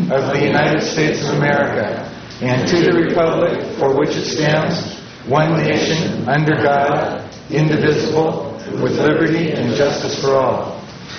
of the United States of America and to the republic for which it stands, one nation, under God, indivisible, with liberty and justice for all.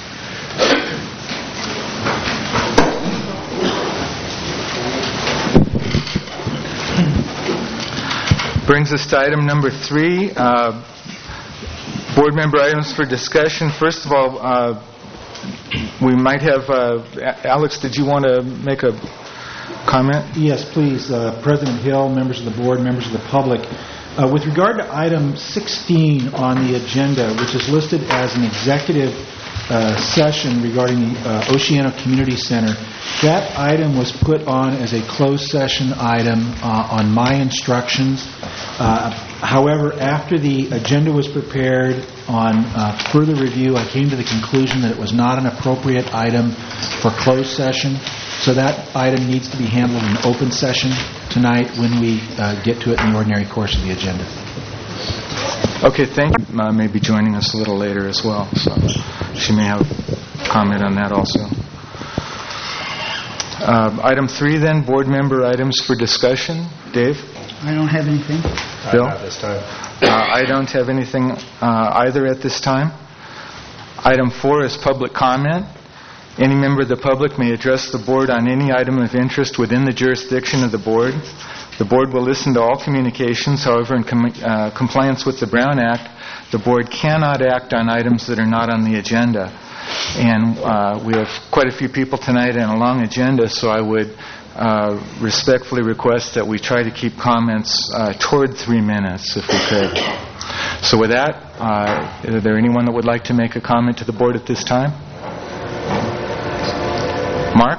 Brings us to item number 3, board member items for discussion. First of all, we might have, Alex, did you want to make a comment? Yes, please. President Hill, members of the board, members of the public. With regard to item 16 on the agenda, which is listed as an executive session regarding the Oceano Community Center, that item was put on as a closed session item on my instructions. However, after the agenda was prepared on further review, I came to the conclusion that it was not an appropriate item for closed session. So that item needs to be handled in open session tonight when we get to it in the ordinary course of the agenda. Okay, thank you. May be joining us a little later as well, so she may have a comment on that also. Item 3 then, board member items for discussion. Dave? I don't have anything. Bill? Not this time. I don't have anything either at this time. Item 4 is public comment. Any member of the public may address the board on any item of interest within the jurisdiction of the board. The board will listen to all communications. However, in compliance with the Brown Act, the board cannot act on items that are not on the agenda. And we have quite a few people tonight and a long agenda, so I would respectfully request that we try to keep comments toward 3 minutes if we could. So with that, is there anyone that would like to make a comment to the board at this time? Mark?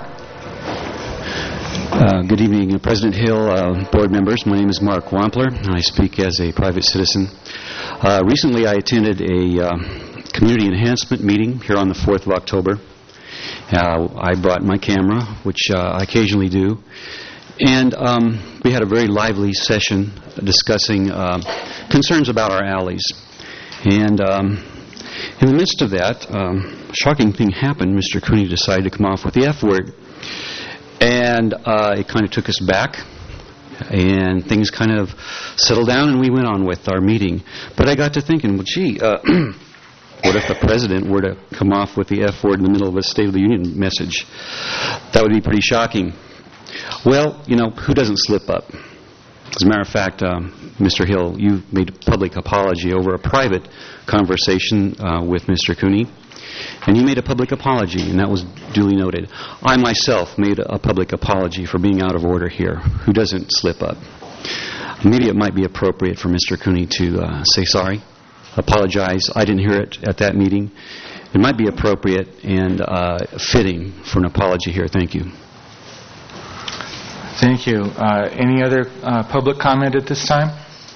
Good evening, President Hill, board members. My name is Mark Wampler, and I speak as a private citizen. Recently, I attended a community enhancement meeting here on the 4th of October. I brought my camera, which I occasionally do, and we had a very lively session discussing concerns about our alleys. And in the midst of that, a shocking thing happened. Mr. Cooney decided to come off with the F word. And it kind of took us back, and things kind of settled down, and we went on with our meeting. But I got to thinking, well, gee, what if the president were to come off with the F word in the middle of a State of the Union message? That would be pretty shocking. Well, you know, who doesn't slip up? As a matter of fact, Mr. Hill, you made a public apology over a private conversation with Mr. Cooney. And you made a public apology, and that was duly noted. I myself made a public apology for being out of order here. Who doesn't slip up? Maybe it might be appropriate for Mr. Cooney to say sorry, apologize. I didn't hear it at that meeting. It might be appropriate and fitting for an apology here. Thank you. Thank you. Any other public comment at this time?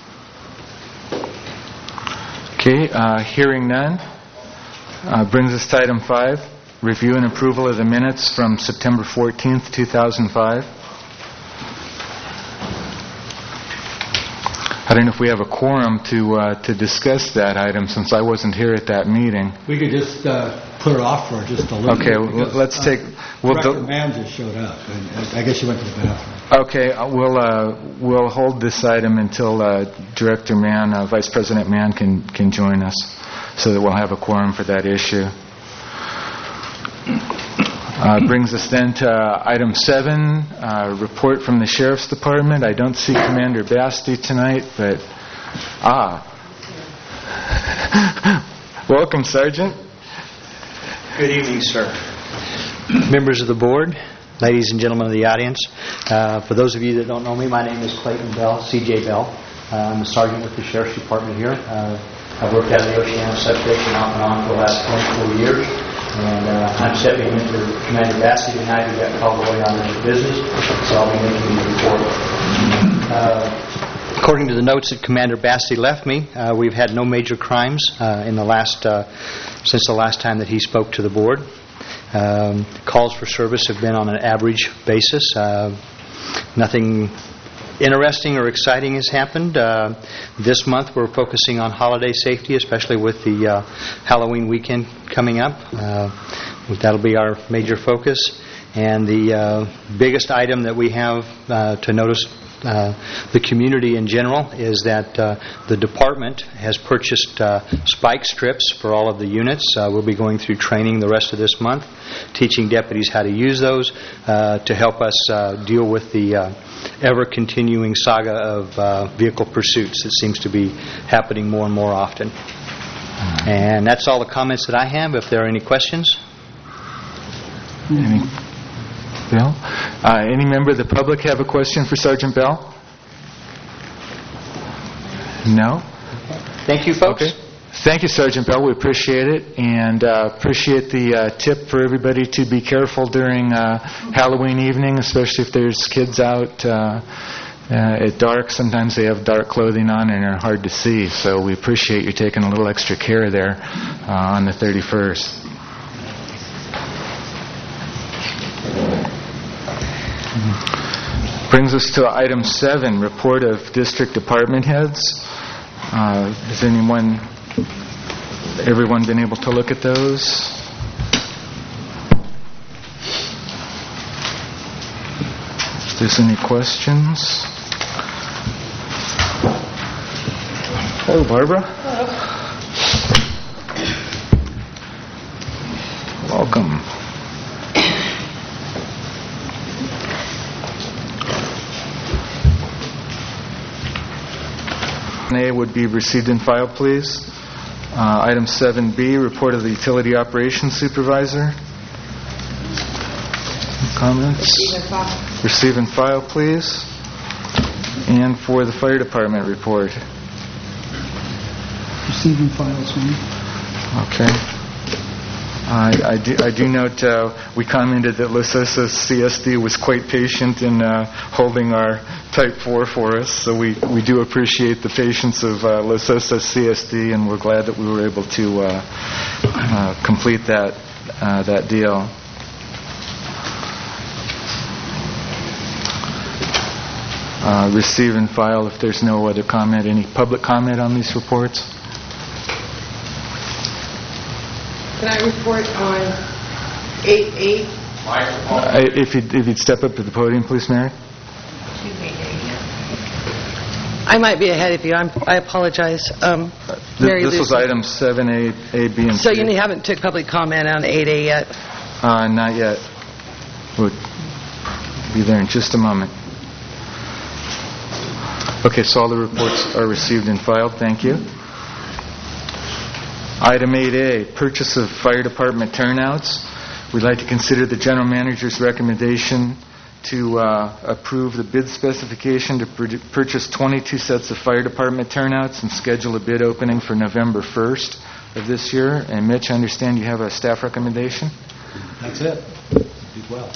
Okay, hearing none. Brings us to item 5, review and approval of the minutes from September 14th, 2005. I don't know if we have a quorum to discuss that item since I wasn't here at that meeting. We could just put it off for just a little bit. Okay, because, let's take... Director Mann just showed up, and I guess you went to the bathroom. Okay, we'll hold this item until Director Mann, Vice President Mann can join us, so that we'll have a quorum for that issue. Brings us then to item 7, report from the Sheriff's Department. I don't see Commander Basti tonight, but... Welcome, Sergeant. Good evening, sir. Members of the board, ladies and gentlemen of the audience. For those of you that don't know me, my name is Clayton Bell, C.J. Bell. I'm a sergeant with the Sheriff's Department here. I've worked out of the Oceano substation off and on for the last 24 years. And I'm stepping in for Commander Basti tonight, who got called away on this business, so I'll be making the report. According to the notes that Commander Basti left me, we've had no major crimes in the last since the last time that he spoke to the board. Calls for service have been on an average basis. Nothing interesting or exciting has happened. This month we're focusing on holiday safety, especially with the Halloween weekend coming up. That'll be our major focus. And the biggest item that we have to notice the community in general is that the department has purchased spike strips for all of the units. We'll be going through training the rest of this month, teaching deputies how to use those to help us deal with the ever-continuing saga of vehicle pursuits that seems to be happening more and more often. And that's all the comments that I have. If there are any questions. Any? Bill? Any member of the public have a question for Sergeant Bell? No? Thank you, folks. Okay. Thank you, Sergeant Bell. We appreciate it, and appreciate the tip for everybody to be careful during Halloween evening, especially if there's kids out at dark. Sometimes they have dark clothing on and are hard to see, so we appreciate you taking a little extra care there on the 31st. Brings us to item 7, report of district department heads. Has everyone been able to look at those? If there's any questions. Hello, Barbara. Hello. Welcome. A would be received and filed, please. Item 7B, report of the utility operations supervisor. Comments? Receive and file, please. And for the fire department report. Receive and file, Sweeney. Okay. I do note we commented that Lososa CSD was quite patient in holding our Type 4 for us, so we do appreciate the patience of Lososa CSD, and we're glad that we were able to complete that deal. Receive and file if there's no other comment. Any public comment on these reports? Can I report on 8A? If you'd step up to the podium, please, Mary. I might be ahead of you. I apologize. Mary This was items 7A, A, B, and C. So you haven't took public comment on 8A yet? Not yet. We'll be there in just a moment. Okay, so all the reports are received and filed. Thank you. Item 8A, purchase of fire department turnouts. We'd like to consider the general manager's recommendation to approve the bid specification to purchase 22 sets of fire department turnouts and schedule a bid opening for November 1st of this year. And Mitch, I understand you have a staff recommendation? That's it. Did well.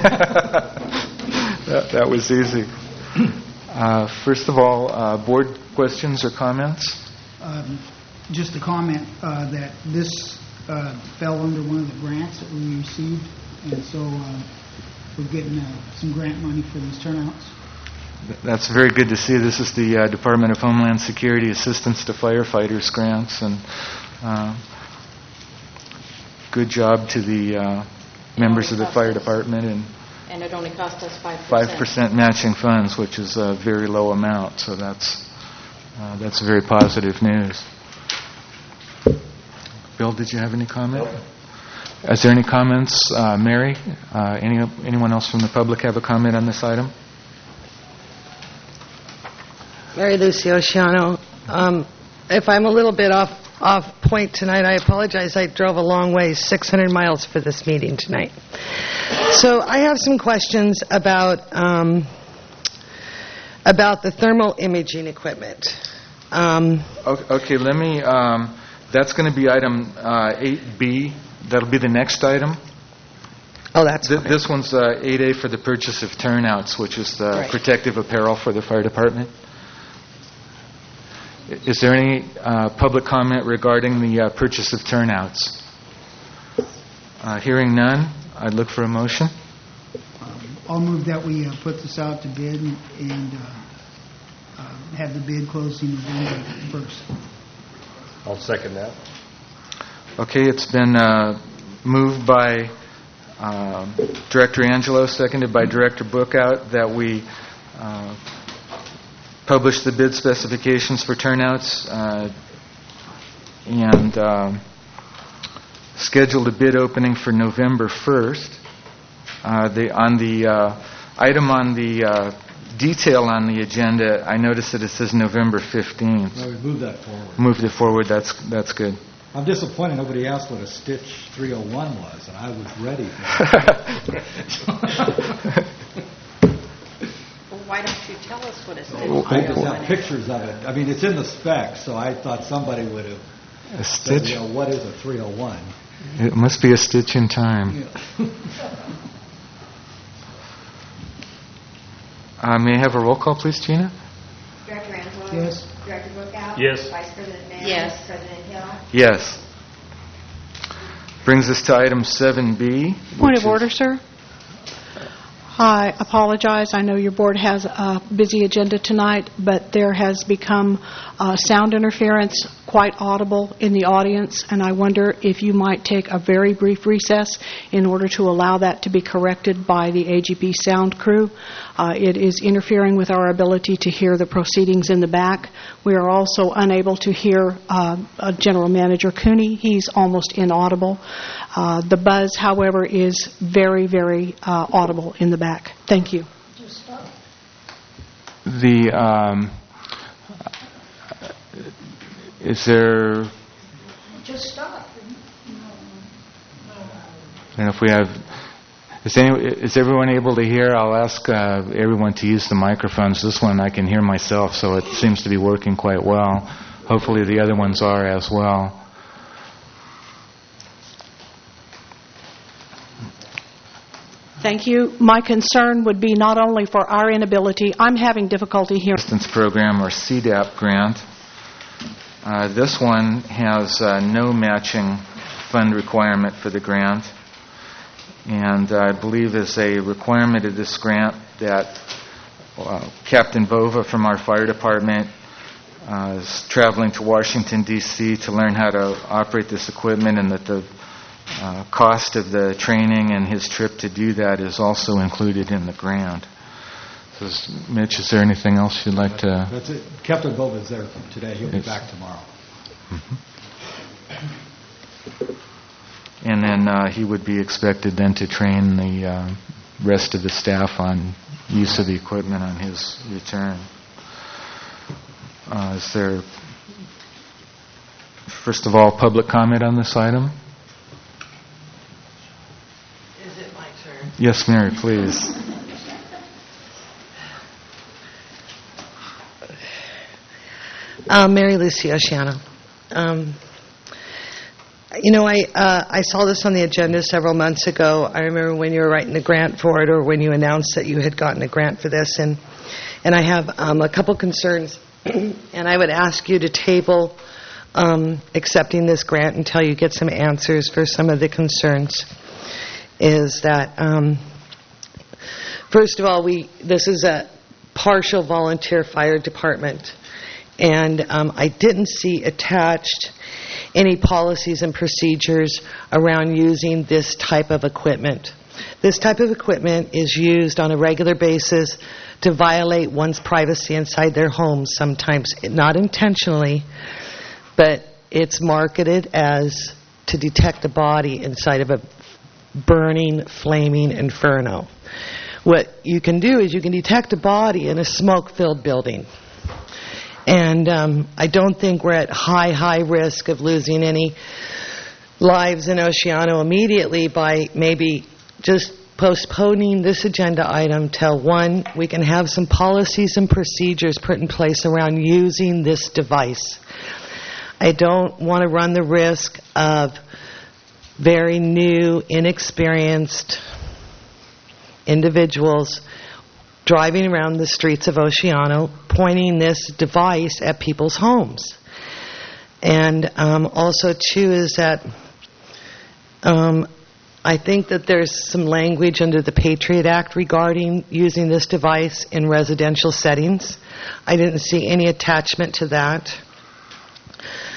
That was easy. First of all, board questions or comments? Just a comment that this fell under one of the grants that we received, and so we're getting some grant money for these turnouts. That's very good to see. This is the Department of Homeland Security Assistance to Firefighters grants, and good job to the members of the fire department. And it only cost us 5%. 5% matching funds, which is a very low amount, so that's very positive news. Bill, did you have any comment? Nope. Is there any comments? Mary, anyone else from the public have a comment on this item? Mary Lucy Oceano. If I'm a little bit off point tonight, I apologize. I drove a long way, 600 miles for this meeting tonight. So I have some questions about the thermal imaging equipment. Okay, let me... that's going to be item 8B. That'll be the next item. Oh, that's fine. This one's 8A for the purchase of turnouts, which is the protective apparel for the fire department. Is there any public comment regarding the purchase of turnouts? Hearing none, I'd look for a motion. I'll move that we put this out to bid and have the bid closed in November 1st. I'll second that. Okay, it's been moved by Director Angelo, seconded by Director Bookout, that we publish the bid specifications for turnouts and scheduled a bid opening for November 1st. On the item on the detail on the agenda, I noticed that it says November 15th. Well, we moved that forward. Moved it forward. That's good. I'm disappointed nobody asked what a Stitch 301 was, and I was ready for that. Well, why don't you tell us what it's I just have pictures of it. I mean, it's in the spec, so I thought somebody would have A said, stitch? what is a 301? It must be a stitch in time. May I have a roll call, please, Gina? Director Angelo? Yes. Director Bookout? Yes. Vice President Mann? Yes. President Hill? Yes. Brings us to item 7B. Point of order, sir. I apologize. I know your board has a busy agenda tonight, but there has become sound interference quite audible in the audience, and I wonder if you might take a very brief recess in order to allow that to be corrected by the AGP sound crew. It is interfering with our ability to hear the proceedings in the back. We are also unable to hear General Manager Cooney. He's almost inaudible. The buzz, however, is very, very audible in the back. Thank you. Is there... Just stop. And if we have... Is everyone able to hear? I'll ask everyone to use the microphones. This one I can hear myself, so it seems to be working quite well. Hopefully the other ones are as well. Thank you. My concern would be not only for our inability, I'm having difficulty hearing. Assistance Program, or CDAP grant. This one has no matching fund requirement for the grant. And I believe is a requirement of this grant that Captain Bova from our fire department is traveling to Washington, D.C. to learn how to operate this equipment, and that the cost of the training and his trip to do that is also included in the grant. So, Mitch, is there anything else you'd like to... That's it. Captain Bova is there today. He'll be back tomorrow. Mm-hmm. And then he would be expected then to train the rest of the staff on use of the equipment on his return. Is there, first of all, public comment on this item? Is it my turn? Yes, Mary, please. Mary Lucy Oshiano. I saw this on the agenda several months ago. I remember when you were writing the grant for it, or when you announced that you had gotten a grant for this, and I have a couple concerns, and I would ask you to table accepting this grant until you get some answers for some of the concerns. Is that first of all, this is a partial volunteer fire department, and I didn't see attached any policies and procedures around using this type of equipment. This type of equipment is used on a regular basis to violate one's privacy inside their homes, sometimes not intentionally, but it's marketed as to detect a body inside of a burning, flaming inferno. What you can do is you can detect a body in a smoke-filled building. And I don't think we're at high risk of losing any lives in Oceano immediately by maybe just postponing this agenda item till, one, we can have some policies and procedures put in place around using this device. I don't want to run the risk of very new, inexperienced individuals driving around the streets of Oceano, pointing this device at people's homes. And also, too, is that I think that there's some language under the Patriot Act regarding using this device in residential settings. I didn't see any attachment to that.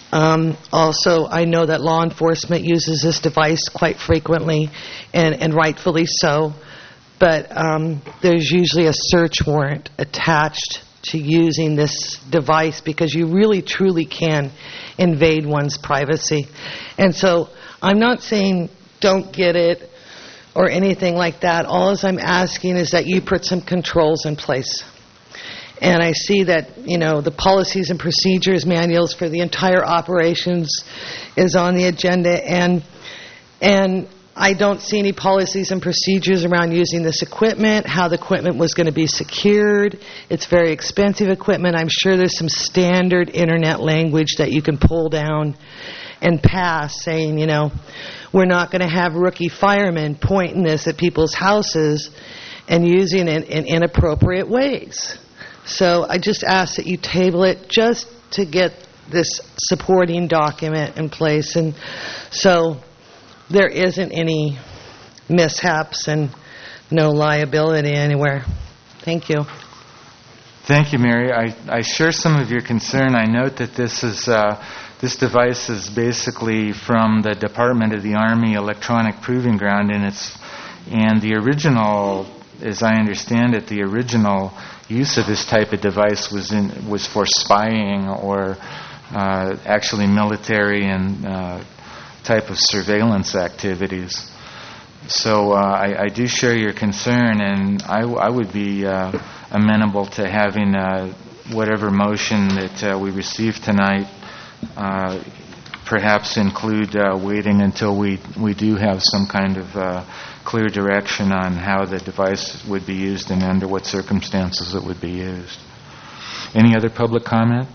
Also, I know that law enforcement uses this device quite frequently, and rightfully so, but there's usually a search warrant attached to using this device because you really truly can invade one's privacy. And so I'm not saying don't get it or anything like that. All I'm asking is that you put some controls in place. And I see that, the policies and procedures manuals for the entire operations is on the agenda, and I don't see any policies and procedures around using this equipment, how the equipment was going to be secured. It's very expensive equipment. I'm sure there's some standard internet language that you can pull down and pass saying, we're not going to have rookie firemen pointing this at people's houses and using it in inappropriate ways. So I just ask that you table it just to get this supporting document in place, and so there isn't any mishaps and no liability anywhere. Thank you. Thank you, Mary. I share some of your concern. I note that this device is basically from the Department of the Army Electronic Proving Ground, and the original, as I understand it, the original use of this type of device was for spying or actually military and type of surveillance activities. So I do share your concern, and I would be amenable to having whatever motion that we receive tonight perhaps include waiting until we do have some kind of clear direction on how the device would be used and under what circumstances it would be used. Any other public comment?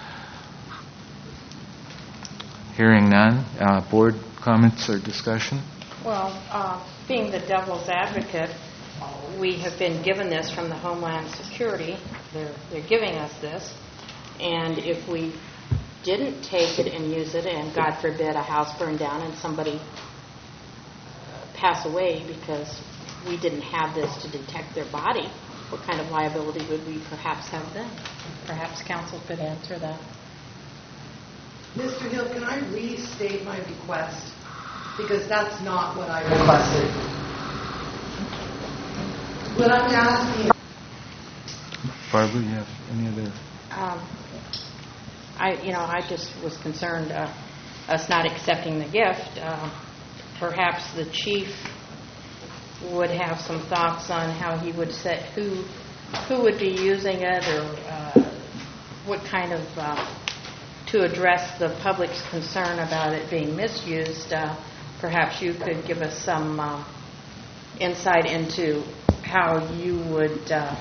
Hearing none. Board comments or discussion? Well, being the devil's advocate, we have been given this from the Homeland Security. They're giving us this. And if we didn't take it and use it, and God forbid a house burned down and somebody pass away because we didn't have this to detect their body, what kind of liability would we perhaps have then? Perhaps counsel could answer that. Mr. Hill, can I restate my request? Because that's not what I requested. What I'm asking... Barbara, you have any other... I just was concerned us not accepting the gift. Perhaps the chief would have some thoughts on how he would set who would be using it, or what kind of... to address the public's concern about it being misused. Perhaps you could give us some insight into how you would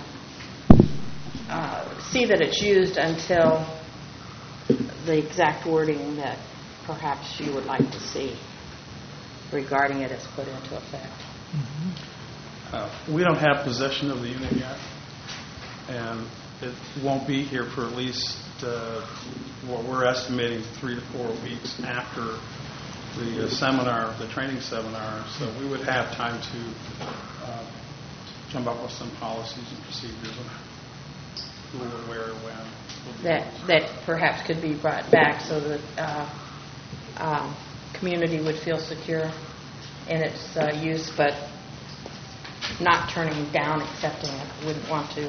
see that it's used until the exact wording that perhaps you would like to see regarding it is put into effect. We don't have possession of the unit yet, and it won't be here for at least what we're estimating 3 to 4 weeks after the seminar, the training seminar. So we would have time to come up with some policies and procedures on who, where, when. That perhaps could be brought back so that community would feel secure in its use, but not turning down accepting it. Wouldn't want to...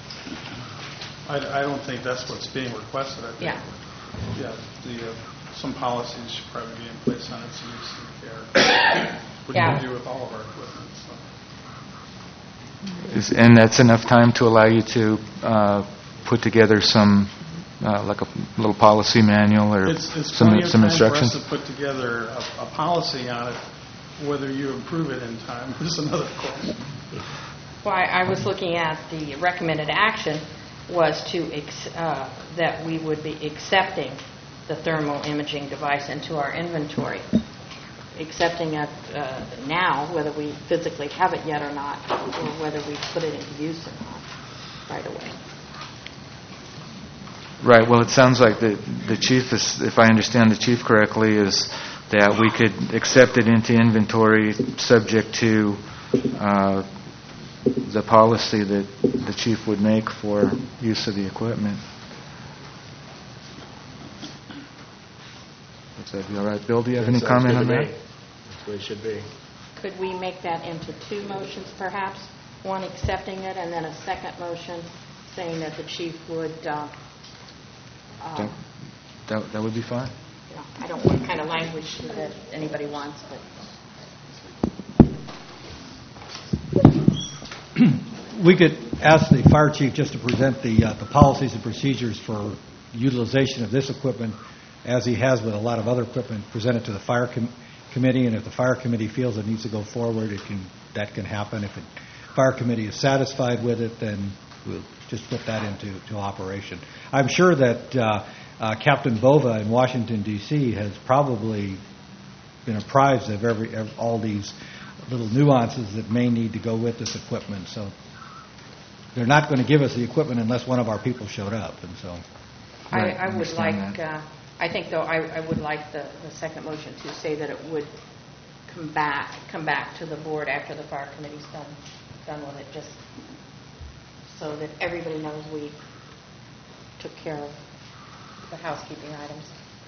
I don't think that's what's being requested. I think, some policies should probably be in place on its use and care, which we do with all of our equipment. So. And that's enough time to allow you to put together some, like a little policy manual or some instructions? For us to put together a policy on it. Whether you approve it in time is another question. Well, I was looking at the recommended action was to that we would be accepting the thermal imaging device into our inventory. Accepting it now, whether we physically have it yet or not, or whether we put it into use or not right away. Right. Well, it sounds like the chief is, if I understand the chief correctly, is that we could accept it into inventory subject to the policy that the chief would make for use of the equipment. So that'd be all right. Bill, do you have any comment on that? That's the way it should be. Could we make that into two motions, perhaps? One accepting it, and then a second motion saying that the chief would, That would be fine. I don't know what kind of language that anybody wants, but... We could ask the fire chief just to present the policies and procedures for utilization of this equipment, as he has with a lot of other equipment, present it to the fire committee, and if the fire committee feels it needs to go forward, that can happen. If the fire committee is satisfied with it, then we'll just put that into operation. I'm sure that Captain Bova in Washington, D.C. has probably been apprised of all these little nuances that may need to go with this equipment. So they're not going to give us the equipment unless one of our people showed up, and so. I would like, I think though, I would like the second motion to say that it would come back to the board after the fire committee's done with it, just so that everybody knows we took care of the housekeeping items.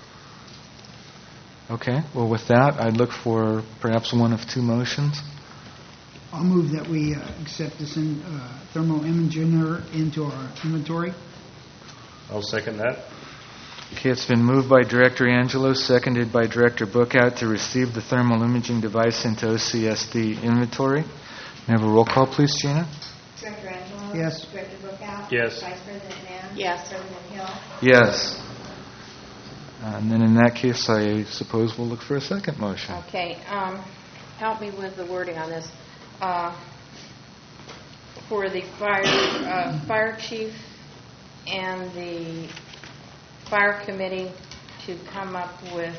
Okay. Well, with that, I'd look for perhaps one of two motions. I'll move that we accept this thermal imager into our inventory. I'll second that. Okay, it's been moved by Director Angelo, seconded by Director Bookout to receive the thermal imaging device into OCSD inventory. May I have a roll call, please, Gina? Director Angelo? Yes. Director Bookout? Yes. Vice President Mann? Yes. President Hill? Yes. And then in that case, I suppose we'll look for a second motion. Okay. Help me with the wording on this. For the fire chief and the fire committee to come up with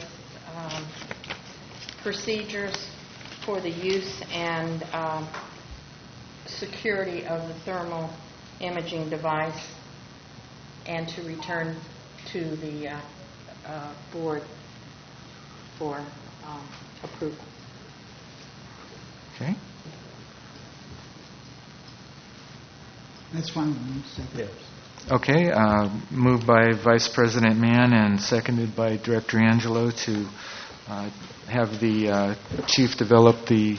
procedures for the use and security of the thermal imaging device, and to return to the board for approval. Okay. That's fine with me. Second. Yes. Okay. Moved by Vice President Mann and seconded by Director Angelo to have the chief develop the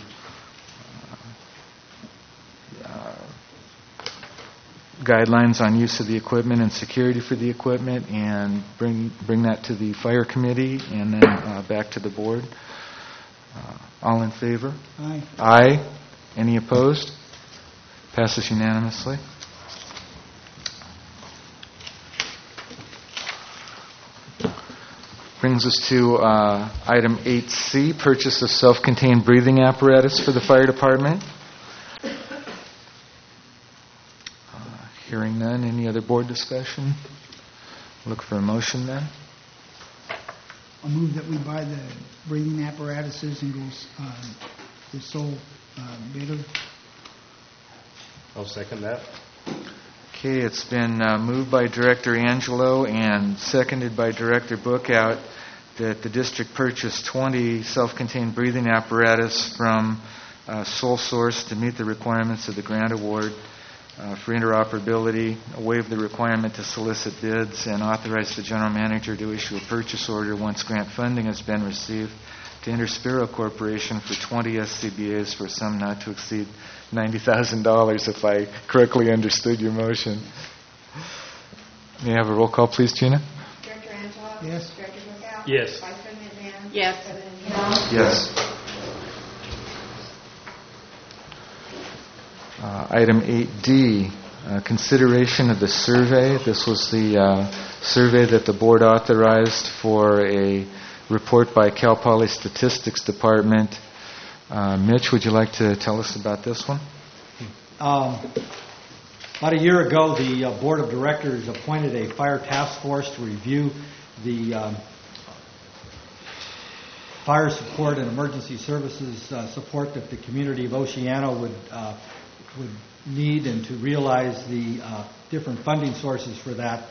guidelines on use of the equipment and security for the equipment, and bring that to the fire committee and then back to the board. All in favor? Aye. Aye. Any opposed? Passes unanimously. Brings us to item 8C, purchase of self-contained breathing apparatus for the fire department. Hearing none. Any other board discussion? Look for a motion then. I'll move that we buy the breathing apparatuses and go the sole bidder. I'll second that. Okay, it's been moved by Director Angelo and seconded by Director Bookout that the district purchase 20 self-contained breathing apparatus from Sole Source to meet the requirements of the grant award for interoperability, waive the requirement to solicit bids, and authorize the general manager to issue a purchase order once grant funding has been received to Interspiro Corporation for 20 SCBAs for a sum not to exceed $90,000, if I correctly understood your motion. May I have a roll call, please, Gina? Director Angelo? Yes. Director Bookout? Yes. Vice President Mann? Yes. President Hill? Yes. Item 8D, consideration of the survey. This was the survey that the board authorized for a report by Cal Poly Statistics Department. Mitch, would you like to tell us about this one? About a year ago, the board of directors appointed a fire task force to review the fire support and emergency services support that the community of Oceano would need, and to realize the different funding sources for that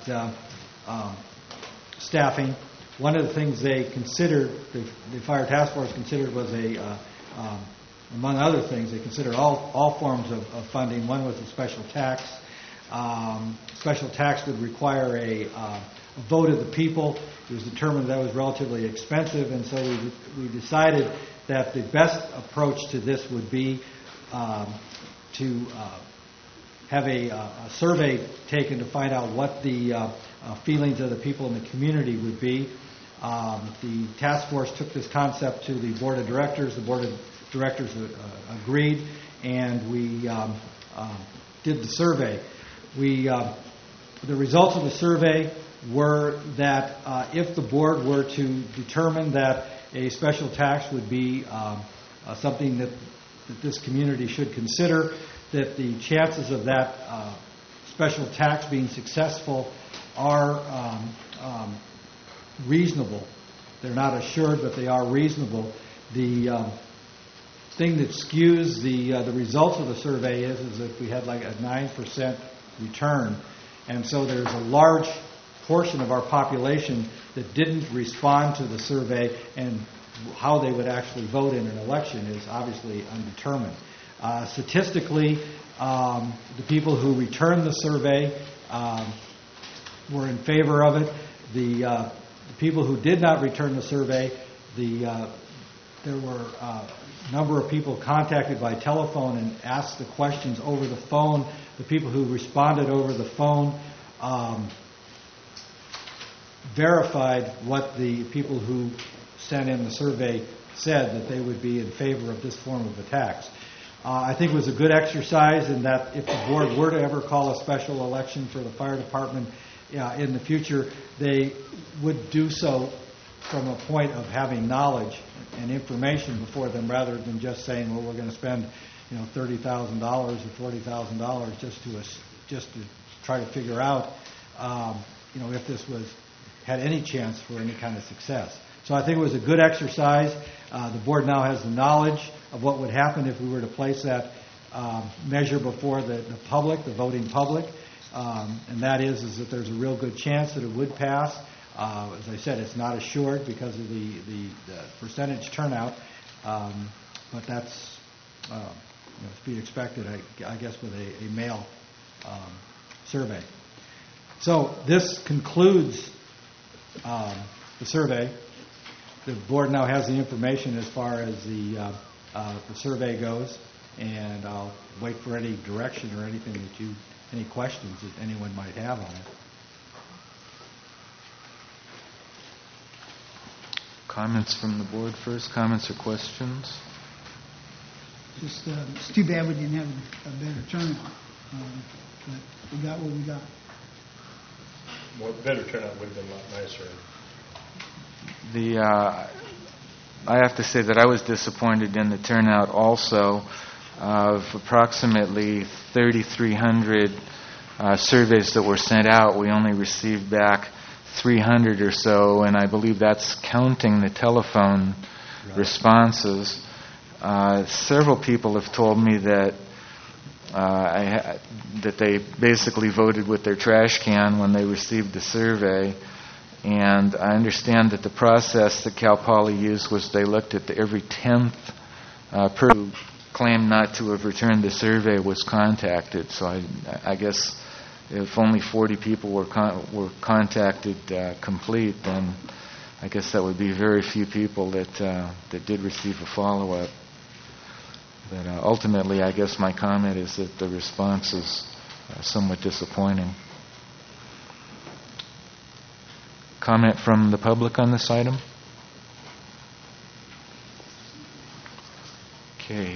staffing. One of the things they considered, the fire task force considered, was among other things, they considered all forms of funding. One was a special tax. Special tax would require a vote of the people. It was determined that was relatively expensive, and so we decided that the best approach to this would be to have a survey taken to find out what the feelings of the people in the community would be. The task force took this concept to the board of directors. The board of directors agreed, and we did the survey. The results of the survey were that if the board were to determine that a special tax would be something that this community should consider, that the chances of that special tax being successful are reasonable. They're not assured, but they are reasonable. The thing that skews the results of the survey is if we had like a 9% return. And so there's a large portion of our population that didn't respond to the survey, and how they would actually vote in an election is obviously undetermined. Statistically, the people who returned the survey were in favor of it. The people who did not return the survey, there were a number of people contacted by telephone and asked the questions over the phone. The people who responded over the phone verified what the people who sent in the survey said, that they would be in favor of this form of a tax. I think it was a good exercise in that if the board were to ever call a special election for the fire department in the future, they would do so from a point of having knowledge and information before them, rather than just saying, well, we're going to spend $30,000 or $40,000 just to try to figure out if this had any chance for any kind of success. So I think it was a good exercise. The board now has the knowledge of what would happen if we were to place that measure before the public, the voting public, and that is that there's a real good chance that it would pass. As I said, it's not assured because of the percentage turnout, but that's to be expected, I guess, with a mail survey. So this concludes the survey. The board now has the information as far as the survey goes, and I'll wait for any direction or anything any questions that anyone might have on it. Comments from the board first? Comments or questions? Just it's too bad we didn't have a better turnout, but we got what we got. Well, better turnout would have been a lot nicer. I have to say that I was disappointed in the turnout also. Of approximately 3,300 surveys that were sent out, we only received back 300 or so, and I believe that's counting the telephone responses. Several people have told me that that they basically voted with their trash can when they received the survey. And I understand that the process that Cal Poly used was they looked at every 10th person who claimed not to have returned the survey was contacted. So I guess if only 40 people were contacted complete, then I guess that would be very few people that did receive a follow-up. But ultimately, I guess my comment is that the response is somewhat disappointing. Comment from the public on this item? Okay.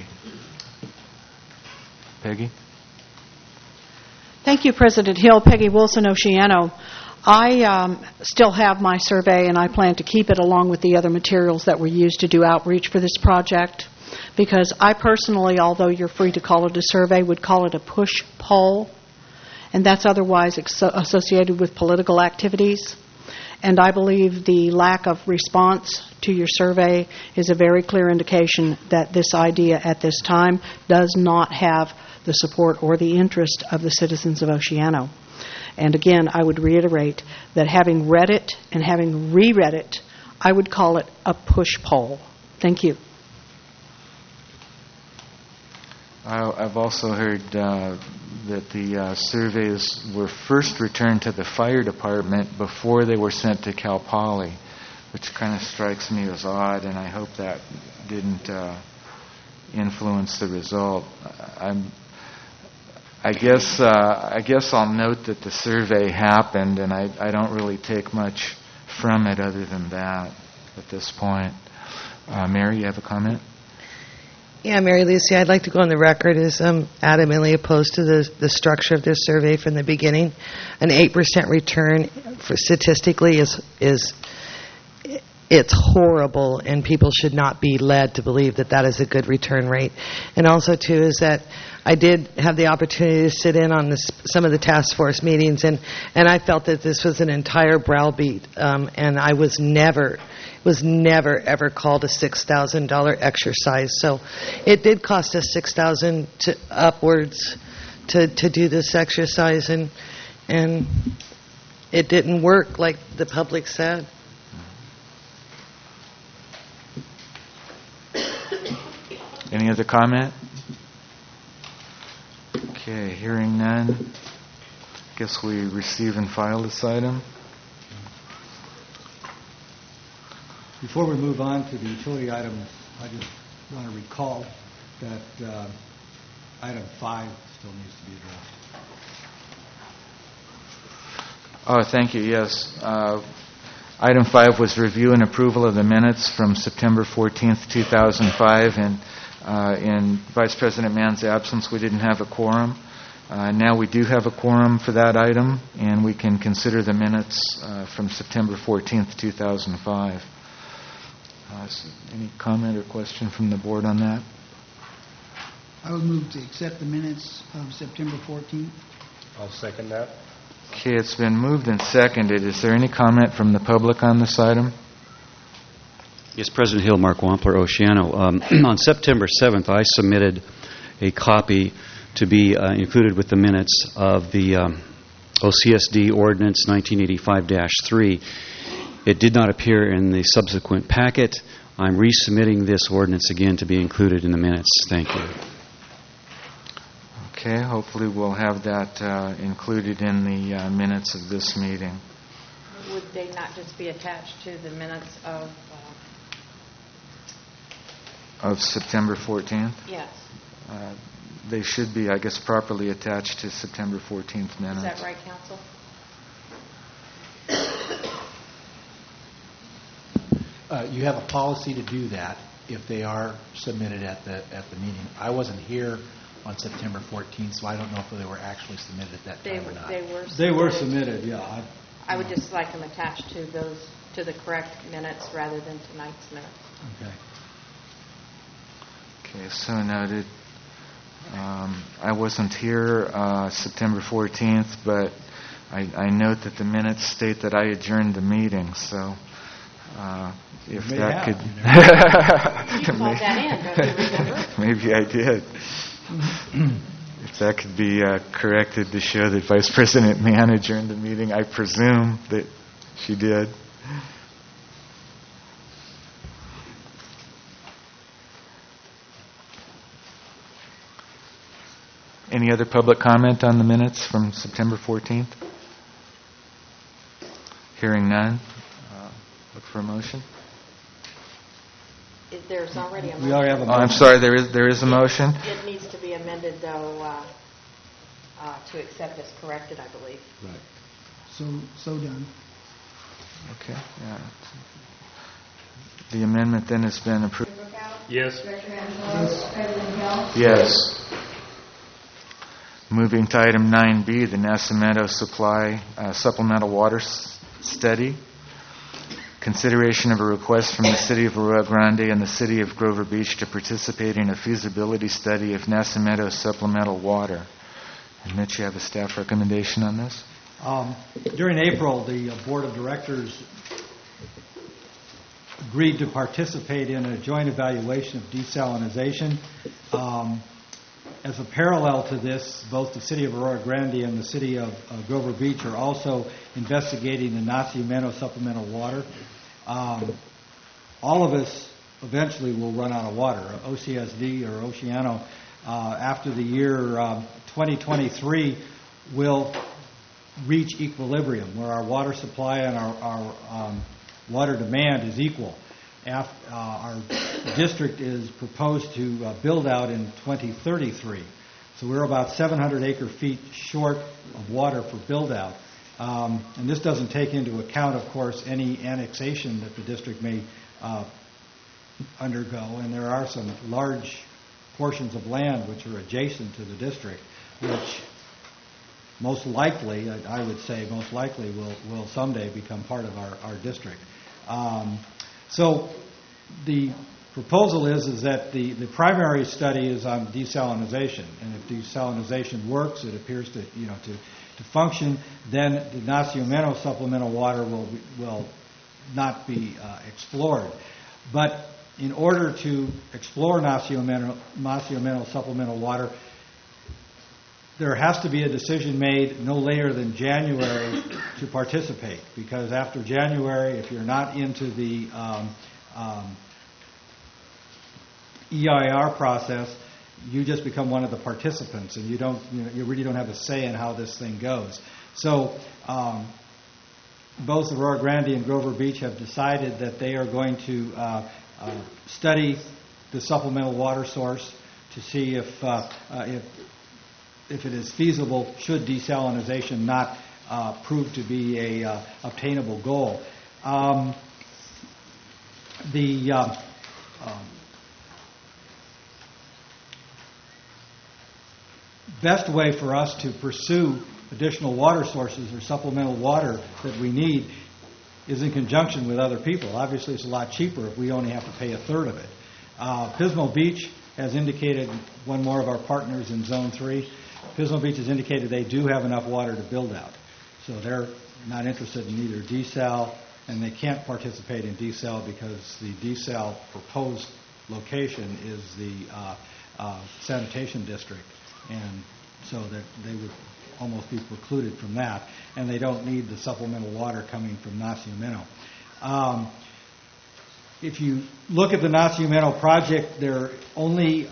Peggy? Thank you, President Hill. Peggy Wilson, Oceano. I still have my survey, and I plan to keep it along with the other materials that were used to do outreach for this project, because I personally, although you're free to call it a survey, would call it a push poll, and that's otherwise associated with political activities. And I believe the lack of response to your survey is a very clear indication that this idea at this time does not have the support or the interest of the citizens of Oceano. And again, I would reiterate that having read it and having reread it, I would call it a push poll. Thank you. I've also heard that the surveys were first returned to the fire department before they were sent to Cal Poly, which kind of strikes me as odd, and I hope that didn't influence the result. I guess I'll note that the survey happened, and I don't really take much from it other than that at this point. Mary, you have a comment? Yeah, Mary Lucy, I'd like to go on the record as adamantly opposed to the structure of this survey from the beginning. An 8% return for statistically is it's horrible, and people should not be led to believe that is a good return rate. And also, too, is that I did have the opportunity to sit in on some of the task force meetings, and I felt that this was an entire browbeat, and I was never ever called a $6,000 exercise. So it did cost us $6,000 to upwards to do this exercise, and it didn't work like the public said. Any other comment? Okay, hearing none. Guess we receive and file this item. Before we move on to the utility items, I just want to recall that item 5 still needs to be addressed. Oh, thank you. Yes. Item 5 was review and approval of the minutes from September 14th, 2005, and in Vice President Mann's absence, we didn't have a quorum. Now we do have a quorum for that item, and we can consider the minutes from September 14th, 2005. Any comment or question from the board on that? I would move to accept the minutes of September 14th. I'll second that. Okay, it's been moved and seconded. Is there any comment from the public on this item? Yes, President Hill, Mark Wampler, Oceano. On September 7th, I submitted a copy to be included with the minutes of the OCSD Ordinance 1985-3. It did not appear in the subsequent packet. I'm resubmitting this ordinance again to be included in the minutes. Thank you. Okay, hopefully we'll have that included in the minutes of this meeting. Would they not just be attached to the minutes of... Of September 14th? Yes. They should be, I guess, properly attached to September 14th minutes. Is that right, Counsel? You have a policy to do that if they are submitted at the meeting. I wasn't here on September 14th, so I don't know if they were actually submitted at that time or not. They were submitted, yeah. I would just like them attached to the correct minutes rather than tonight's minutes. Okay. Okay, so noted. I wasn't here September 14th, but I note that the minutes state that I adjourned the meeting, so if that could... You called that in, don't you remember? Maybe I did. If that could be corrected to show that Vice President Mann adjourned the meeting, I presume that she did. Any other public comment on the minutes from September 14th? Hearing none. Look for a motion. There's already a motion. We already have a motion. I'm sorry, there is a motion. It needs to be amended, though, to accept as corrected, I believe. Right. So done. Okay. Yeah. The amendment then has been approved. Yes. Director Angelo? President Hill? Yes. Moving to item 9B, the Nacimiento Supply Supplemental Water Study. Consideration of a request from the City of Arroyo Grande and the City of Grover Beach to participate in a feasibility study of Nacimiento supplemental water. And Mitch, you have a staff recommendation on this? During April, the Board of Directors agreed to participate in a joint evaluation of desalinization. As a parallel to this, both the City of Arroyo Grande and the City of Grover Beach are also investigating the Nacimiento supplemental water. All of us eventually will run out of water. OCSD or Oceano after the year 2023 will reach equilibrium, where our water supply and our water demand is equal. Our district is proposed to build out in 2033. So we're about 700 acre-feet short of water for build-out. And this doesn't take into account, of course, any annexation that the district may undergo. And there are some large portions of land which are adjacent to the district, which most likely, I would say, most likely will someday become part of our district. So the proposal is that the primary study is on desalinization, and if desalinization works, it appears to function, then the Nacimiento supplemental water will not be explored. But in order to explore Nacimiento supplemental water, there has to be a decision made no later than January to participate, because after January, if you're not into the EIR process, you just become one of the participants, and you really don't have a say in how this thing goes. So both Aurora Grande and Grover Beach have decided that they are going to study the supplemental water source to see if it is feasible, should desalinization not prove to be a obtainable goal. The best way for us to pursue additional water sources or supplemental water that we need is in conjunction with other people. Obviously, it's a lot cheaper if we only have to pay a third of it. Pismo Beach has indicated, one more of our partners in Zone 3, Pismo Beach has indicated they do have enough water to build out. So they're not interested in either desal, and they can't participate in desal because the desal proposed location is the sanitation district, and so that they would almost be precluded from that, and they don't need the supplemental water coming from Nacimiento. If you look at the Nacimiento project, they're only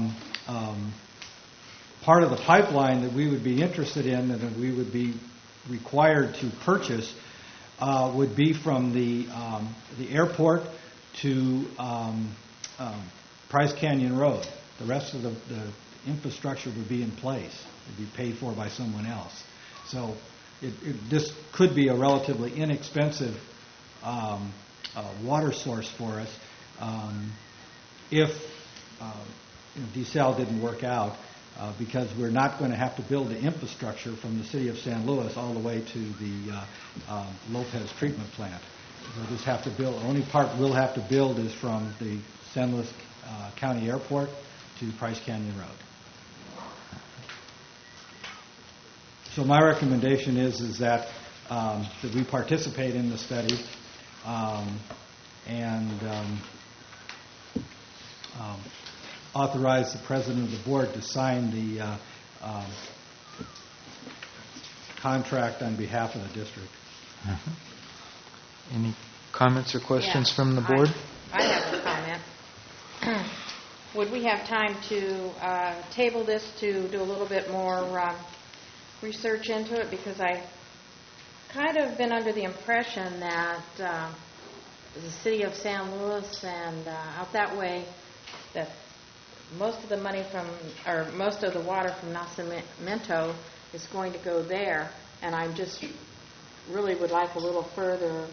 part of the pipeline that we would be interested in and that we would be required to purchase would be from the airport to Price Canyon Road. The rest of the infrastructure would be in place. It would be paid for by someone else. So this could be a relatively inexpensive water source for us if desal didn't work out, because we're not going to have to build the infrastructure from the city of San Luis all the way to the Lopez treatment plant. We'll just have to build. The only part we'll have to build is from the San Luis County Airport to Price Canyon Road. So my recommendation is that we participate in the study and authorize the president of the board to sign the contract on behalf of the district. Any comments or questions from the board? I have a comment. Would we have time to table this to do a little bit more research into it? Because I kind of been under the impression that the city of San Luis and out that way, that most of the money or most of the water from Nacimiento is going to go there, and I just really would like a little further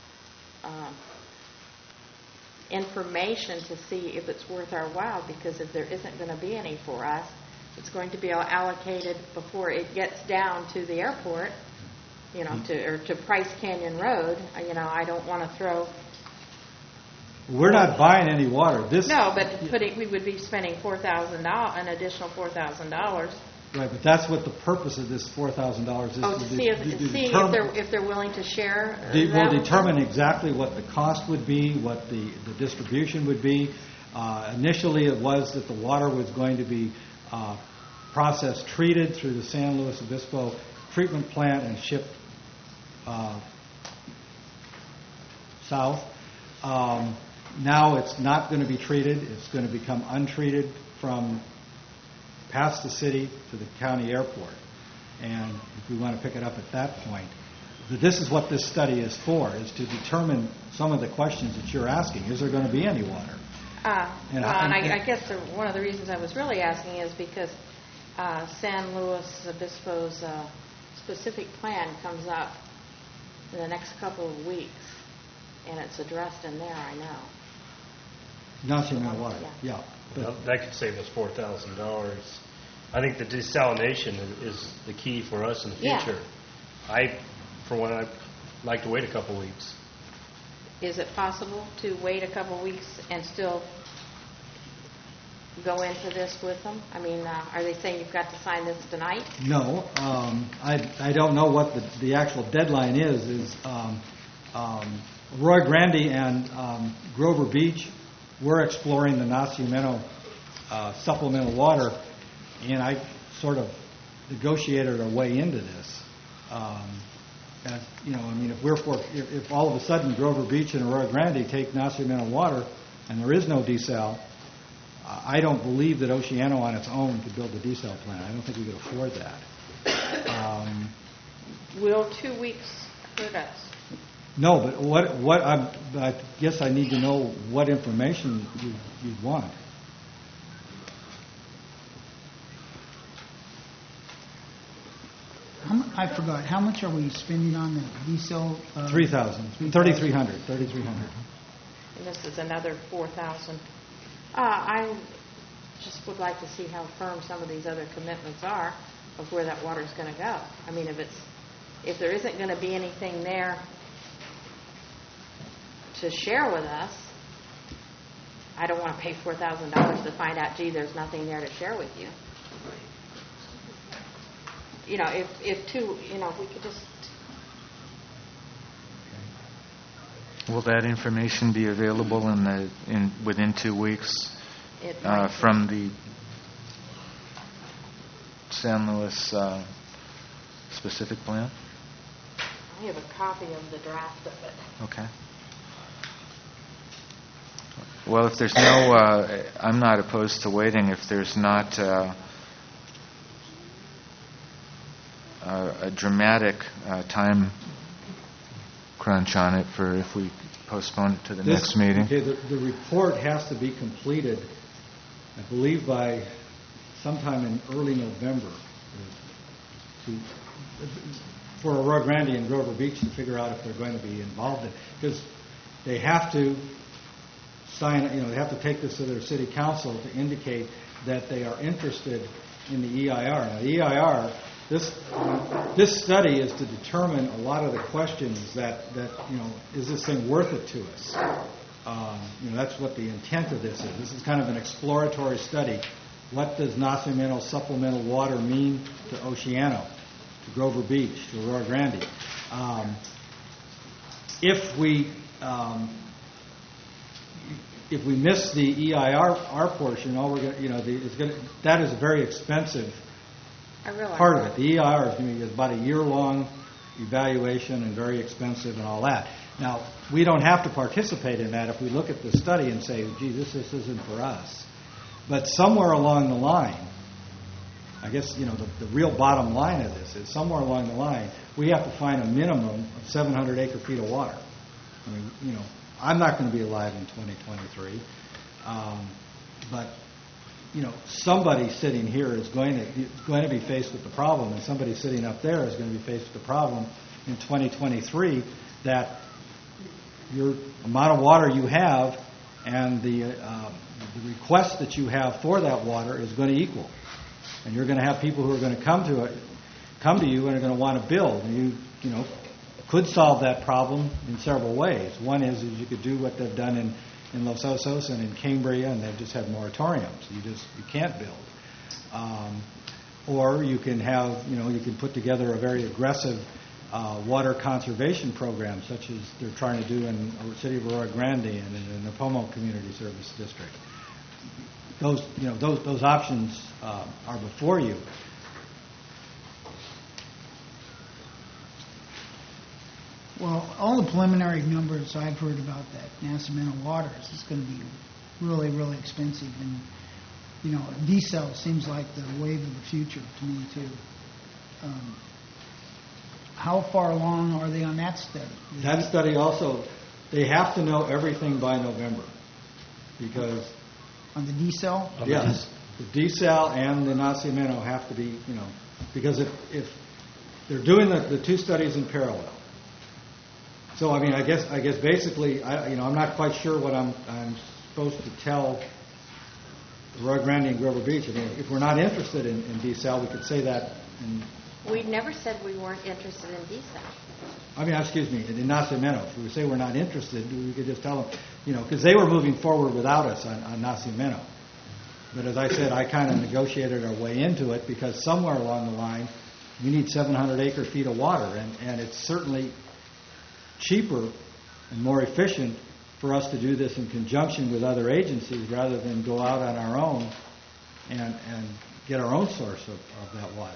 information to see if it's worth our while, because if there isn't going to be any for us, it's going to be allocated before it gets down to the airport, to Price Canyon Road. I don't want to throw. We're not buying any water. No, but we would be spending an additional $4,000. Right, but that's what the purpose of this $4,000 is. Oh, to see if they're willing to share. We'll determine exactly what the cost would be, what the distribution would be. Initially, it was that the water was going to be processed, treated through the San Luis Obispo treatment plant and shipped south. Now it's not going to be treated. It's going to become untreated from past the city to the county airport. And if we want to pick it up at that point, this is what this study is for, is to determine some of the questions that you're asking. Is there going to be any water? I guess one of the reasons I was really asking is because San Luis Obispo's specific plan comes up in the next couple of weeks, and it's addressed in there, I know. National water, yeah. Well, that could save us $4,000. I think the desalination is the key for us in the future. For one, I'd like to wait a couple weeks. Is it possible to wait a couple weeks and still go into this with them? I mean, are they saying you've got to sign this tonight? No. I don't know what the actual deadline is Roy Grande and Grover Beach were exploring the Nacimiento supplemental water, and I sort of negotiated our way into this. If all of a sudden Grover Beach and Arroyo Grande take Nacimiento water and there is no desal, I don't believe that Oceano on its own could build a desal plant. I don't think we could afford that. Will 2 weeks hurt us? No, but I guess I need to know what information you'd want. I forgot. How much are we spending on the diesel? 3,300. And this is another 4,000. I just would like to see how firm some of these other commitments are of where that water is going to go. I mean, if there isn't going to be anything there to share with us, I don't want to pay $4,000 to find out, gee, there's nothing there to share with you. You know, if we could just... Will that information be available within 2 weeks from the San Luis specific plan? I have a copy of the draft of it. Okay. Well, if there's no, I'm not opposed to waiting if there's not a dramatic time crunch on it for if we postpone it to the next meeting. Okay, the report has to be completed, I believe, by sometime in early November for Arroyo Grande and Grover Beach to figure out if they're going to be involved in it. Because they have to sign, they have to take this to their city council to indicate that they are interested in the EIR. Now, the EIR, this study is to determine a lot of the questions that is this thing worth it to us? That's what the intent of this is. This is kind of an exploratory study. What does Nacimiento supplemental water mean to Oceano, to Grover Beach, to Arroyo Grande? If we miss the EIR portion, all we're going that is a very expensive part of it. The EIR is going to be about a year-long evaluation and very expensive and all that. Now, we don't have to participate in that if we look at the study and say, gee, this isn't for us. But somewhere along the line, I guess, the real bottom line of this is somewhere along the line, we have to find a minimum of 700 acre-feet of water. I mean, I'm not going to be alive in 2023, but somebody sitting here is going to be faced with the problem, and somebody sitting up there is going to be faced with the problem in 2023 that your amount of water you have and the request that you have for that water is going to equal, and you're going to have people who are going to come to you and are going to want to build, and you could solve that problem in several ways. One is you could do what they've done in Los Osos and in Cambria, and they've just had moratoriums. You can't build. Or you can have, you can put together a very aggressive water conservation program, such as they're trying to do in the city of Arroyo Grande and in the Napomo Community Service District. Those options are before you. Well, all the preliminary numbers I've heard about that Nacimiento water is going to be really, really expensive. And desal seems like the wave of the future to me, too. How far along are they on that study? That study also, they have to know everything by November, because... On the desal? Yes. The desal and the Nacimiento have to be, because if they're doing the two studies in parallel. So, I guess basically, I'm not quite sure what I'm supposed to tell Rio Grande and Grover Beach. If we're not interested in desal, we could say that. We never said we weren't interested in desal. Excuse me, in Nacimiento. If we say we're not interested, we could just tell them, because they were moving forward without us on Nacimiento. But as I said, I kind of negotiated our way into it because somewhere along the line, we need 700 acre-feet of water, and it's certainly cheaper and more efficient for us to do this in conjunction with other agencies rather than go out on our own and get our own source of that water.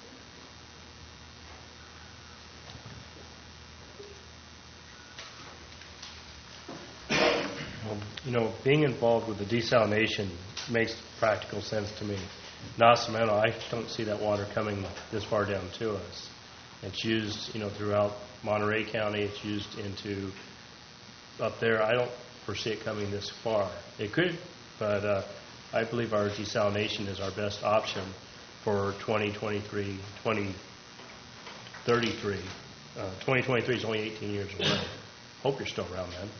Being involved with the desalination makes practical sense to me. Nacimiento, I don't see that water coming this far down to us. It's used, throughout Monterey County. It's used into up there. I don't foresee it coming this far. It could, but I believe our desalination is our best option for 2023, 2033. 2023 is only 18 years away. Hope you're still around then.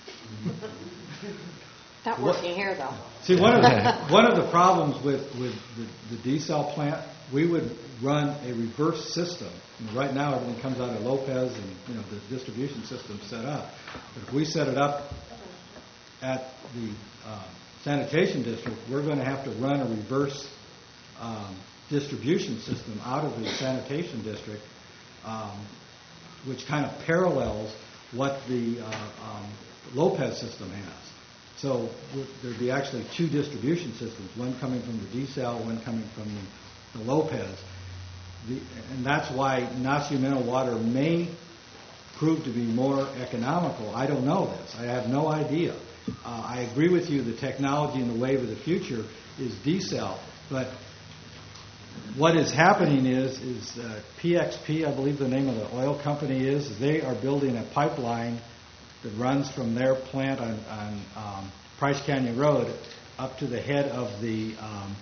Not working here, though. See, one of the problems with the desal plant, we would run a reverse system. Right now, everything comes out of Lopez, and the distribution system's set up. But if we set it up at the sanitation district, we're going to have to run a reverse distribution system out of the sanitation district, which kind of parallels what the Lopez system has. So there'd be actually two distribution systems, one coming from the desal, one coming from the Lopez. And that's why Nacimiento water may prove to be more economical. I don't know this. I have no idea. I agree with you, the technology and the wave of the future is desal. But what is happening is PXP, I believe the name of the oil company is, they are building a pipeline that runs from their plant on Price Canyon Road up to the head of the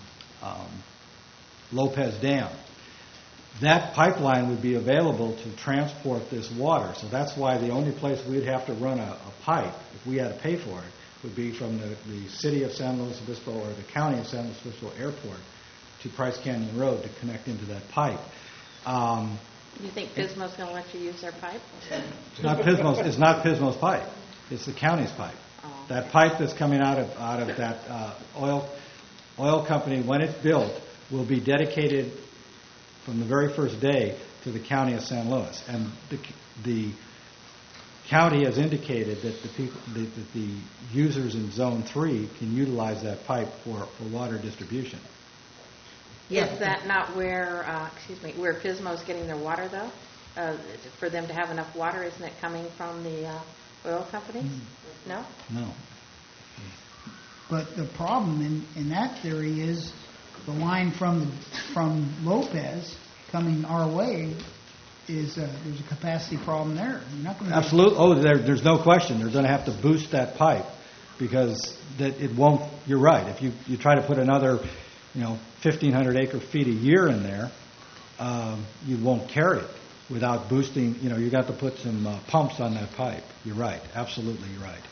Lopez Dam. That pipeline would be available to transport this water. So that's why the only place we'd have to run a pipe, if we had to pay for it, would be from the city of San Luis Obispo or the county of San Luis Obispo Airport to Price Canyon Road to connect into that pipe. You think Pismo's going to let you use their pipe? It's not Pismo's pipe. It's the county's pipe. Oh. That pipe that's coming out of that oil company, when it's built, will be dedicated from the very first day to the county of San Luis. And the county has indicated that the users in Zone 3 can utilize that pipe for water distribution. Is that not where Pismo's getting their water, though? For them to have enough water, isn't it coming from the oil companies? No? No. But the problem in that theory is the line from Lopez coming our way is there's a capacity problem there. You're not going to absolutely. There's no question. They're going to have to boost that pipe because it won't. You're right. If you try to put another 1,500 acre-feet a year in there, you won't carry it without boosting. You got to put some pumps on that pipe. You're right. Absolutely, you're right.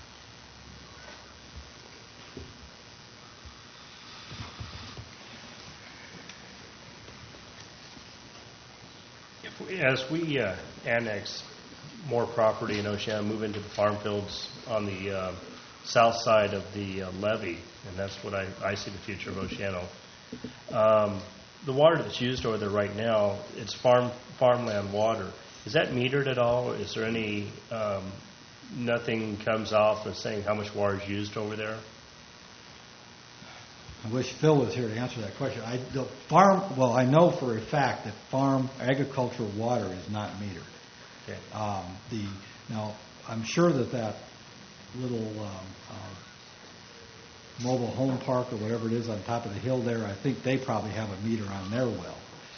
As we annex more property in Oceana, move into the farm fields on the south side of the levee, and that's what I see the future of Oceano. The water that's used over there right now, it's farmland water. Is that metered at all? Is there any, nothing comes off of saying how much water is used over there? I wish Phil was here to answer that question. I know for a fact that farm agricultural water is not metered. Okay. Now, I'm sure that little mobile home park or whatever it is on top of the hill there, I think they probably have a meter on their well.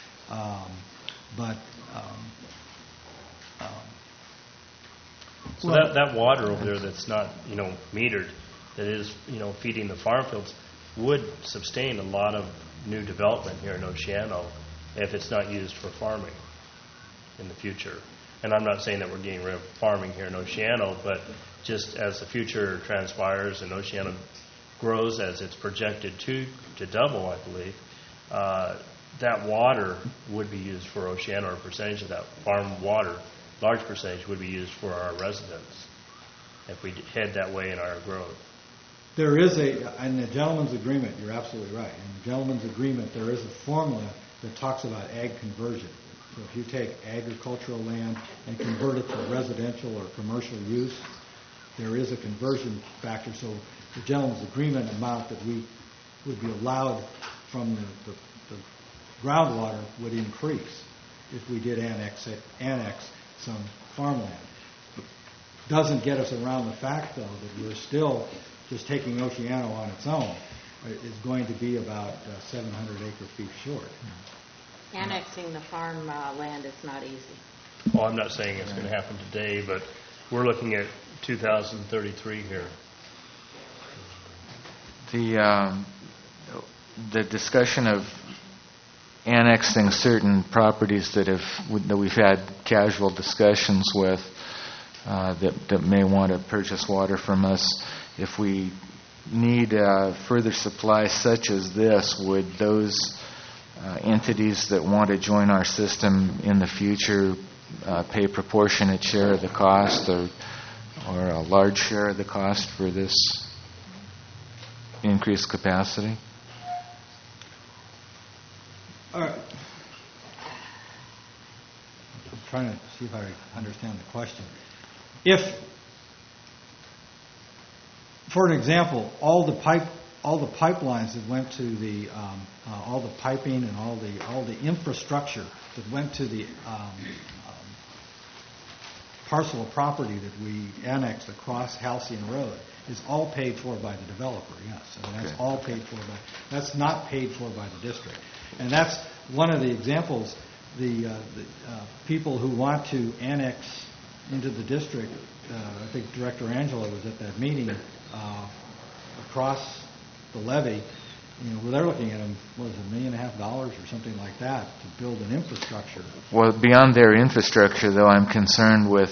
So that water over there that's not, metered, that is, feeding the farm fields, would sustain a lot of new development here in Oceano if it's not used for farming in the future. And I'm not saying that we're getting rid of farming here in Oceano, but just as the future transpires and Oceano grows as it's projected to double, I believe, that water would be used for Oceano, or a percentage of that farm water, large percentage, would be used for our residents if we head that way in our growth. There is in the gentleman's agreement, you're absolutely right. In the gentleman's agreement, there is a formula that talks about ag conversion. So if you take agricultural land and convert it to residential or commercial use, there is a conversion factor. So the gentleman's agreement amount that we would be allowed from the groundwater would increase if we did annex some farmland. Doesn't get us around the fact, though, that we're still just taking Oceano on its own is going to be about 700 acre-feet short. Annexing the farm land is not easy. Well, I'm not saying it's going to happen today, but we're looking at 2033 here. The discussion of annexing certain properties that we've had casual discussions with that may want to purchase water from us, if we need further supply such as this, would those entities that want to join our system in the future pay a proportionate share of the cost or a large share of the cost for this increased capacity? All right. I'm trying to see if I understand the question. If, for an example, all the pipelines that went to the all the piping and all the infrastructure that went to the parcel of property that we annexed across Halcyon Road is all paid for by the developer, yes. I mean, that's all paid for that's not paid for by the district. And that's one of the examples, the people who want to annex into the district, I think Director Angela was at that meeting, across the levee, they're looking at them, $1.5 million or something like that to build an infrastructure. Well, beyond their infrastructure, though, I'm concerned with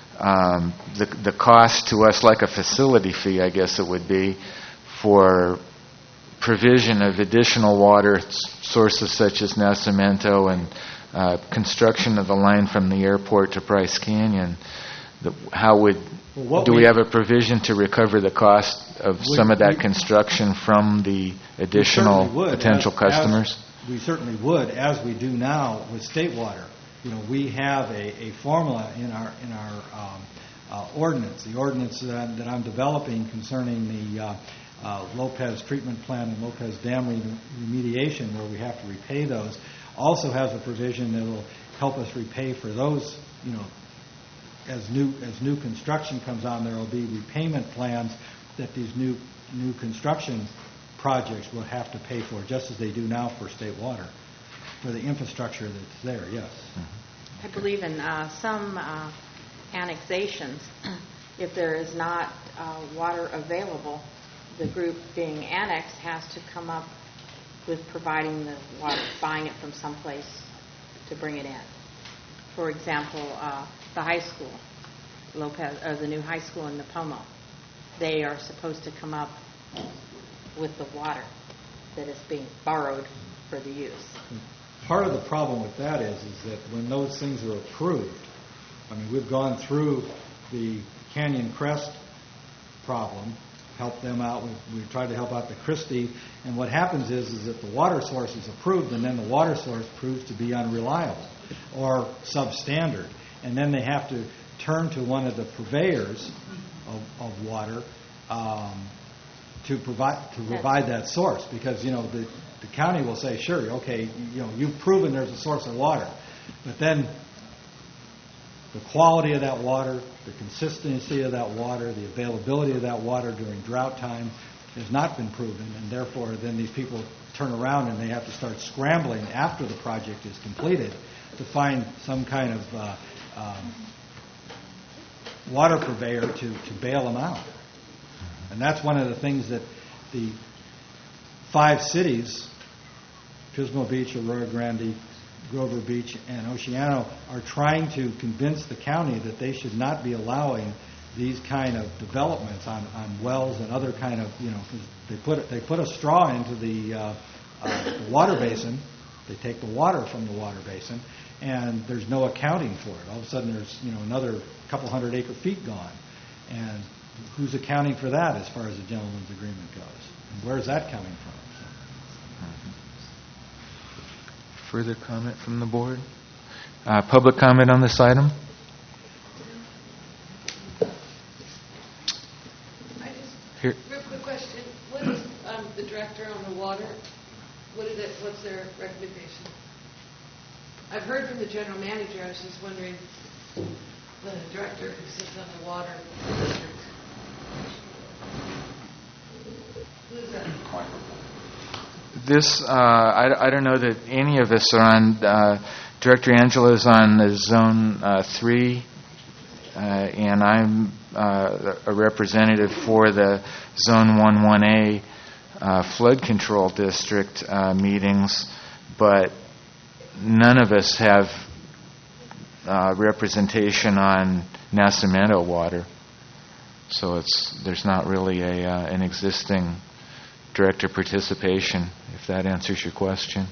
the cost to us, like a facility fee, I guess it would be, for provision of additional water sources such as Nacimiento and construction of the line from the airport to Bryce Canyon. Do we have a provision to recover the cost of some of that construction from the additional potential customers? We certainly would, as we do now with state water. We have a formula in our ordinance, the ordinance that I'm developing concerning the Lopez treatment plant and Lopez Dam remediation, where we have to repay those, also has a provision that will help us repay for those, as new construction comes on. There will be repayment plans that these new construction projects will have to pay for, just as they do now for state water, for the infrastructure that's there, yes. I believe in some annexations, if there is not water available, the group being annexed has to come up with providing the water, buying it from someplace to bring it in. For example, the high school, the new high school in Nipomo, they are supposed to come up with the water that is being borrowed for the use. Part of the problem with that is that when those things are approved, we've gone through the Canyon Crest problem, helped them out. We've tried to help out the Christie, and what happens is that the water source is approved, and then the water source proves to be unreliable or substandard, and then they have to turn to one of the purveyors of water to provide that source, because the county will say, sure, okay, you've proven there's a source of water, but then the quality of that water, the consistency of that water, the availability of that water during drought time has not been proven, and therefore then these people turn around and they have to start scrambling after the project is completed to find some kind of water purveyor to bail them out. And that's one of the things that the 5 cities, Pismo Beach, Arroyo Grande, Grover Beach, and Oceano, are trying to convince the county that they should not be allowing these kind of developments on wells and other kind of, because they put a straw into the water basin. They take the water from the water basin, and there's no accounting for it. All of a sudden, there's another couple hundred acre feet gone, and who's accounting for that as far as the gentleman's agreement goes? And where's that coming from? Further comment from the board? Public comment on this item? Real quick question. What is the director on the water? What's their recommendation? I've heard from the general manager. I was just wondering, the director who sits on the water district. Who's that? This, I don't know that any of us are on. Director Angela is on the Zone 3, and I'm a representative for the Zone 11A flood control district meetings, but none of us have representation on Nacimiento water. So there's not really an existing director participation, if that answers your question.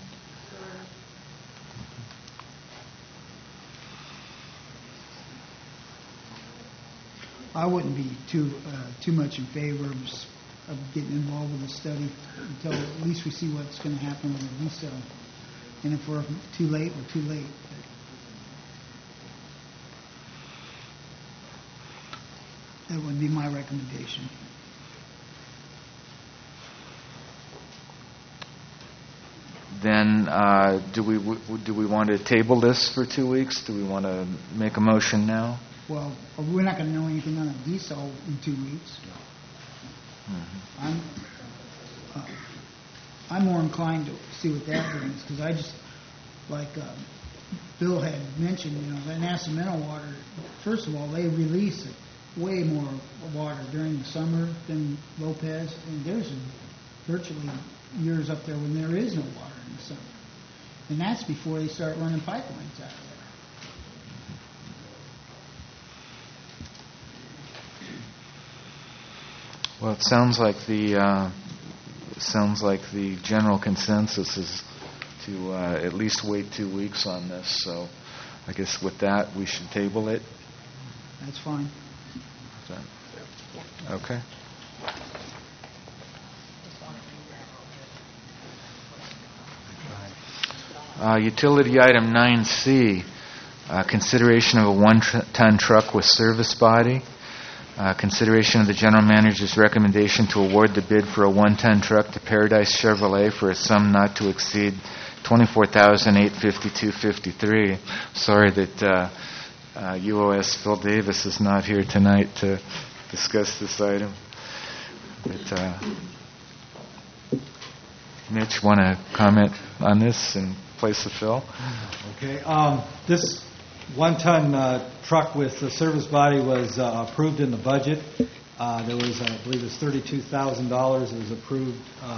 I wouldn't be too much in favor of getting involved with the study until at least we see what's going to happen with the desal. And if we're too late, we're too late. That would be my recommendation. Then do we want to table this for 2 weeks? Do we want to make a motion now? Well, we're not going to know anything on the desal in 2 weeks. Mm-hmm. I'm more inclined to see what that brings, because I just, like Bill had mentioned, the Nacimiento water, first of all, they release way more water during the summer than Lopez, and there's virtually years up there when there is no water in the summer. And that's before they start running pipelines out of there. Well, it sounds like the general consensus is to at least wait 2 weeks on this. So, I guess with that, we should table it. That's fine. Okay. Utility item 9C, consideration of a 1-ton truck with service body. Consideration of the general manager's recommendation to award the bid for a 1-ton truck to Paradise Chevrolet for a sum not to exceed $24,852.53. Sorry that UOS Phil Davis is not here tonight to discuss this item. But, Mitch, want to comment on this in place of Phil? Okay. This 1-ton truck with the service body was approved in the budget. There was, I believe, it was $32,000. It was approved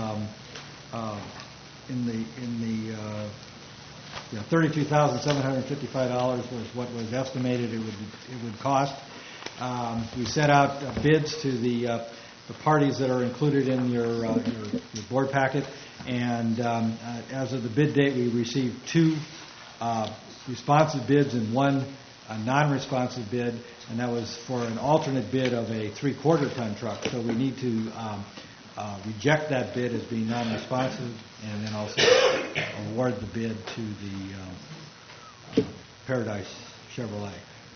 $32,755 was what was estimated it would cost. We set out bids to the parties that are included in your board packet, and as of the bid date, we received 2 responsive bids and 1 non-responsive bid, and that was for an alternate bid of a 3/4-ton truck. So we need to reject that bid as being non-responsive, and then also award the bid to the Paradise Chevrolet.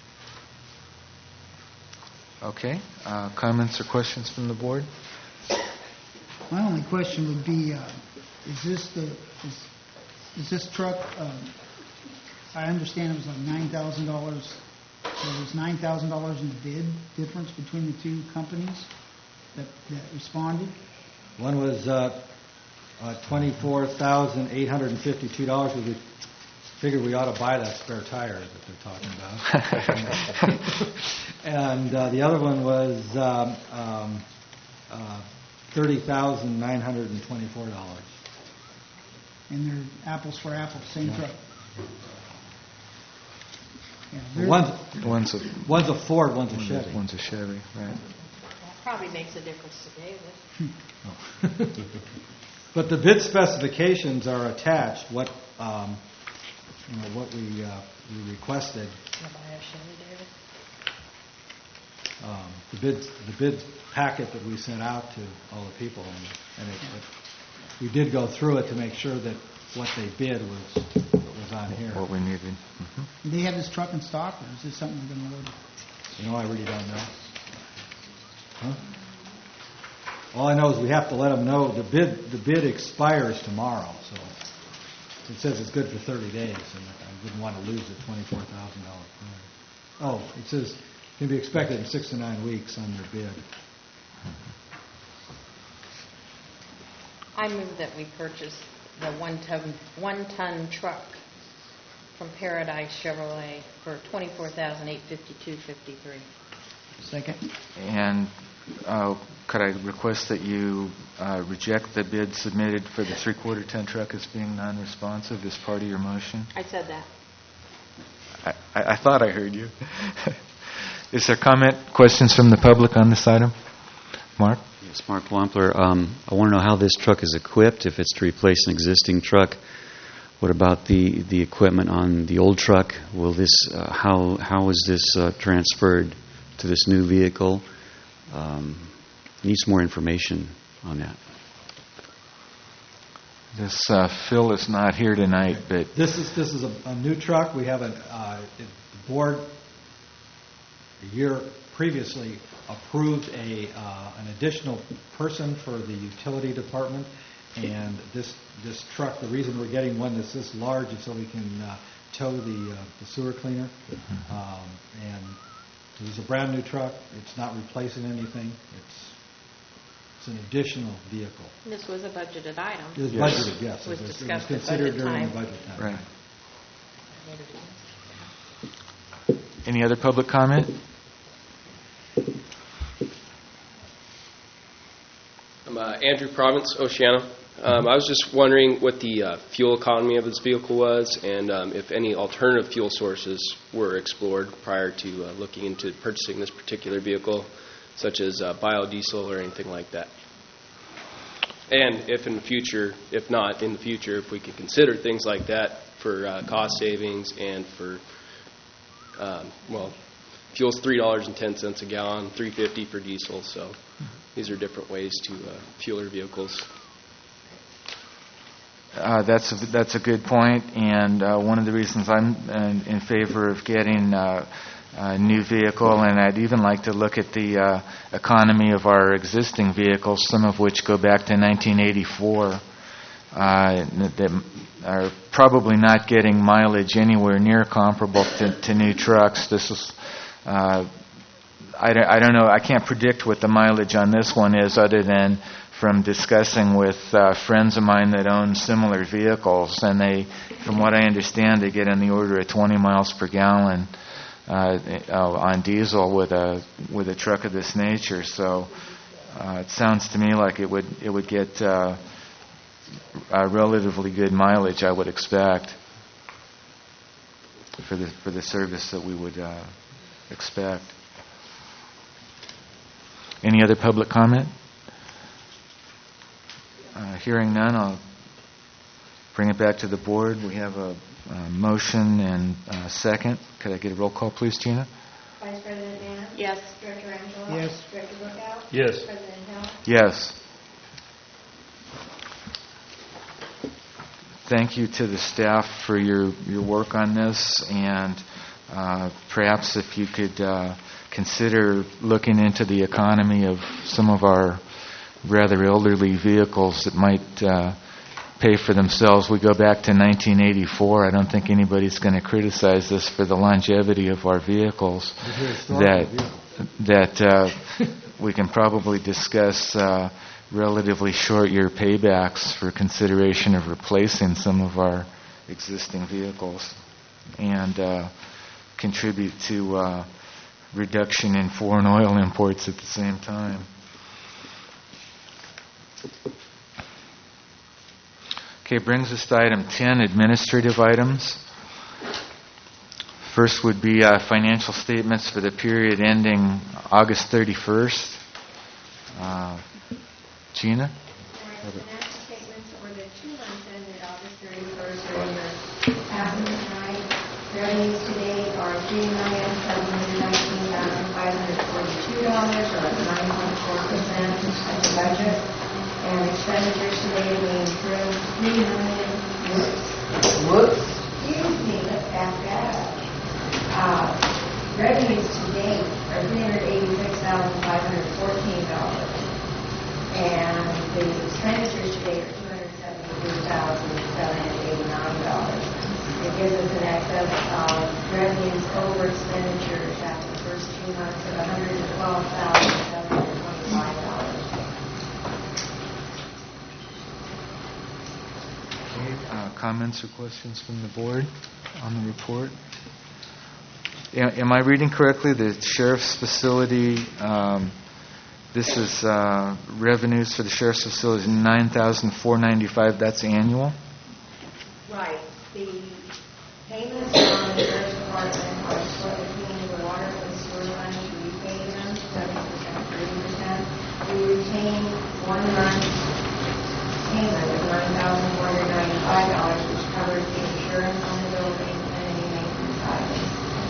Okay. Comments or questions from the board? My only question would be, is this truck, I understand it was like $9,000, so there's $9,000 in the bid difference between the 2 companies that responded? One was $24,852. We figured we ought to buy that spare tire that they're talking about. And the other one was $30,924. And they're apples for apples, same truck. Yeah, One's a Ford, one's a Chevy. One's a Chevy, right. That probably makes a difference to David. But the bid specifications are attached. What we requested. Can I buy a Chevy, David? The bid packet that we sent out to all the people, and we did go through it to make sure that what they bid was on here. What we needed. Mm-hmm. Do they have this truck in stock, or is this something we're going to order? I really don't know. Huh? All I know is we have to let them know the bid expires tomorrow, so it says it's good for 30 days, and I wouldn't want to lose the $24,000 prize. Oh, it says can be expected in 6 to 9 weeks on their bid. I move that we purchase the one-ton truck from Paradise Chevrolet for $24,852.53. Second. And could I request that you reject the bid submitted for the 3/4 ton truck as being non-responsive as part of your motion? I said that. I thought I heard you. Is there questions from the public on this item? Mark? Yes, Mark Wampler. I want to know how this truck is equipped, if it's to replace an existing truck. What about the equipment on the old truck? Will this how is this transferred to this new vehicle? Need some more information on that. This Phil is not here tonight, but this is a new truck. We have the board a year previously approved an additional person for the utility department, and this truck. The reason we're getting one that's this large is so we can tow the sewer cleaner. And this is a brand new truck. It's not replacing anything. It's an additional vehicle. This was a budgeted item. It was budgeted, yes. It was It was discussed at considered budget during time. the budget time. right. Any other public comment? I'm Andrew Province, Oceana. I was just wondering what the fuel economy of this vehicle was, and if any alternative fuel sources were explored prior to looking into purchasing this particular vehicle, such as biodiesel or anything like that. And if not in the future, if we could consider things like that for cost savings and for, fuel's $3.10 a gallon, $3.50 for diesel, so these are different ways to fuel our vehicles. That's a good point, and one of the reasons I'm in favor of getting a new vehicle, and I'd even like to look at the economy of our existing vehicles, some of which go back to 1984, that are probably not getting mileage anywhere near comparable to new trucks. This is I don't know. I can't predict what the mileage on this one is, other than from discussing with friends of mine that own similar vehicles, and from what I understand, they get in the order of 20 miles per gallon on diesel with a truck of this nature. So it sounds to me like it would get a relatively good mileage, I would expect, for the service that we would expect. Any other public comment? Hearing none, I'll bring it back to the board. We have a motion and a second. Could I get a roll call, please, Gina? Vice President Mann? Yes. Director Angela? Yes. Director Lookout? Yes. President Hill? Yes. Thank you to the staff for your work on this, and perhaps if you could consider looking into the economy of some of our rather elderly vehicles that might pay for themselves. We go back to 1984. I don't think anybody's going to criticize us for the longevity of our vehicles. That we can probably discuss relatively short year paybacks for consideration of replacing some of our existing vehicles and contribute to reduction in foreign oil imports at the same time. Okay, brings us to item 10, administrative items. First would be financial statements for the period ending August 31st. Gina? Financial statements for the 2 months ended August 31st are in the packet tonight. Revenues today are $3,719,542, or 9.4% of the budget. And expenditures today being $3 million. Excuse me, let's back that up. Revenues today are $386,514. And the expenditures today are $273,789. It gives us an excess of revenues over expenditures after the first 2 months of $112,725. Comments or questions from the board on the report? Am I reading correctly? The sheriff's facility, this is revenues for the sheriff's facility is $9,495. That's annual? Right. The payments on the sheriff's department are split between the water and sewer fund. We pay them 70%, 30%. We retain 1 month payment of $9,495, which covers the insurance on the building and any maintenance items.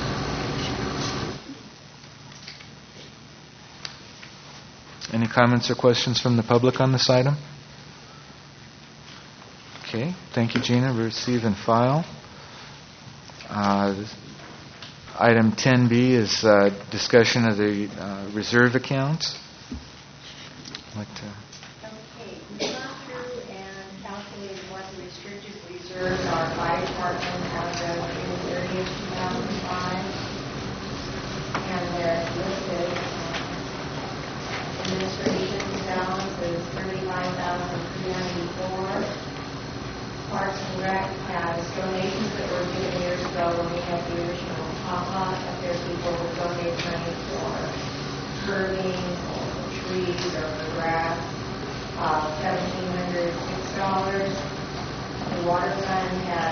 Any comments or questions from the public on this item? Okay, thank you, Gina. Receive and file. Item 10B is discussion of the reserve accounts. I'd like to... Okay, we've gone through and calculated what the restricted reserves are by department as of June 30th, 2005. And they're listed. Administration balance is $35,394. Parks and Rec has donations that were given years ago when we had the original pop-up. If there's people who donate money for curbing or for trees or for grass, $1,706. The water fund has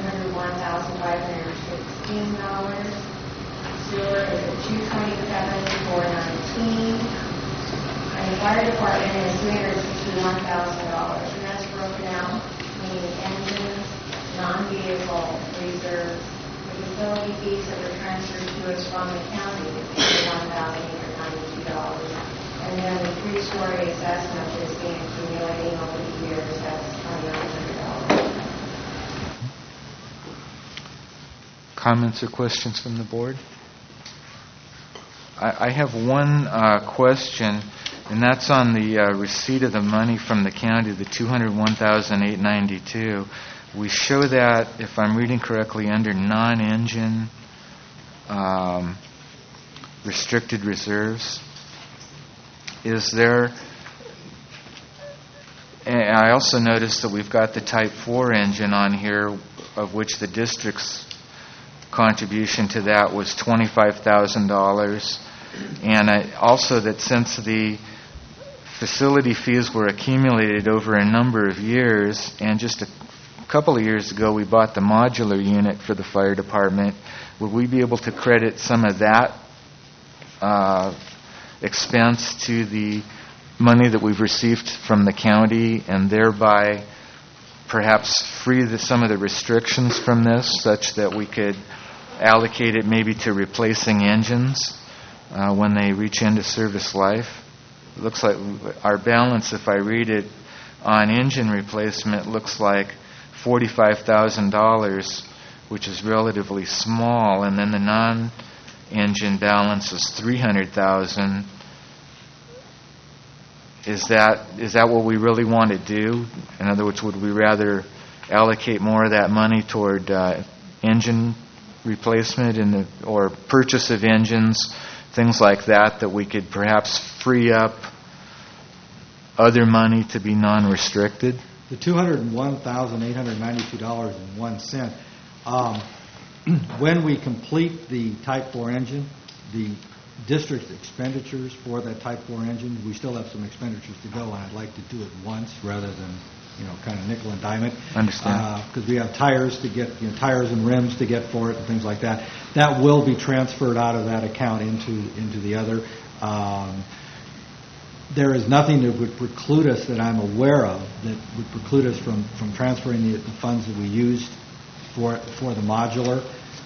$701,516. Sewer is at $227,419. And the fire department is $361,000, and that's broken out between engines, non-vehicle reserves, the utility fees that were transferred to us from the county is $1,892, and then the 3-story assessment is being accumulating over the years. That's $2,900. Comments or questions from the board? I have one question, and that's on the receipt of the money from the county, the $201,892. We show that, if I'm reading correctly, under non-engine restricted reserves. Is there... And I also noticed that we've got the Type 4 engine on here, of which the district's contribution to that was $25,000. And also that since the facility fees were accumulated over a number of years, and just a couple of years ago we bought the modular unit for the fire department, would we be able to credit some of that expense to the money that we've received from the county, and thereby perhaps free some of the restrictions from this, such that we could allocate it maybe to replacing engines when they reach into service life? It looks like our balance, if I read it, on engine replacement looks like $45,000, which is relatively small, and then the non-engine balance is $300,000. Is that what we really want to do? In other words, would we rather allocate more of that money toward engine replacement or purchase of engines, things like that we could perhaps free up other money to be non-restricted? The $201,892.01. When we complete the Type 4 engine, the district's expenditures for that Type 4 engine, we still have some expenditures to go, and I'd like to do it once rather than, kind of nickel and dime it. Understand. Because we have tires to get, tires and rims to get for it and things like that. That will be transferred out of that account into the other. There is nothing that would preclude us that I'm aware of that would preclude us from transferring the funds that we used for the modular.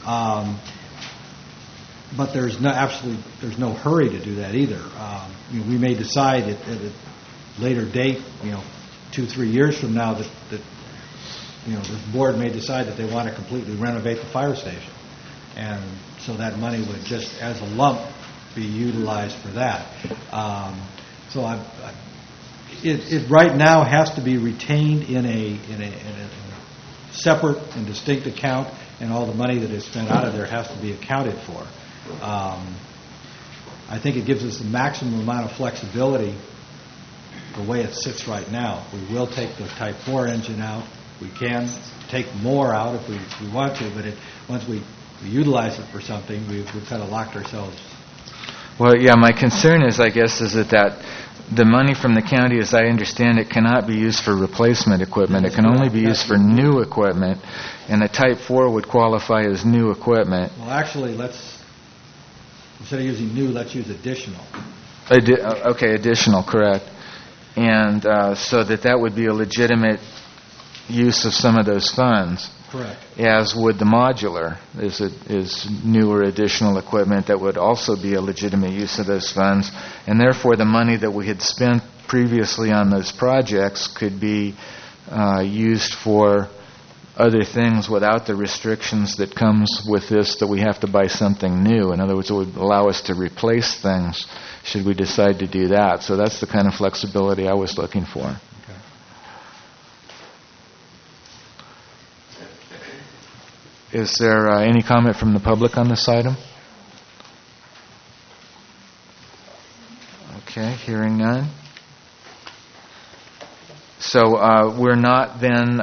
But there's no hurry to do that either. We may decide at a later date, 2-3 years from now, that the board may decide that they want to completely renovate the fire station, and so that money would just as a lump be utilized for that. So it right now has to be retained in a separate and distinct account, and all the money that is spent out of there has to be accounted for. I think it gives us the maximum amount of flexibility the way it sits right now. We will take the Type 4 engine out. We can take more out if we want to, but once we utilize it for something, we've kind of locked ourselves. Well, yeah, my concern is that the money from the county, as I understand it, cannot be used for replacement equipment. It can only be used for new equipment, and the Type 4 would qualify as new equipment. Well, actually, instead of using new, let's use additional. Okay, additional, correct. And so that would be a legitimate use of some of those funds. Correct. As would the modular is new or additional equipment that would also be a legitimate use of those funds, and therefore the money that we had spent previously on those projects could be used for other things without the restrictions that comes with this, that we have to buy something new. In other words, it would allow us to replace things should we decide to do that. So that's the kind of flexibility I was looking for. Is there any comment from the public on this item? Okay, hearing none. So we're not then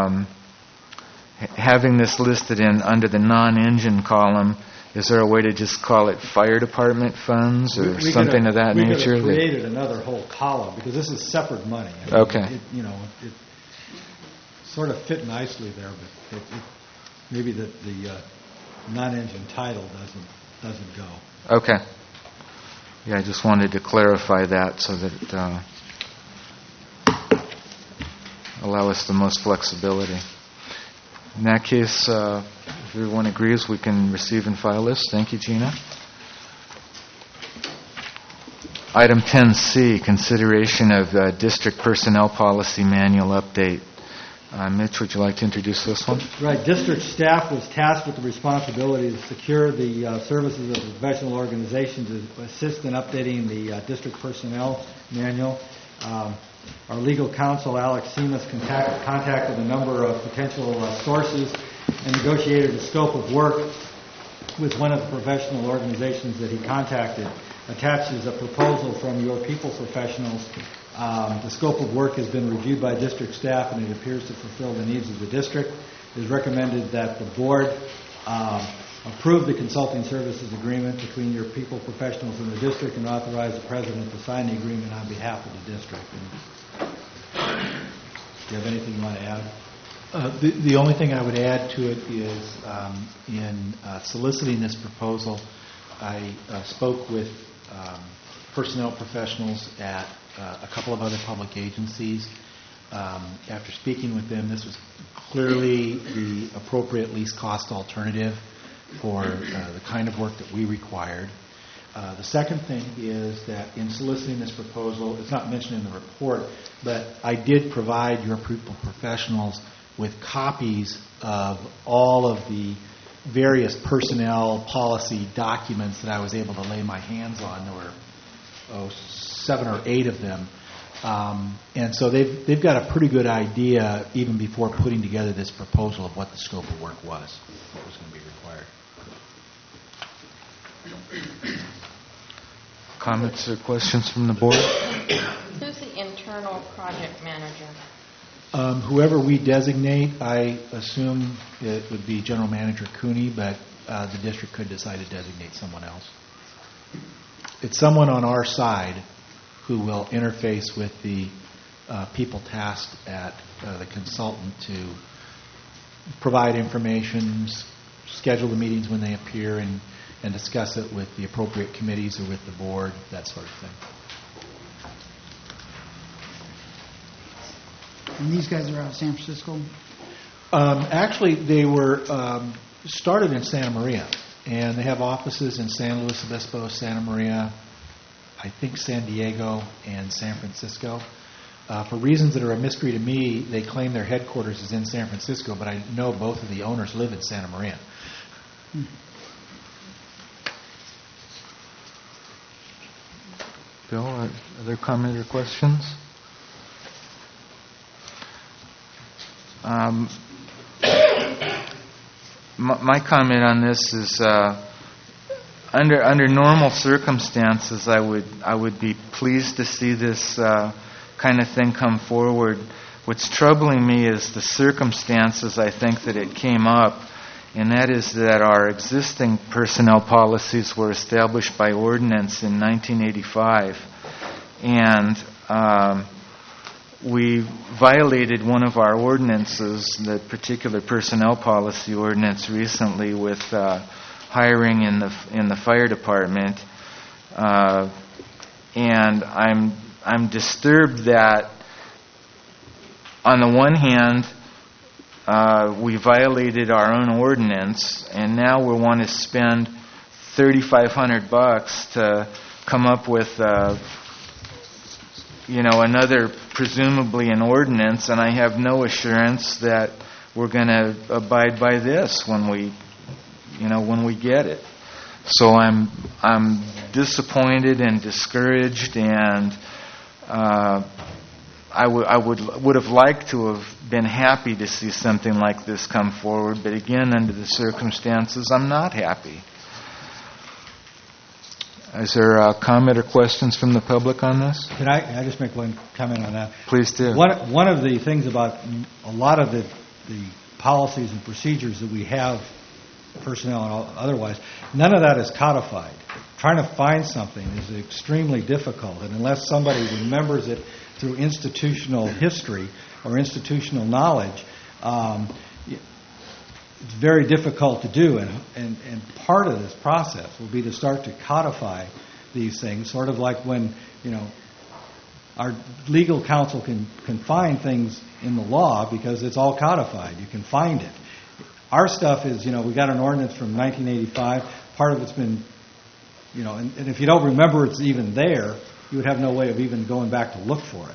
having this listed under the non-engine column. Is there a way to just call it fire department funds or something of that nature? We could have created another whole column because this is separate money. Okay. It sort of fit nicely there, but maybe the non-engine title doesn't go. Okay. Yeah, I just wanted to clarify that so that allow us the most flexibility. In that case, if everyone agrees, we can receive and file this. Thank you, Gina. Item 10C, consideration of district personnel policy manual update. Mitch, would you like to introduce this one? Right. District staff was tasked with the responsibility to secure the services of professional organizations to assist in updating the district personnel manual. Our legal counsel, Alex Seamus, contacted a number of potential sources and negotiated a scope of work with one of the professional organizations that he contacted. Attached is a proposal from your people professionals. The scope of work has been reviewed by district staff, and it appears to fulfill the needs of the district. It is recommended that the board approve the consulting services agreement between your people professionals and the district and authorize the president to sign the agreement on behalf of the district. Do you have anything you want to add? The only thing I would add to it is in soliciting this proposal, I spoke with personnel professionals at a couple of other public agencies. After speaking with them, this was clearly the appropriate least cost alternative for the kind of work that we required. The second thing is that in soliciting this proposal, it's not mentioned in the report, but I did provide your people professionals with copies of all of the various personnel policy documents that I was able to lay my hands on. There were 7 or 8 of them. And so they've got a pretty good idea, even before putting together this proposal, of what the scope of work was, what was going to be required. Comments or questions from the board? Who's the internal assistant manager? Whoever we designate, I assume it would be General Manager Cooney, but the district could decide to designate someone else. It's someone on our side who will interface with the people tasked at the consultant to provide information, schedule the meetings when they appear, and discuss it with the appropriate committees or with the board, that sort of thing. And these guys are out of San Francisco? Actually, they were started in Santa Maria, and they have offices in San Luis Obispo, Santa Maria, I think San Diego, and San Francisco. For reasons that are a mystery to me, they claim their headquarters is in San Francisco, but I know both of the owners live in Santa Maria. Bill, other comments or questions? My comment on this is under normal circumstances, I would be pleased to see this kind of thing come forward. What's troubling me is the circumstances I think that it came up, and that is that our existing personnel policies were established by ordinance in 1985, and we violated one of our ordinances, the particular personnel policy ordinance, recently with hiring in the fire department, and I'm disturbed that on the one hand we violated our own ordinance, and now we want to spend $3,500 to come up with another, presumably an ordinance, and I have no assurance that we're going to abide by this when we get it. So I'm disappointed and discouraged, and I would have liked to have been happy to see something like this come forward, but again, under the circumstances, I'm not happy. Is there a comment or questions from the public on this? Can I just make one comment on that? Please do. One of the things about a lot of the policies and procedures that we have, personnel and otherwise, none of that is codified. Trying to find something is extremely difficult, and unless somebody remembers it through institutional history or institutional knowledge, it's very difficult to do, and part of this process will be to start to codify these things, sort of like when, our legal counsel can find things in the law because it's all codified. You can find it. Our stuff is, we got an ordinance from 1985. Part of it's been, and if you don't remember it's even there, you would have no way of even going back to look for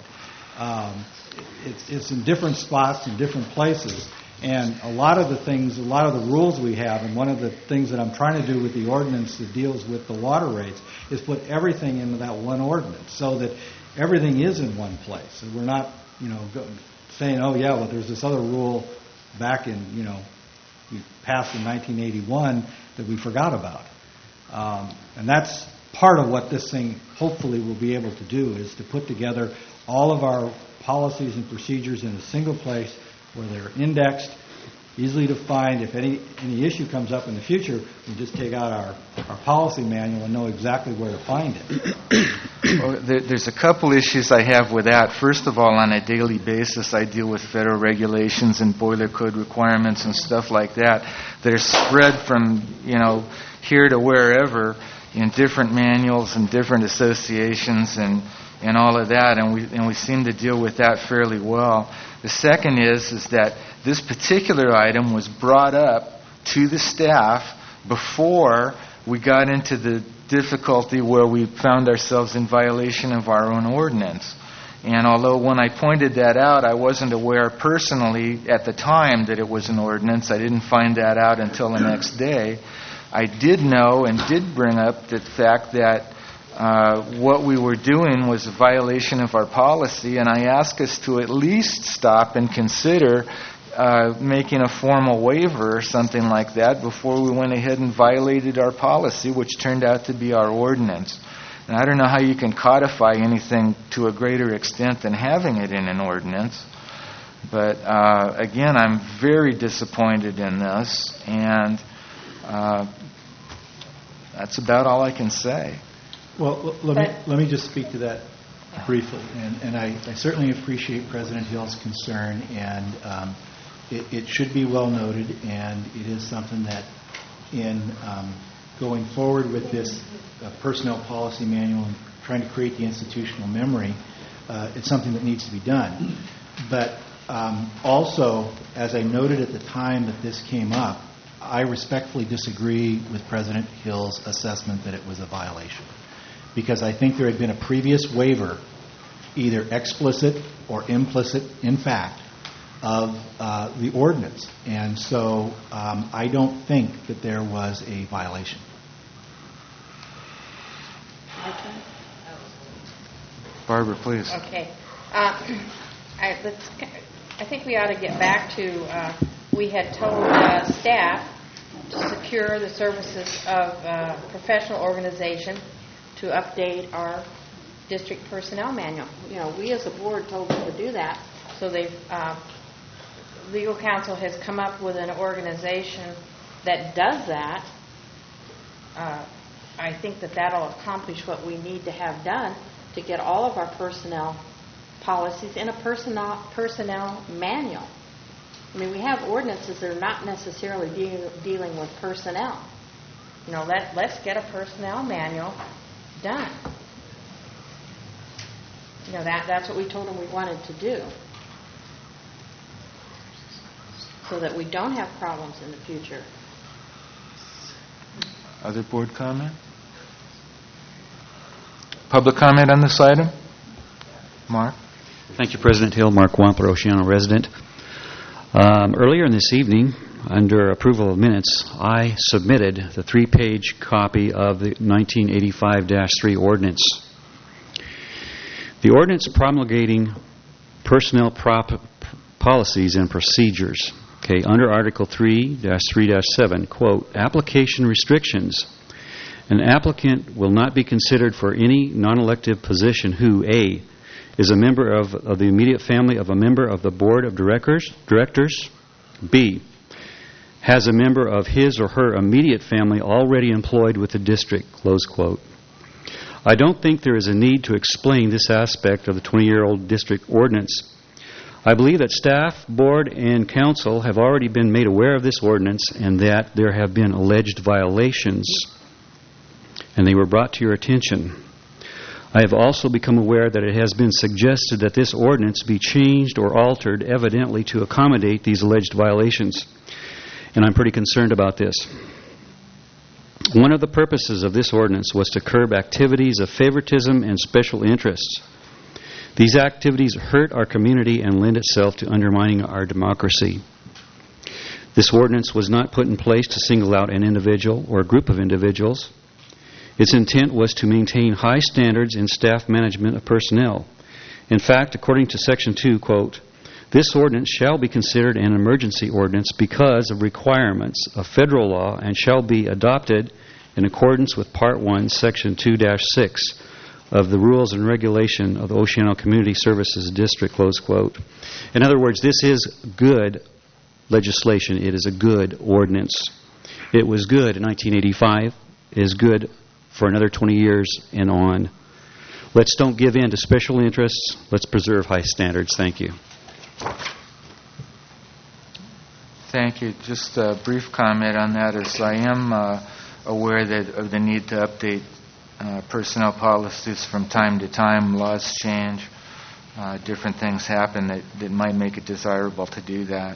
it. It's in different spots in different places. And a lot of the rules we have, and one of the things that I'm trying to do with the ordinance that deals with the water rates is put everything into that one ordinance so that everything is in one place. And we're not, saying, oh, yeah, well, there's this other rule back in, we passed in 1981 that we forgot about. And that's part of what this thing hopefully will be able to do, is to put together all of our policies and procedures in a single place where they're indexed, easily to find. If any issue comes up in the future, we just take out our policy manual and know exactly where to find it. Well, there's a couple issues I have with that. First of all, on a daily basis, I deal with federal regulations and boiler code requirements and stuff like that that are spread from, here to wherever in different manuals and different associations and all of that, and we seem to deal with that fairly well. The second is that this particular item was brought up to the staff before we got into the difficulty where we found ourselves in violation of our own ordinance. And although when I pointed that out, I wasn't aware personally at the time that it was an ordinance, I didn't find that out until the next day, I did know and did bring up the fact that what we were doing was a violation of our policy, and I asked us to at least stop and consider making a formal waiver or something like that before we went ahead and violated our policy, which turned out to be our ordinance. And I don't know how you can codify anything to a greater extent than having it in an ordinance. But again, I'm very disappointed in this, and that's about all I can say. Well, let me just speak to that briefly. And I certainly appreciate President Hill's concern, and it should be well noted, and it is something that in going forward with this personnel policy manual and trying to create the institutional memory, it's something that needs to be done. But also, as I noted at the time that this came up, I respectfully disagree with President Hill's assessment that it was a violation, because I think there had been a previous waiver, either explicit or implicit, in fact, of the ordinance. And so I don't think that there was a violation. Barbara, please. Okay. I think we ought to get back to, we had told staff to secure the services of a professional organization to update our district personnel manual. You know, we as a board told them to do that. So they've, legal counsel has come up with an organization that does that. I think that that'll accomplish what we need to have done to get all of our personnel policies in a personnel manual. I mean, we have ordinances that are not necessarily dealing with personnel. You know, let's get a personnel manual done. You know, that's what we told them we wanted to do, so that we don't have problems in the future. Other board comment? Public comment on this item? Mark? Thank you, President Hill. Mark Wampler, Oceano resident. Earlier in this evening, under approval of minutes, I submitted the 3-page copy of the 1985-3 ordinance. The ordinance promulgating personnel policies and procedures. Okay, under Article 3-3-7, quote, application restrictions. An applicant will not be considered for any non-elective position who, A, is a member of the immediate family of a member of the board of directors, B, has a member of his or her immediate family already employed with the district, close quote. I don't think there is a need to explain this aspect of the 20-year-old district ordinance. I believe that staff, board, and council have already been made aware of this ordinance and that there have been alleged violations, and they were brought to your attention. I have also become aware that it has been suggested that this ordinance be changed or altered evidently to accommodate these alleged violations, and I'm pretty concerned about this. One of the purposes of this ordinance was to curb activities of favoritism and special interests. These activities hurt our community and lend itself to undermining our democracy. This ordinance was not put in place to single out an individual or a group of individuals. Its intent was to maintain high standards in staff management of personnel. In fact, according to Section 2, quote, this ordinance shall be considered an emergency ordinance because of requirements of federal law and shall be adopted in accordance with Part 1, Section 2-6 of the Rules and Regulation of the Oceano Community Services District, close quote. In other words, this is good legislation. It is a good ordinance. It was good in 1985. It is good for another 20 years and on. Let's don't give in to special interests. Let's preserve high standards. Thank you. Thank you. Just a brief comment on that, as I am aware of the need to update personnel policies from time to time. Laws change. Different things happen that might make it desirable to do that.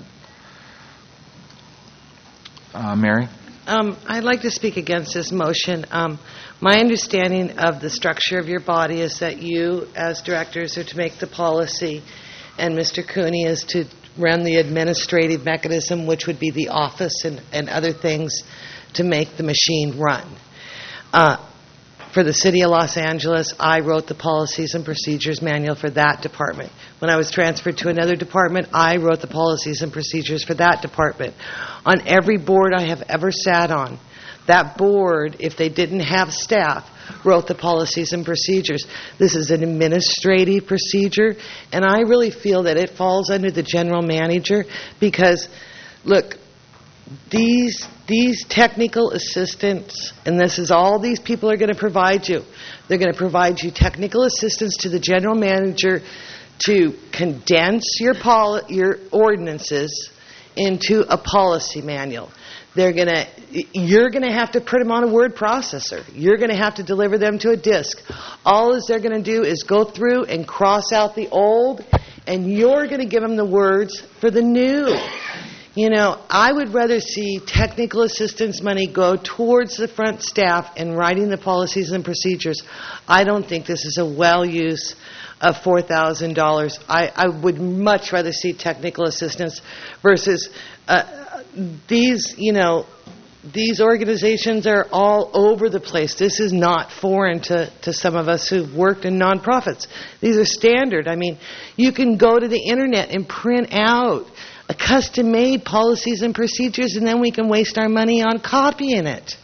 Mary? I'd like to speak against this motion. My understanding of the structure of your body is that you, as directors, are to make the policy, and Mr. Cooney is to run the administrative mechanism, which would be the office and other things to make the machine run. For the City of Los Angeles, I wrote the policies and procedures manual for that department. When I was transferred to another department, I wrote the policies and procedures for that department. On every board I have ever sat on, That board, if they didn't have staff, wrote the policies and procedures. This is an administrative procedure, and I really feel that it falls under the general manager because, look, these technical assistants, and this is all these people are going to provide you. They're going to provide you technical assistance to the general manager to condense your ordinances into a policy manual. You're going to have to put them on a word processor. You're going to have to deliver them to a disk. All they're going to do is go through and cross out the old, and you're going to give them the words for the new. You know, I would rather see technical assistance money go towards the front staff in writing the policies and procedures. I don't think this is a well use of $4,000. I would much rather see technical assistance versus these organizations are all over the place. This is not foreign to some of us who've worked in nonprofits. These are standard. I mean, you can go to the internet and print out a custom-made policies and procedures, and then we can waste our money on copying it.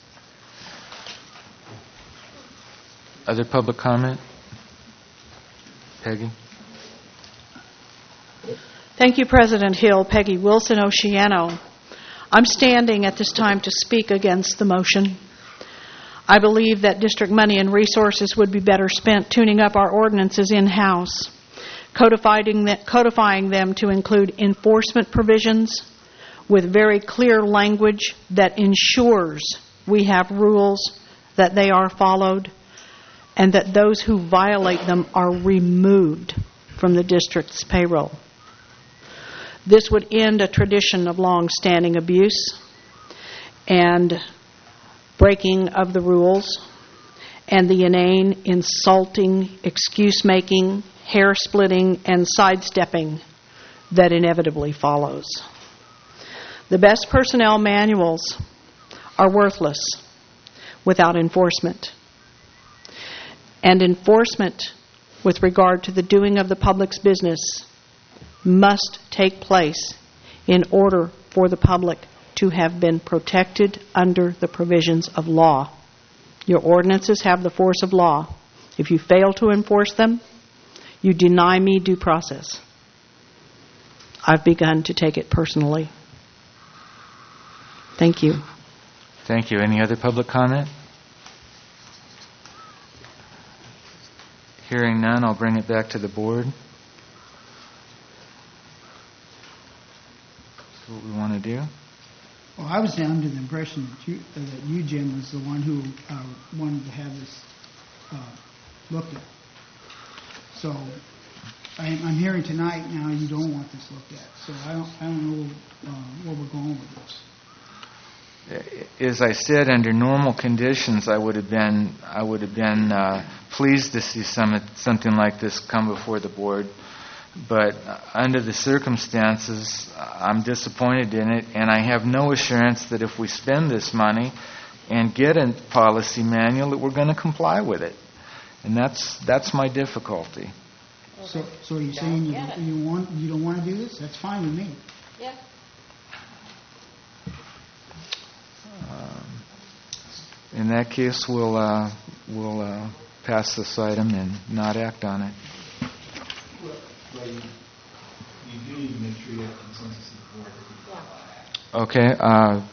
Other public comment? Peggy? Thank you, President Hill. Peggy Wilson, Oceano. I'm standing at this time to speak against the motion. I believe that district money and resources would be better spent tuning up our ordinances in-house, codifying them to include enforcement provisions with very clear language that ensures we have rules, that they are followed, and that those who violate them are removed from the district's payroll. This would end a tradition of long-standing abuse and breaking of the rules and the inane, insulting, excuse-making, hair-splitting, and sidestepping that inevitably follows. The best personnel manuals are worthless without enforcement. And enforcement with regard to the doing of the public's business must take place in order for the public to have been protected under the provisions of law. Your ordinances have the force of law. If you fail to enforce them, you deny me due process. I've begun to take it personally. Thank you. Thank you. Any other public comment? Hearing none, I'll bring it back to the board. What we want to do? Well, I was under the impression that you, Jim, was the one who wanted to have this looked at. So I'm hearing tonight now you don't want this looked at. So I don't know where we're going with this. As I said, under normal conditions, I would have been pleased to see something like this come before the board. But under the circumstances, I'm disappointed in it, and I have no assurance that if we spend this money and get a policy manual, that we're going to comply with it. And that's my difficulty. So are you saying you don't want to do this? That's fine with me. Yeah. In that case, we'll pass this item and not act on it. Well, you do need to make sure you have consensus of the board. Okay.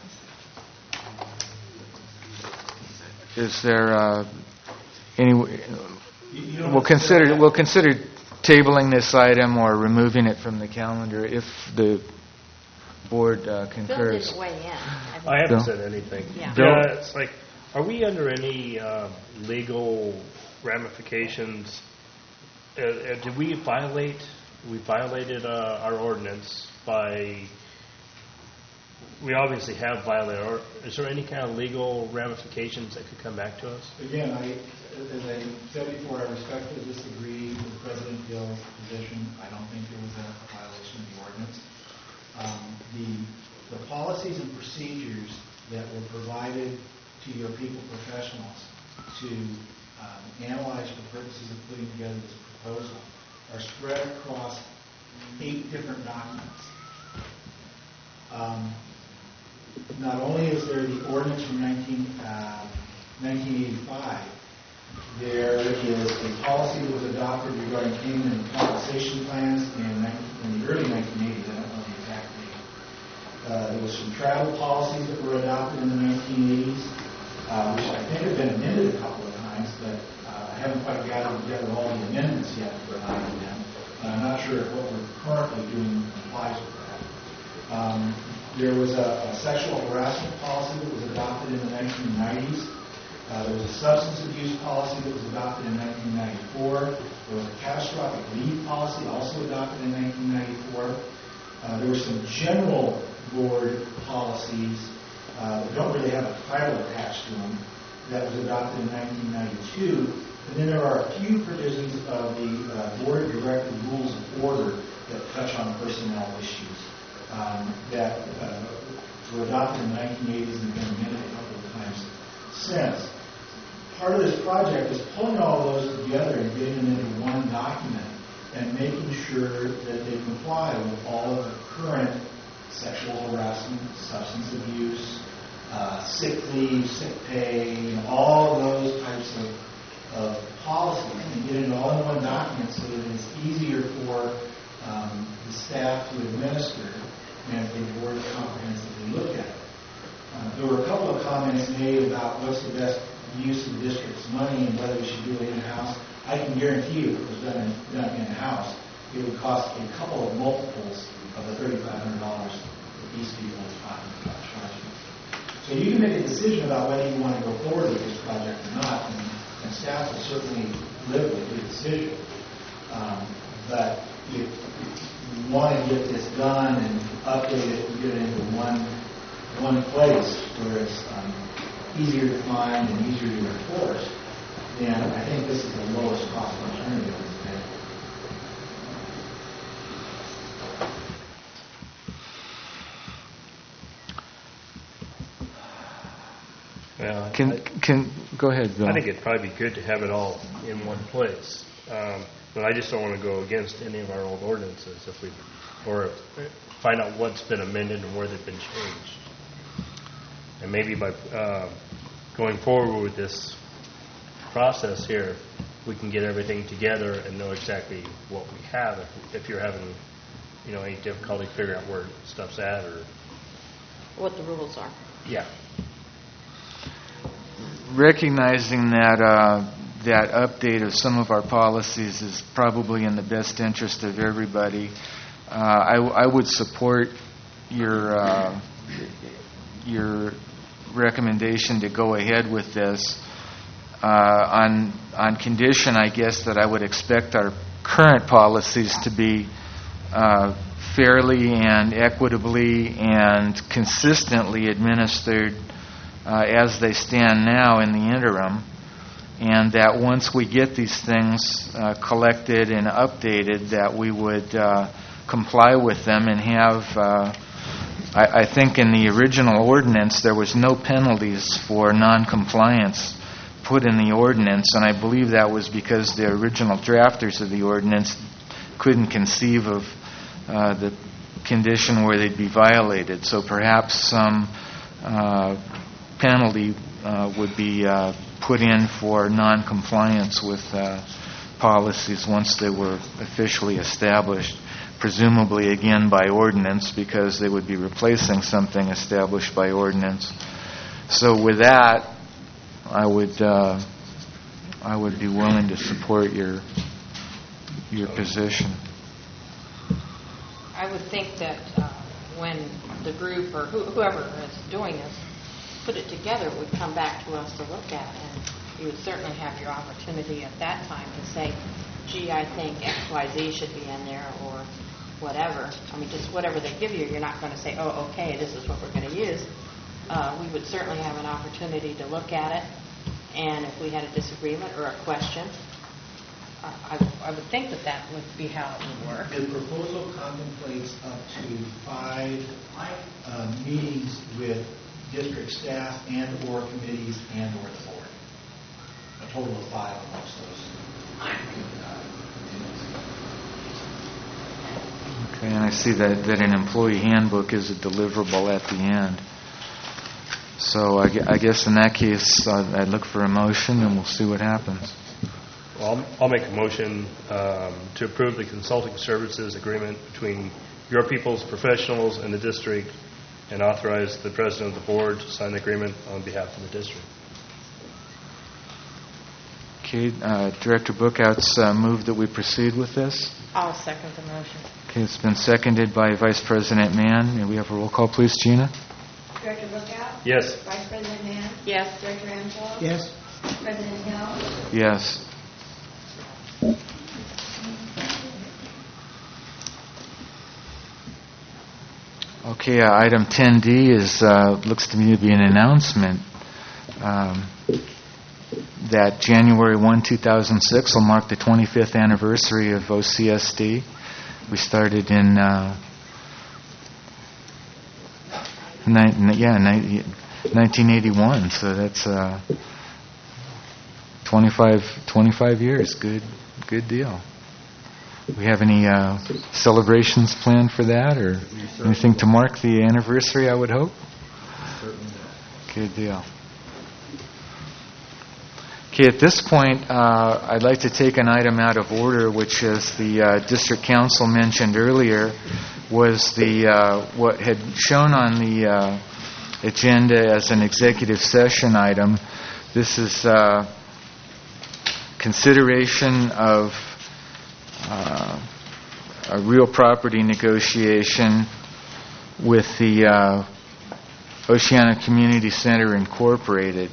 Is there any? We'll consider tabling this item or removing it from the calendar if the board concurs. Bill didn't weigh in. I haven't said anything. Yeah. It's like, are we under any legal ramifications? Did we violate? We violated our ordinance by. We obviously have violated. Is there any kind of legal ramifications that could come back to us? Again, as I said before, I respectfully disagree with President Hill's position. I don't think there was a violation of the ordinance. The policies and procedures that were provided to your people professionals to analyze for purposes of putting together this proposal are spread across 8 different documents. not only is there the ordinance from 1985, there is a policy that was adopted regarding payment and compensation plans in the early 1980s. I don't know the exact date. There was some travel policies that were adopted in the 1980s, which I think have been amended a couple of times, but I haven't quite gathered together all the amendments yet for them. I'm not sure if what we're currently doing applies with that. There was a sexual harassment policy that was adopted in the 1990s. There was a substance abuse policy that was adopted in 1994. There was a catastrophic leave policy also adopted in 1994. There were some general board policies that don't really have a title attached to them that was adopted in 1992. And then there are a few provisions of the board directed rules of order that touch on personnel issues that were adopted in the 1980s and have been amended a couple of times since. Part of this project is pulling all those together and getting them into one document and making sure that they comply with all of the current sexual harassment, substance abuse, sick leave, sick pay, all of those types of policies, and get it all in one document so that it's easier for the staff to administer and for the board to comprehensively look at it. There were a couple of comments made about what's the best use of the district's money and whether we should do it in-house. I can guarantee you if it was done in-house, it would cost a couple of multiples of the $3,500 that these people are talking about charging. So you can make a decision about whether you want to go forward with this project or not, and staff will certainly live with your decision. But if you want to get this done and update it and get it into one place where it's easier to find and easier to enforce, then I think this is the lowest cost alternative today. Well, Go ahead, Bill. I think it'd probably be good to have it all in one place. But I just don't want to go against any of our old ordinances or find out what's been amended and where they've been changed. And maybe by going forward with this process here, we can get everything together and know exactly what we have. If you're having, any difficulty figuring out where stuff's at or What the rules are. Yeah. Recognizing that that update of some of our policies is probably in the best interest of everybody, I would support your recommendation to go ahead with this on condition, I guess, that I would expect our current policies to be fairly and equitably and consistently administered as they stand now in the interim, and that once we get these things collected and updated, that we would comply with them and have, I think in the original ordinance there was no penalties for non-compliance put in the ordinance, and I believe that was because the original drafters of the ordinance couldn't conceive of the condition where they'd be violated. So perhaps some penalty would be put in for non-compliance with policies once they were officially established, presumably again by ordinance, because they would be replacing something established by ordinance. So with that, I would be willing to support your position. I would think that when the group or whoever is doing this put it together, would come back to us to look at, and you would certainly have your opportunity at that time to say, gee, I think XYZ should be in there, or whatever. I mean, just whatever they give you, you're not going to say, oh, okay, this is what we're going to use. We would certainly have an opportunity to look at it, and if we had a disagreement or a question, I would think that would be how it would work. The proposal contemplates up to 5 meetings with district staff and or committees and or the board. A total of 5 amongst those. Okay, and I see that an employee handbook is a deliverable at the end. So I guess in that case, I'd look for a motion, and we'll see what happens. Well, I'll make a motion to approve the consulting services agreement between Your People's Professionals and the district, and authorize the president of the board to sign the agreement on behalf of the district. Okay, Director Bookout's moved that we proceed with this. I'll second the motion. Okay, it's been seconded by Vice President Mann. May we have a roll call, please, Gina? Director Lookout? Yes. Vice President Mann? Yes. Director Angelo? Yes. President Hill? Yes. Okay, item 10D is looks to me to be an announcement that January 1, 2006 will mark the 25th anniversary of OCSD. We started in 1981, so that's 25 years. Good deal. We have any celebrations planned for that, or anything to mark the anniversary, I would hope? Good deal. Okay, at this point, I'd like to take an item out of order, which, as the district council mentioned earlier, was the what had shown on the agenda as an executive session item. This is consideration of a real property negotiation with the Oceana Community Center Incorporated.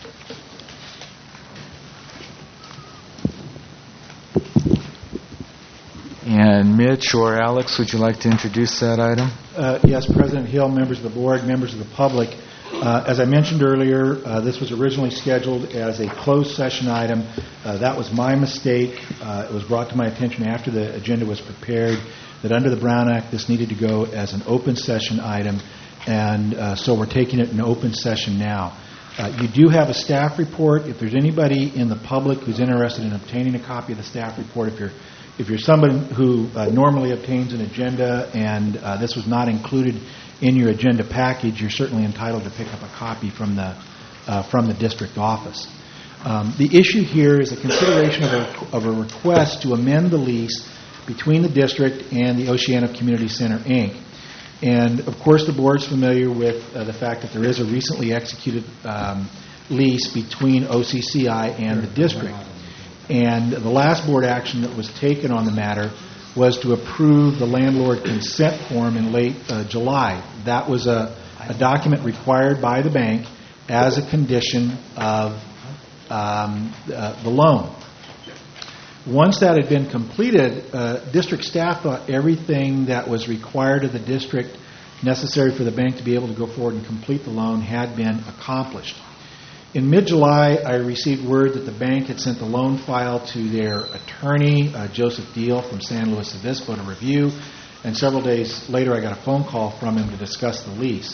And Mitch or Alex, would you like to introduce that item? Yes, President Hill, members of the board, members of the public. As I mentioned earlier, this was originally scheduled as a closed session item. That was my mistake. It was brought to my attention after the agenda was prepared that under the Brown Act this needed to go as an open session item, and so we're taking it in open session now. You do have a staff report. If there's anybody in the public who's interested in obtaining a copy of the staff report, if you're somebody who normally obtains an agenda and this was not included in your agenda package, you're certainly entitled to pick up a copy from the district office. The issue here is a consideration of a request to amend the lease between the district and the Oceana Community Center, Inc. And, of course, the board's familiar with the fact that there is a recently executed lease between OCCI and the district. And the last board action that was taken on the matter was to approve the landlord consent form in late July. That was a document required by the bank as a condition of the loan. Once that had been completed, district staff thought everything that was required of the district necessary for the bank to be able to go forward and complete the loan had been accomplished. In mid-July, I received word that the bank had sent the loan file to their attorney, Joseph Deal from San Luis Obispo, to review, and several days later I got a phone call from him to discuss the lease.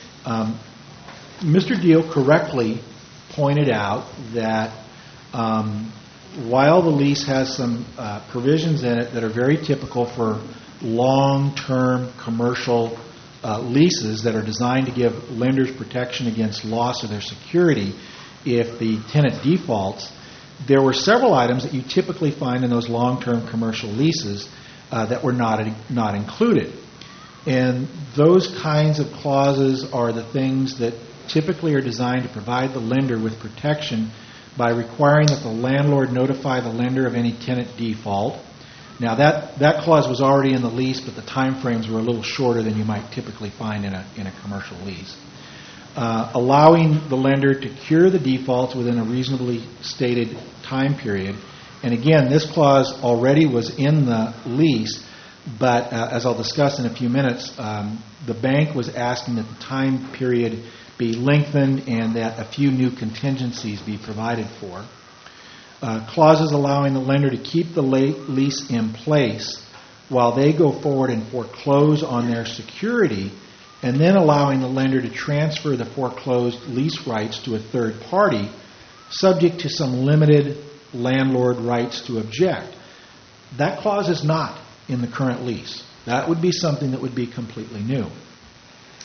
Mr. Deal correctly pointed out that while the lease has some provisions in it that are very typical for long-term commercial leases that are designed to give lenders protection against loss of their security if the tenant defaults, there were several items that you typically find in those long-term commercial leases that were not included. And those kinds of clauses are the things that typically are designed to provide the lender with protection by requiring that the landlord notify the lender of any tenant default. Now, that clause was already in the lease, but the time frames were a little shorter than you might typically find in a commercial lease. Allowing the lender to cure the defaults within a reasonably stated time period. And again, this clause already was in the lease, but as I'll discuss in a few minutes, the bank was asking that the time period be lengthened and that a few new contingencies be provided for. Clauses allowing the lender to keep the lease in place while they go forward and foreclose on their security, and then allowing the lender to transfer the foreclosed lease rights to a third party, subject to some limited landlord rights to object. That clause is not in the current lease. That would be something that would be completely new.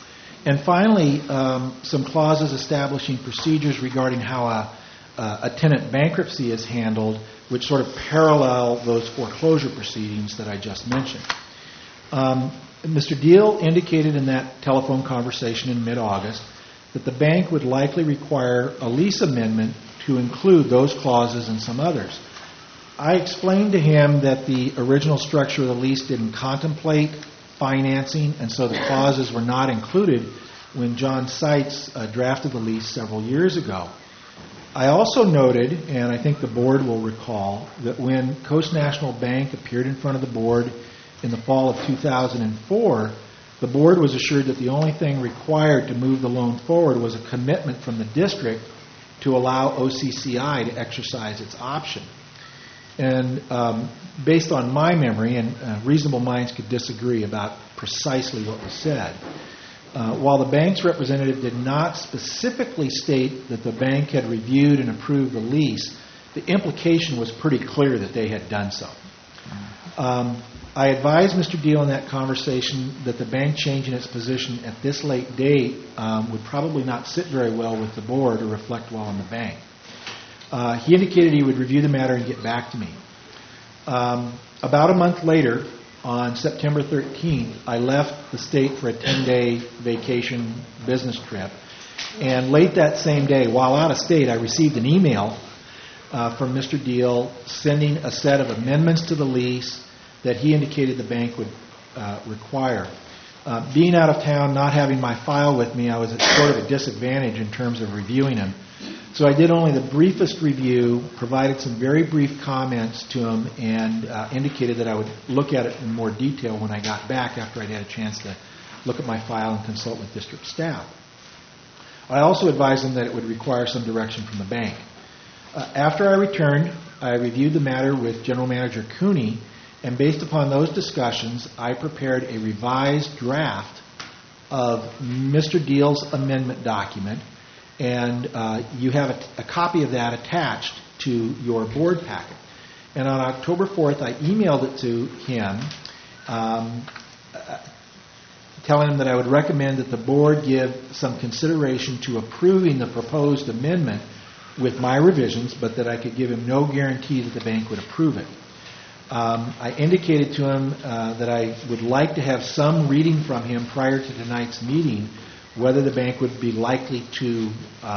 And finally, some clauses establishing procedures regarding how a tenant bankruptcy is handled, which sort of parallel those foreclosure proceedings that I just mentioned. Mr. Deal indicated in that telephone conversation in mid-August that the bank would likely require a lease amendment to include those clauses and some others. I explained to him that the original structure of the lease didn't contemplate financing, and so the clauses were not included when John Seitz drafted the lease several years ago. I also noted, and I think the board will recall, that when Coast National Bank appeared in front of the board in the fall of 2004, the board was assured that the only thing required to move the loan forward was a commitment from the district to allow OCCI to exercise its option. And based on my memory, and reasonable minds could disagree about precisely what was said, while the bank's representative did not specifically state that the bank had reviewed and approved the lease, the implication was pretty clear that they had done so. I advised Mr. Deal in that conversation that the bank changing its position at this late date would probably not sit very well with the board or reflect well on the bank. He indicated he would review the matter and get back to me. About a month later, on September 13th, I left the state for a 10-day vacation business trip. And late that same day, while out of state, I received an email from Mr. Deal sending a set of amendments to the lease that he indicated the bank would require. Being out of town, not having my file with me, I was at sort of a disadvantage in terms of reviewing them. So I did only the briefest review, provided some very brief comments to him, and indicated that I would look at it in more detail when I got back after I'd had a chance to look at my file and consult with district staff. I also advised him that it would require some direction from the bank. After I returned, I reviewed the matter with General Manager Cooney, and based upon those discussions, I prepared a revised draft of Mr. Deal's amendment document, and you have a copy of that attached to your board packet. And on October 4th, I emailed it to him, telling him that I would recommend that the board give some consideration to approving the proposed amendment with my revisions, but that I could give him no guarantee that the bank would approve it. I indicated to him that I would like to have some reading from him prior to tonight's meeting whether the bank would be likely to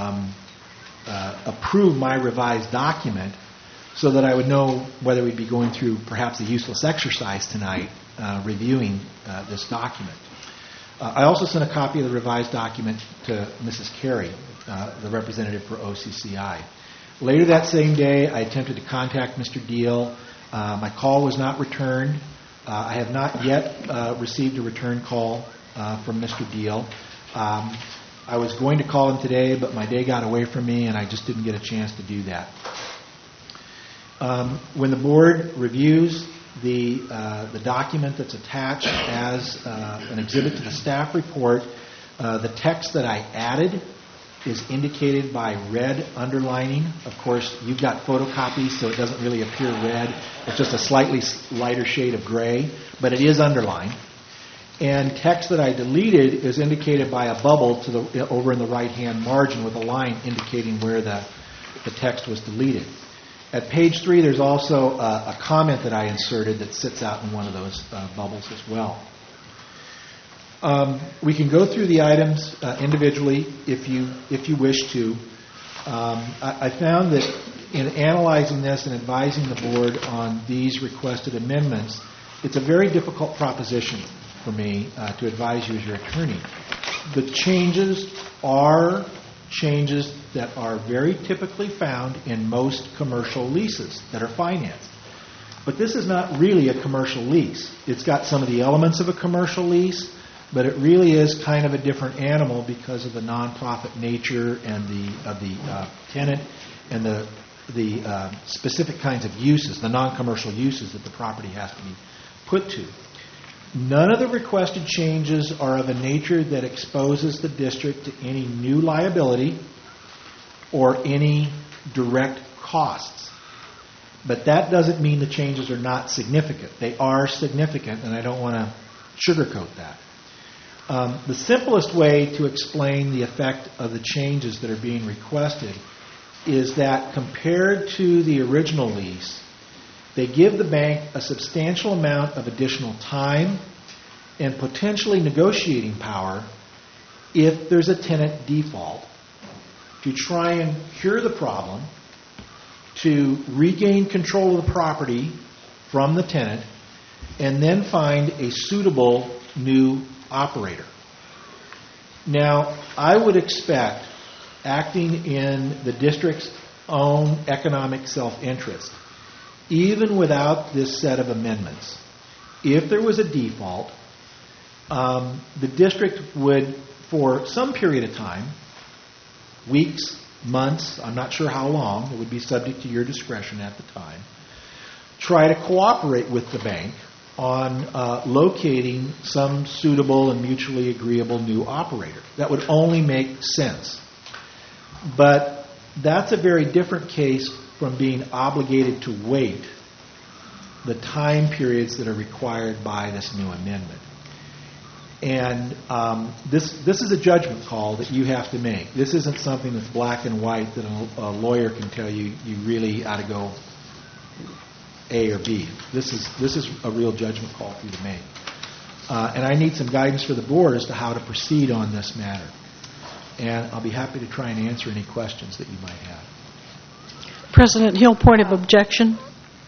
approve my revised document, so that I would know whether we'd be going through perhaps a useless exercise tonight reviewing this document. I also sent a copy of the revised document to Mrs. Carey, the representative for OCCI. Later that same day, I attempted to contact Mr. Deal. My call was not returned. I have not yet received a return call from Mr. Deal. I was going to call him today, but my day got away from me, and I just didn't get a chance to do that. When the board reviews the document that's attached as an exhibit to the staff report, the text that I added is indicated by red underlining. Of course, you've got photocopies, so it doesn't really appear red. It's just a slightly lighter shade of gray, but it is underlined. And text that I deleted is indicated by a bubble over in the right-hand margin with a line indicating where the text was deleted. At page 3, there's also a comment that I inserted that sits out in one of those bubbles as well. We can go through the items individually if you wish to. I found that in analyzing this and advising the board on these requested amendments, it's a very difficult proposition for me to advise you as your attorney. The changes are changes that are very typically found in most commercial leases that are financed. But this is not really a commercial lease. It's got some of the elements of a commercial lease, but it really is kind of a different animal because of the nonprofit nature and the tenant and the specific kinds of uses, the non-commercial uses that the property has to be put to. None of the requested changes are of a nature that exposes the district to any new liability or any direct costs. But that doesn't mean the changes are not significant. They are significant, and I don't want to sugarcoat that. The simplest way to explain the effect of the changes that are being requested is that compared to the original lease, they give the bank a substantial amount of additional time and potentially negotiating power if there's a tenant default to try and cure the problem, to regain control of the property from the tenant, and then find a suitable new operator. Now, I would expect, acting in the district's own economic self-interest, even without this set of amendments, if there was a default, the district would, for some period of time, weeks, months, I'm not sure how long, it would be subject to your discretion at the time, try to cooperate with the bank on locating some suitable and mutually agreeable new operator. That would only make sense. But that's a very different case from being obligated to wait the time periods that are required by this new amendment. And this is a judgment call that you have to make. This isn't something that's black and white that a lawyer can tell you you really ought to go A or B. This is a real judgment call for you to make. And I need some guidance for the board as to how to proceed on this matter. And I'll be happy to try and answer any questions that you might have. President Hill, point of objection.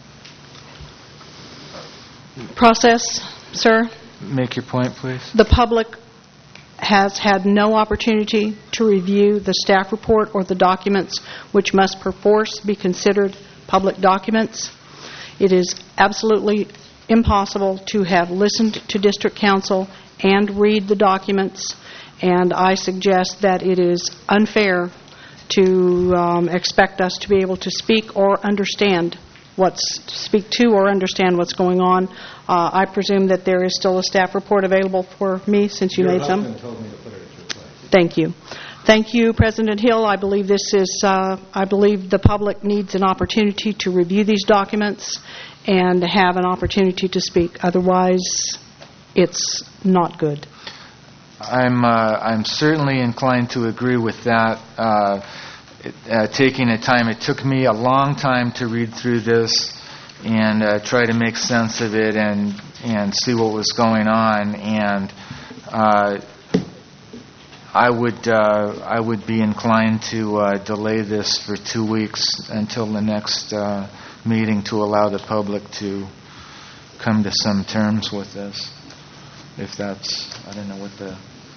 Process, sir. Make your point, please. The public has had no opportunity to review the staff report or the documents which must perforce be considered public documents. It is absolutely impossible to have listened to district council and read the documents, and I suggest that it is unfair to expect us to be able to speak or understand speak to or understand what's going on. I presume that there is still a staff report available for me since you made some. Told me to put it at your place. Thank you. Thank you, President Hill. I believe I believe the public needs an opportunity to review these documents and have an opportunity to speak. Otherwise, it's not good. I'm certainly inclined to agree with that. Taking the time, it took me a long time to read through this and try to make sense of it and see what was going on. And I would be inclined to delay this for 2 weeks until the next meeting to allow the public to come to some terms with this. If that's, I don't know what the...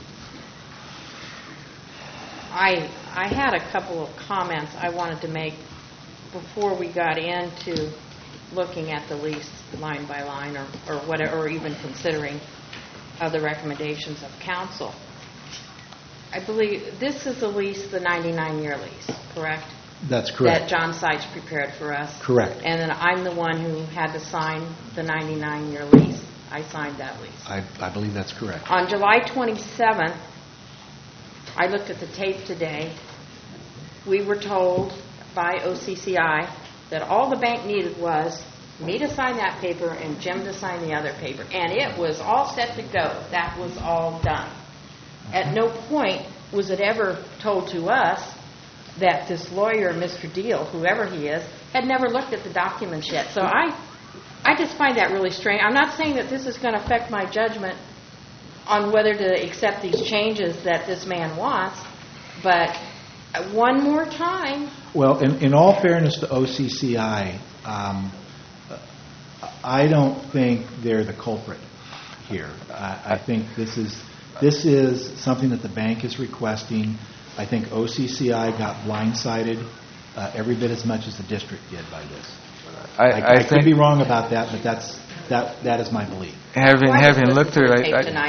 I had a couple of comments I wanted to make before we got into looking at the lease line by line or whatever, or even considering other recommendations of council. I believe this is the lease, the 99-year lease, correct? That's correct. That John Seitz prepared for us. Correct. And then I'm the one who had to sign the 99-year lease. I signed that lease. I believe that's correct. On July 27th, I looked at the tape today. We were told by OCCI that all the bank needed was me to sign that paper and Jim to sign the other paper. And it was all set to go. That was all done. At no point was it ever told to us that this lawyer, Mr. Deal, whoever he is, had never looked at the documents yet. So I just find that really strange. I'm not saying that this is going to affect my judgment on whether to accept these changes that this man wants, but one more time. Well, in all fairness to OCCI, I don't think they're the culprit here. I think this is something that the bank is requesting. I think OCCI got blindsided every bit as much as the district did by this. I could be wrong about that, but that is my belief. Having looked through it,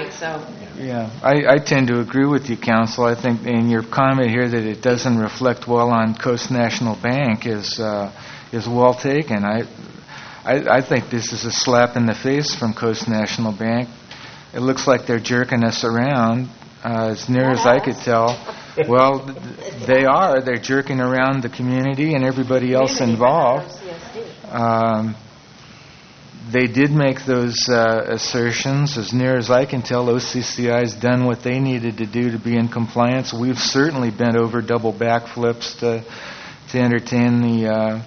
I tend to agree with you, Counsel. I think in your comment here that it doesn't reflect well on Coast National Bank is well taken. I think this is a slap in the face from Coast National Bank. It looks like they're jerking us around, as near as I could tell. Well, they are. They're jerking around the community and everybody else involved. they did make those assertions. As near as I can tell, OCCI's done what they needed to do to be in compliance. We've certainly bent over double backflips to entertain the...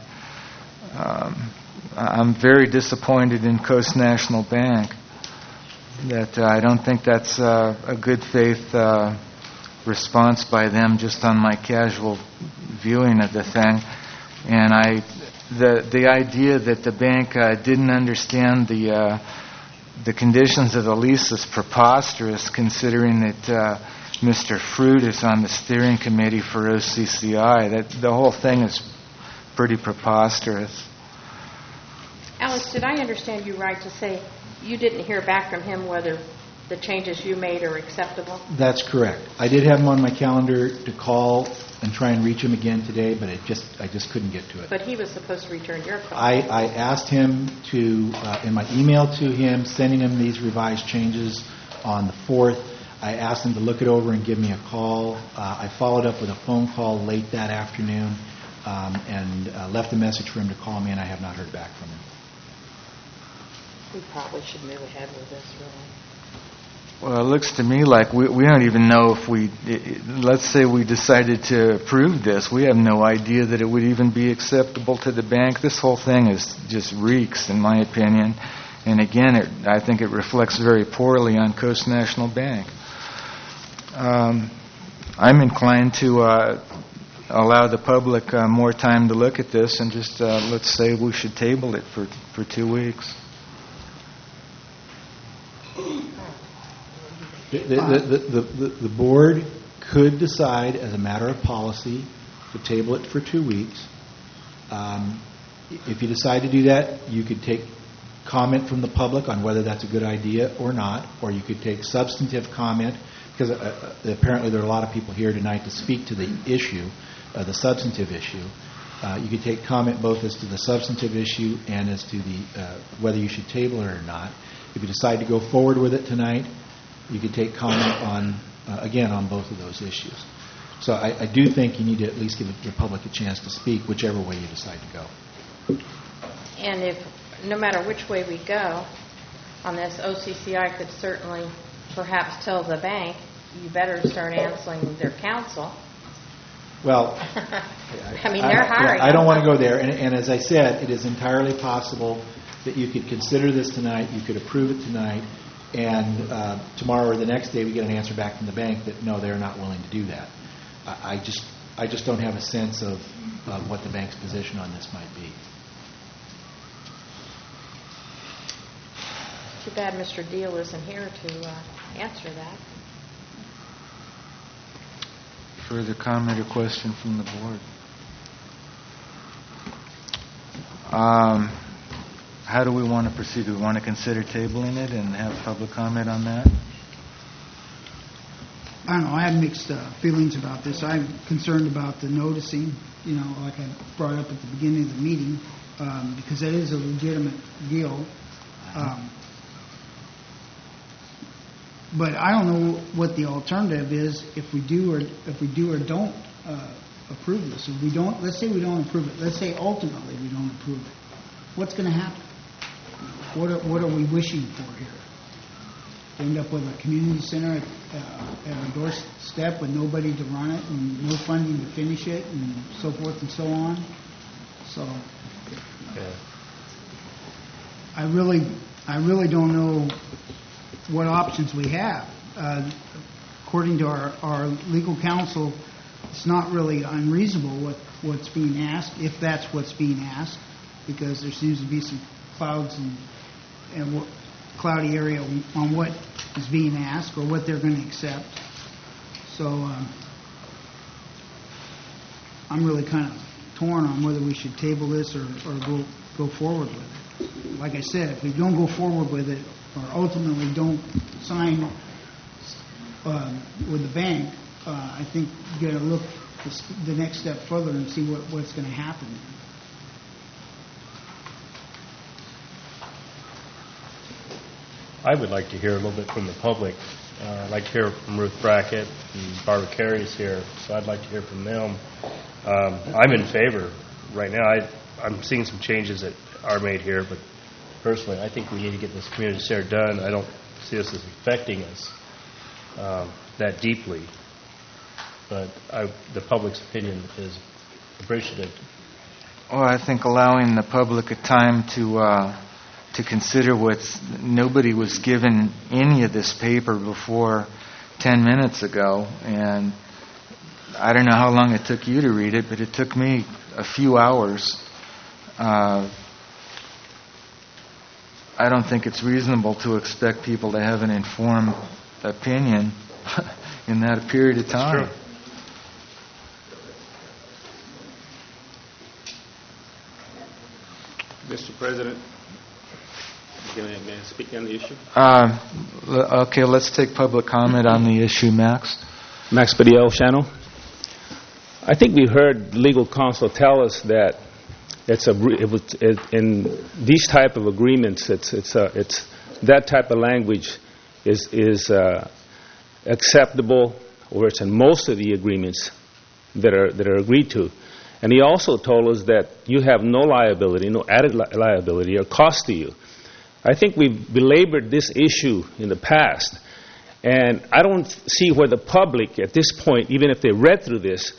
I'm very disappointed in Coast National Bank. That I don't think that's a good faith response by them just on my casual viewing of the thing. And the idea that the bank didn't understand the conditions of the lease is preposterous, considering that Mr. Fruit is on the steering committee for OCCI. That the whole thing is pretty preposterous. Alex, did I understand you right to say you didn't hear back from him whether the changes you made are acceptable? That's correct. I did have him on my calendar to call and try and reach him again today, but I just couldn't get to it. But he was supposed to return your call. I asked him to, in my email to him, sending him these revised changes on the 4th, I asked him to look it over and give me a call. I followed up with a phone call late that afternoon and left a message for him to call me, and I have not heard back from him. We probably should move ahead with this, really. Well, it looks to me like we don't even know if let's say we decided to approve this. We have no idea that it would even be acceptable to the bank. This whole thing is just reeks, in my opinion. And again, I think it reflects very poorly on Coast National Bank. I'm inclined to allow the public more time to look at this and just, let's say we should table it for 2 weeks. The board could decide as a matter of policy to table it for 2 weeks. If you decide to do that, you could take comment from the public on whether that's a good idea or not, or you could take substantive comment, because apparently there are a lot of people here tonight to speak to the issue, the substantive issue. You could take comment both as to the substantive issue and as to the whether you should table it or not. If you decide to go forward with it tonight, you could take comment on, again, on both of those issues. So I do think you need to at least give the public a chance to speak, whichever way you decide to go. And if, no matter which way we go on this, OCCI could certainly perhaps tell the bank, you better start answering their counsel. Well, I mean, they're hiring. I don't want to go there. And as I said, it is entirely possible that you could consider this tonight, you could approve it tonight, and tomorrow or the next day we get an answer back from the bank that no, they're not willing to do that. I just don't have a sense of what the bank's position on this might be. Too bad Mr. Deal isn't here to answer that. Further comment or question from the board? How do we want to proceed? Do we want to consider tabling it and have public comment on that? I don't know. I have mixed feelings about this. I'm concerned about the noticing, like I brought up at the beginning of the meeting, because that is a legitimate deal. But I don't know what the alternative is if we do or don't approve this. If we don't, let's say we don't approve it. Let's say ultimately we don't approve it. What's going to happen? What are we wishing for here? End up with a community center at our doorstep with nobody to run it and no funding to finish it and so forth and so on. So I really don't know what options we have. According to our legal counsel, it's not really unreasonable what's being asked, if that's what's being asked, because there seems to be some clouds and cloudy area on what is being asked or what they're going to accept. So I'm really kind of torn on whether we should table this or go forward with it. Like I said, if we don't go forward with it or ultimately don't sign with the bank, I think you got to look the next step further and see what's going to happen. I would like to hear a little bit from the public. I'd like to hear from Ruth Brackett and Barbara Carey's here, so I'd like to hear from them. I'm in favor right now. I'm seeing some changes that are made here, but personally, I think we need to get this community center done. I don't see this as affecting us that deeply, but the public's opinion is appreciative. Well, I think allowing the public a time to consider nobody was given any of this paper before 10 minutes ago, and I don't know how long it took you to read it, but it took me a few hours. I don't think it's reasonable to expect people to have an informed opinion in that period of time. That's true. Mr. President, can I speak on the issue? Okay, let's take public comment on the issue. Max Padilla, Oceano. I think we heard legal counsel tell us that in these type of agreements, it's that type of language is acceptable, or it's in most of the agreements that are agreed to. And he also told us that you have no liability, no added liability or cost to you. I think we've belabored this issue in the past, and I don't see where the public at this point, even if they read through this,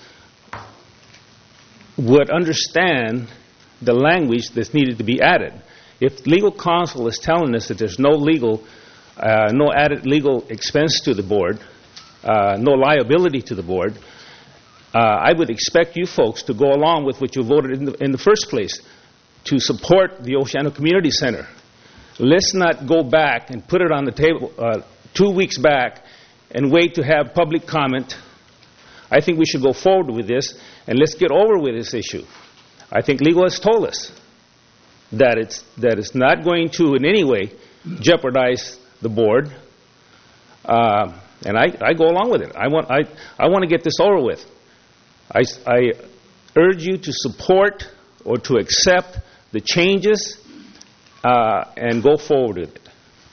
would understand the language that's needed to be added. If legal counsel is telling us that there's no added legal expense to the board, no liability to the board, I would expect you folks to go along with what you voted in the first place, to support the Oceano Community Center. Let's not go back and put it on the table 2 weeks back and wait to have public comment. I think we should go forward with this, and let's get over with this issue. I think legal has told us that it's not going to in any way jeopardize the board, and I go along with it. I want to get this over with. I urge you to support or to accept the changes and go forward with it.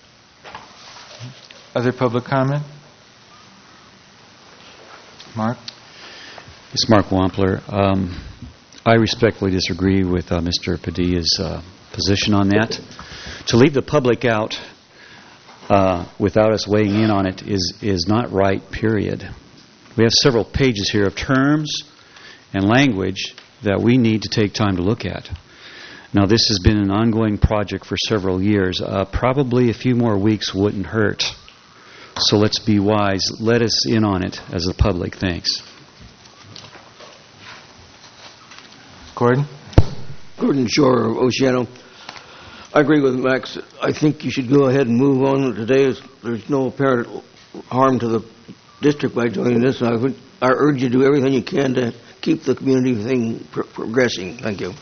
Other public comment? Mark? It's Mark Wampler. I respectfully disagree with Mr. Padilla's position on that. To leave the public out without us weighing in on it is not right, period. We have several pages here of terms and language that we need to take time to look at. Now, this has been an ongoing project for several years. Probably a few more weeks wouldn't hurt. So let's be wise. Let us in on it as the public. Thanks. Gordon Shore of Oceano. I agree with Max. I think you should go ahead and move on today. There's no apparent harm to the district by doing this. I urge you to do everything you can to keep the community thing progressing. Thank you.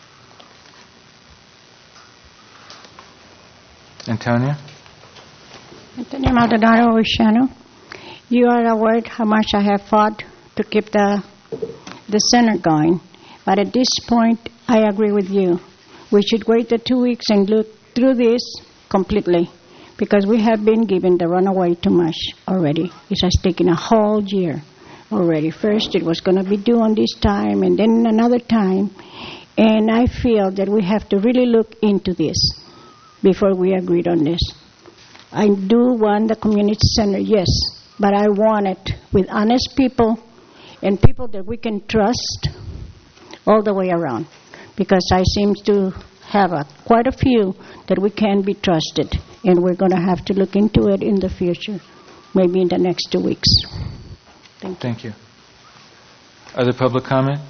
Antonia Maldonado, Oceano. You are aware how much I have fought to keep the center going. But at this point, I agree with you. We should wait the 2 weeks and look through this completely, because we have been given the runaway too much already. It has taken a whole year already. First, it was going to be due on this time, and then another time. And I feel that we have to really look into this before we agreed on this. I do want the community center, yes, but I want it with honest people and people that we can trust all the way around, because I seem to have quite a few that we can be trusted, and we're going to have to look into it in the future, maybe in the next 2 weeks. Thank you. Other public comment?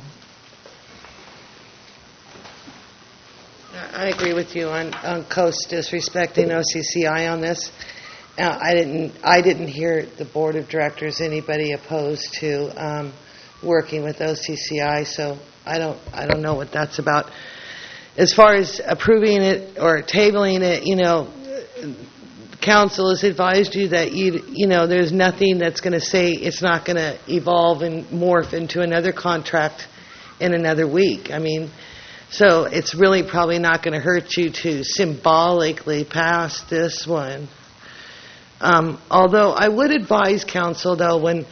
I agree with you on Coast disrespecting OCCI on this. I didn't hear the board of directors anybody opposed to working with OCCI, so I don't know what that's about. As far as approving it or tabling it, council has advised you that there's nothing that's going to say it's not going to evolve and morph into another contract in another week. So it's really probably not going to hurt you to symbolically pass this one. Although I would advise council, though, when,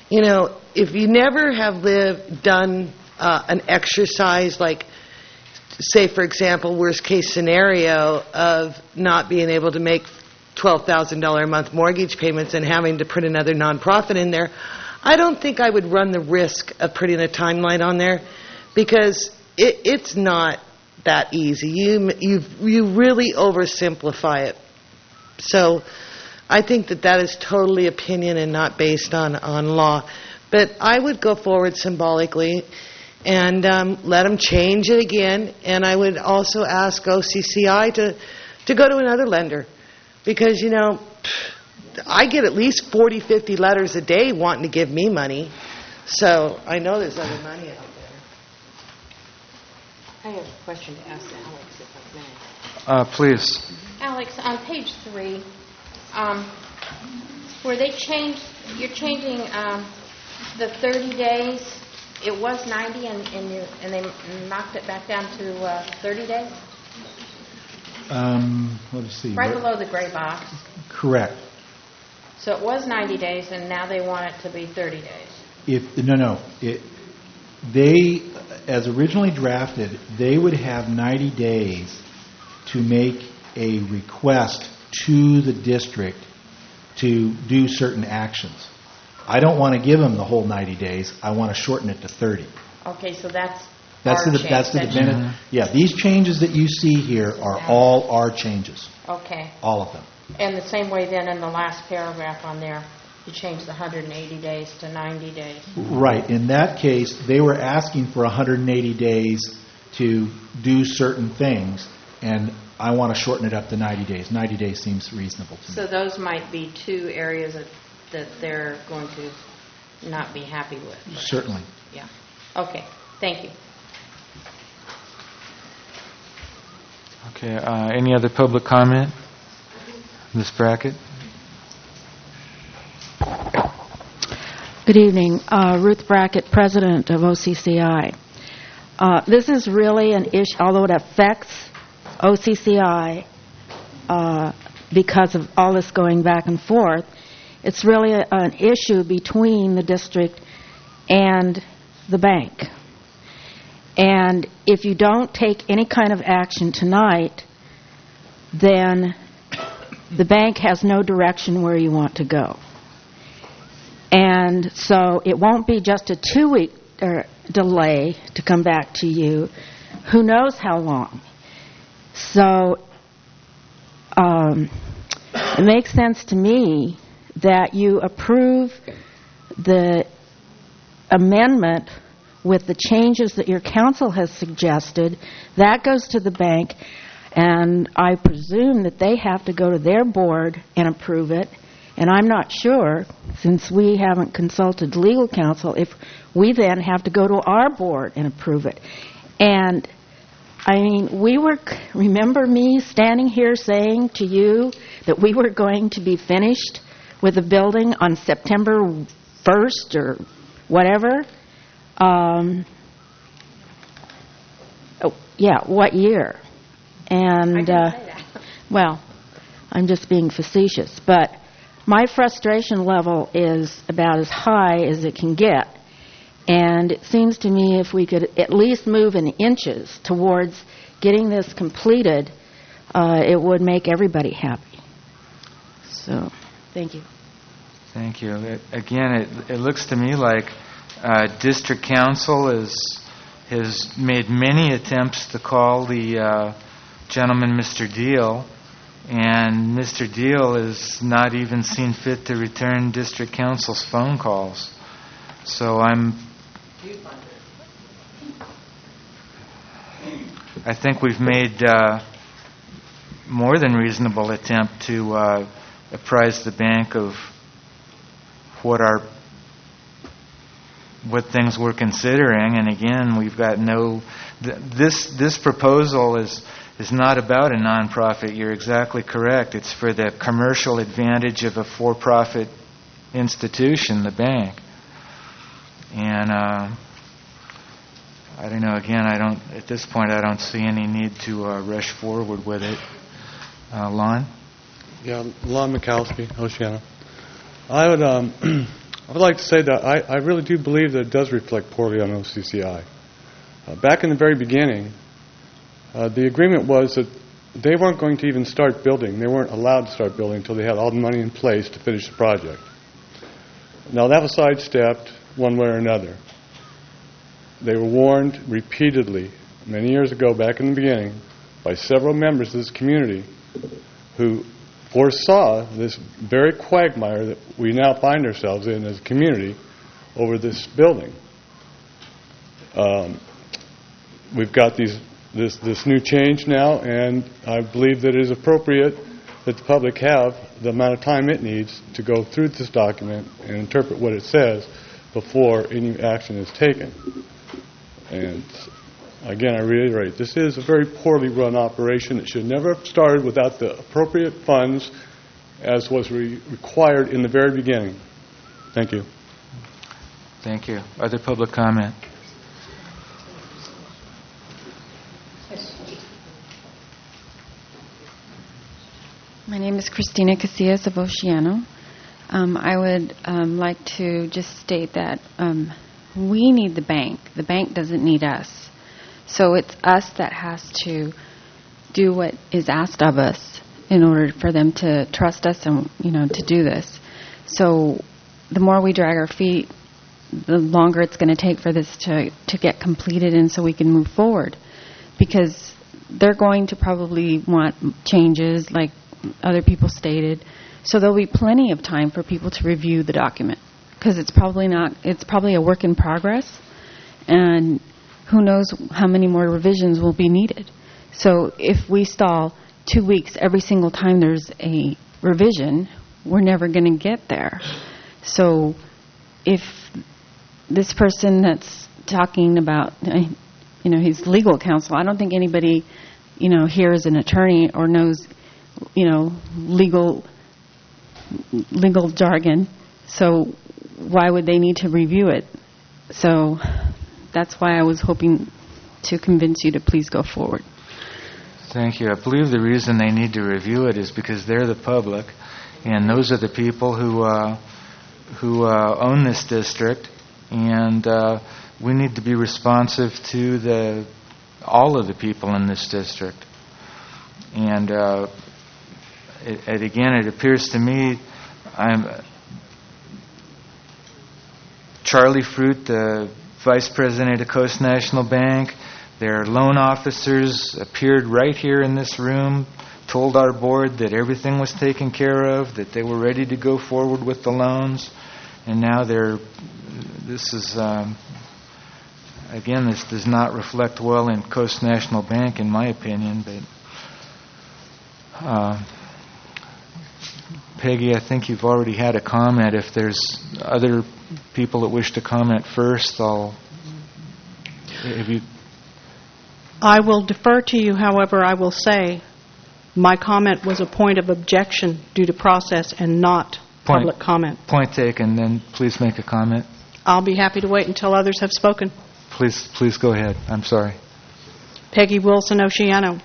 if you never have done an exercise like say, for example, worst-case scenario of not being able to make $12,000 a month mortgage payments and having to put another nonprofit in there, I don't think I would run the risk of putting a timeline on there, because it's not that easy. You really oversimplify it. So I think that is totally opinion and not based on law. But I would go forward symbolically and let them change it again. And I would also ask OCCI to go to another lender. Because, I get at least 40, 50 letters a day wanting to give me money. So I know there's other money out there. I have a question to ask Alex, if I may. Please. Alex, on page 3, where you're changing the 30 days. It was 90, and they knocked it back down to 30 days? Let's see. Right below the gray box. Correct. So it was 90 days, and now they want it to be 30 days. They, as originally drafted, they would have 90 days to make a request to the district to do certain actions. I don't want to give them the whole 90 days. I want to shorten it to 30. Okay, so that's the Yeah, these changes that you see here are all our changes. Okay. All of them. And the same way then in the last paragraph on there, you changed the 180 days to 90 days. Right. In that case, they were asking for 180 days to do certain things, and I want to shorten it up to 90 days. 90 days seems reasonable to me. So those might be two areas that they're going to not be happy with. Certainly. Yeah. Okay. Thank you. Okay. Any other public comment? Ms. Brackett? Good evening. Ruth Brackett, President of OCCI. This is really an issue, although it affects OCCI because of all this going back and forth, it's really an issue between the district and the bank. And if you don't take any kind of action tonight, then the bank has no direction where you want to go. And so it won't be just a 2-week delay to come back to you. Who knows how long? So it makes sense to me that you approve the amendment with the changes that your council has suggested. That goes to the bank, and I presume that they have to go to their board and approve it. And I'm not sure, since we haven't consulted legal counsel, if we then have to go to our board and approve it. And, I mean, remember me standing here saying to you that we were going to be finished with the building on September 1st or whatever? What year? And, I didn't say that. Well, I'm just being facetious, but my frustration level is about as high as it can get. And it seems to me if we could at least move in inches towards getting this completed, it would make everybody happy. So, thank you. Thank you. Again, it looks to me like District Council has made many attempts to call the gentleman, Mr. Deal, and Mr. Deal has not even seen fit to return District Council's phone calls. So I think we've made more than reasonable attempt to apprise the bank of what things we're considering. And again, we've got this proposal is not about a nonprofit. You're exactly correct. It's for the commercial advantage of a for-profit institution, the bank. And I don't know. Again, at this point, I don't see any need to rush forward with it. Lon? Yeah, Lon McAllister, Oceana. I would like to say that I really do believe that it does reflect poorly on OCCI. Back in the very beginning, The agreement was that they weren't going to even start building. They weren't allowed to start building until they had all the money in place to finish the project. Now, that was sidestepped one way or another. They were warned repeatedly, many years ago, back in the beginning, by several members of this community who foresaw this very quagmire that we now find ourselves in as a community over this building. We've got this new change now, and I believe that it is appropriate that the public have the amount of time it needs to go through this document and interpret what it says before any action is taken. And again, I reiterate, this is a very poorly run operation. It should never have started without the appropriate funds as was required in the very beginning. Thank you. Thank you. Other public comment? My name is Christina Casillas of Oceano. I would like to just state that we need the bank. The bank doesn't need us. So it's us that has to do what is asked of us in order for them to trust us and, to do this. So the more we drag our feet, the longer it's going to take for this to get completed and so we can move forward. Because they're going to probably want changes like other people stated. So there'll be plenty of time for people to review the document. Because it's probably a work in progress. And who knows how many more revisions will be needed. So if we stall 2 weeks every single time there's a revision, we're never going to get there. So if this person that's talking about, he's legal counsel, I don't think anybody, here is an attorney or knows, legal jargon. So why would they need to review it? So that's why I was hoping to convince you to please go forward. Thank you. I believe the reason they need to review it is because they're the public, and those are the people who own this district, and we need to be responsive to all of the people in this district. And again, it appears to me, Charlie Fruit, the Vice President of Coast National Bank, their loan officers appeared right here in this room, told our board that everything was taken care of, that they were ready to go forward with the loans, and now this does not reflect well in Coast National Bank, in my opinion, but Peggy, I think you've already had a comment. If there's other people that wish to comment first, I will defer to you, however, I will say my comment was a point of objection due to process and not public comment. Point taken, then please make a comment. I'll be happy to wait until others have spoken. Please go ahead. I'm sorry. Peggy Wilson, Oceano.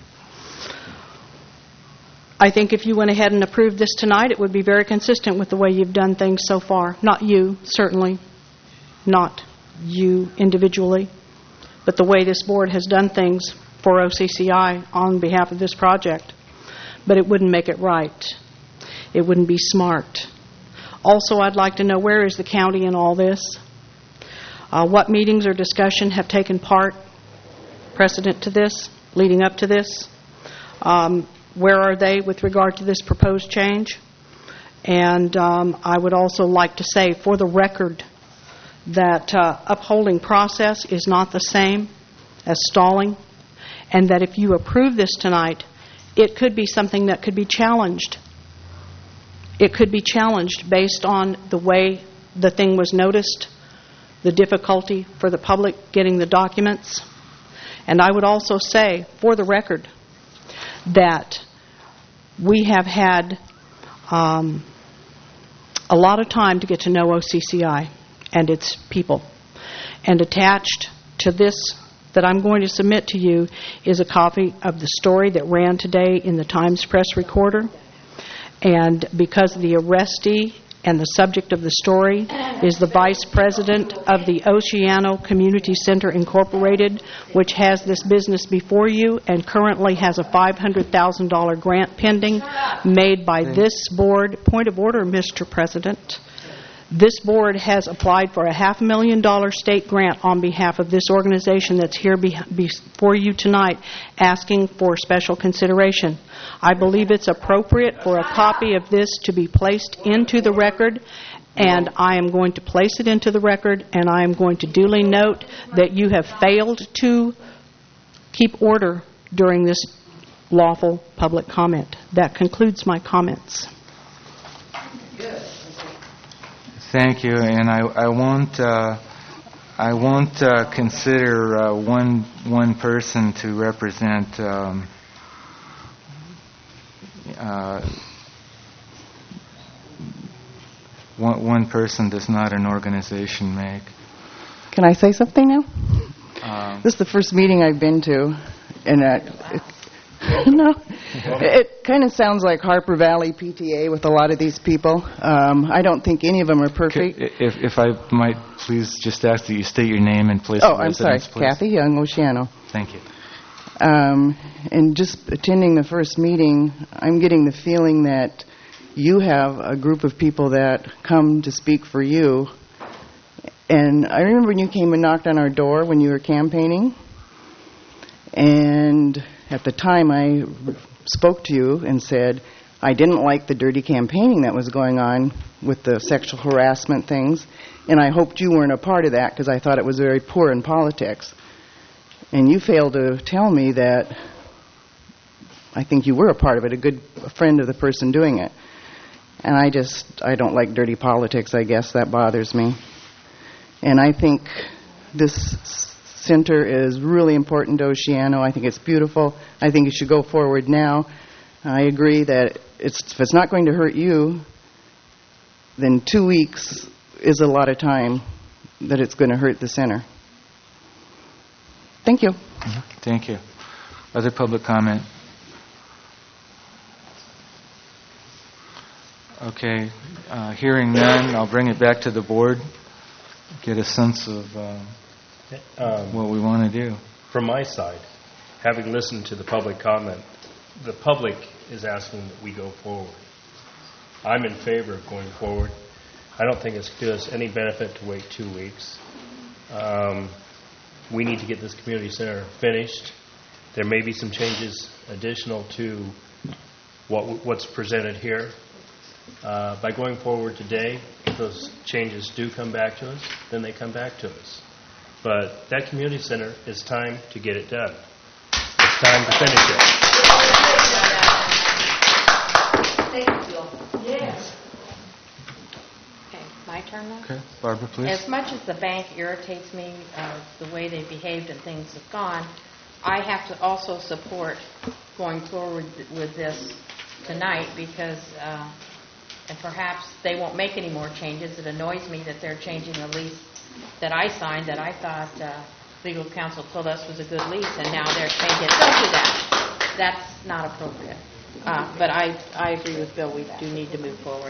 I think if you went ahead and approved this tonight, it would be very consistent with the way you've done things so far. Not you, certainly. Not you individually. But the way this board has done things for OCCI on behalf of this project. But it wouldn't make it right. It wouldn't be smart. Also, I'd like to know, where is the county in all this? What meetings or discussion have taken part precedent to this, leading up to this? Where are they with regard to this proposed change? And I would also like to say, for the record, that upholding process is not the same as stalling, and that if you approve this tonight, it could be something that could be challenged. It could be challenged based on the way the thing was noticed, the difficulty for the public getting the documents. And I would also say, for the record, that we have had a lot of time to get to know OCCI and its people. And attached to this that I'm going to submit to you is a copy of the story that ran today in the Times Press Recorder. And because the arrestee and the subject of the story is the Vice President of the Oceano Community Center Incorporated, which has this business before you and currently has a $500,000 grant pending made by this board. Point of order, Mr. President. This board has applied for a $500,000 state grant on behalf of this organization that's here before you tonight, asking for special consideration. I believe it's appropriate for a copy of this to be placed into the record, and I am going to place it into the record, and I am going to duly note that you have failed to keep order during this lawful public comment. That concludes my comments. Thank you, and I won't consider one person to represent one person does not an organization make. Can I say something now? This is the first meeting I've been to, and it kind of sounds like Harper Valley PTA with a lot of these people. I don't think any of them are perfect. If I might please just ask that you state your name and place of residence, I'm sorry. Please. Kathy Young, Oceano. Thank you. And just attending the first meeting, I'm getting the feeling that you have a group of people that come to speak for you. And I remember when you came and knocked on our door when you were campaigning. And at the time, I spoke to you and said I didn't like the dirty campaigning that was going on with the sexual harassment things, and I hoped you weren't a part of that because I thought it was very poor in politics. And you failed to tell me that I think you were a part of it, a friend of the person doing it. And I don't like dirty politics, I guess. That bothers me. And I think this center is really important to Oceano. I think it's beautiful. I think it should go forward now. I agree that if it's not going to hurt you, then 2 weeks is a lot of time that it's going to hurt the center. Thank you. Mm-hmm. Thank you. Other public comment? Okay. Hearing none, I'll bring it back to the board. Get a sense of what we want to do. From my side, having listened to the public comment, the public is asking that we go forward. I'm in favor of going forward. I don't think it's to us any benefit to wait 2 weeks. We need to get this community center finished. There may be some changes additional to what's presented here. By going forward today, if those changes do come back to us, then they come back to us. But that community center, it's time to get it done. It's time to finish it. Thank you. Yes. Okay, my turn now? Okay, Barbara, please. As much as the bank irritates me, the way they behaved and things have gone, I have to also support going forward with this tonight because, and perhaps they won't make any more changes. It annoys me that they're changing a lease that I signed that I thought legal counsel told us was a good lease, and now they're changing it. Don't do that. That's not appropriate. But I agree with Bill. We do need to move forward.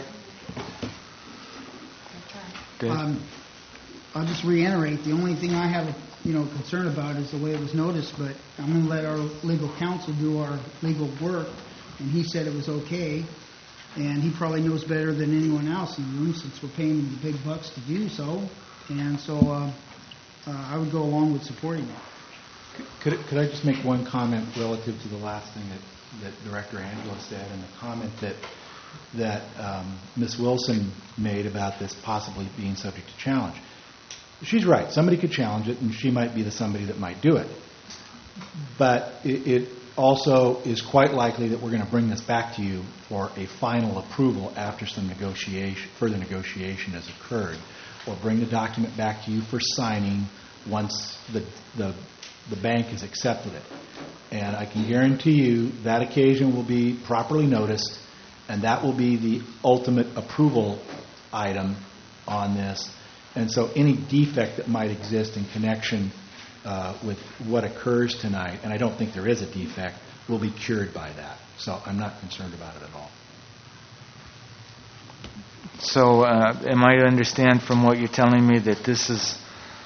I'll just reiterate, the only thing I have concern about is the way it was noticed, but I'm going to let our legal counsel do our legal work, and he said it was okay, and he probably knows better than anyone else in the room since we're paying him the big bucks to do so, and so I would go along with supporting it. Could I just make one comment relative to the last thing that Director Angela said, and the comment that Ms. Wilson made about this possibly being subject to challenge? She's right. Somebody could challenge it, and she might be the somebody that might do it. But it also is quite likely that we're going to bring this back to you for a final approval after some further negotiation has occurred, or bring the document back to you for signing once the bank has accepted it. And I can guarantee you that occasion will be properly noticed, and that will be the ultimate approval item on this. And so any defect that might exist in connection with what occurs tonight, and I don't think there is a defect, will be cured by that. So I'm not concerned about it at all. So am I to understand from what you're telling me that this is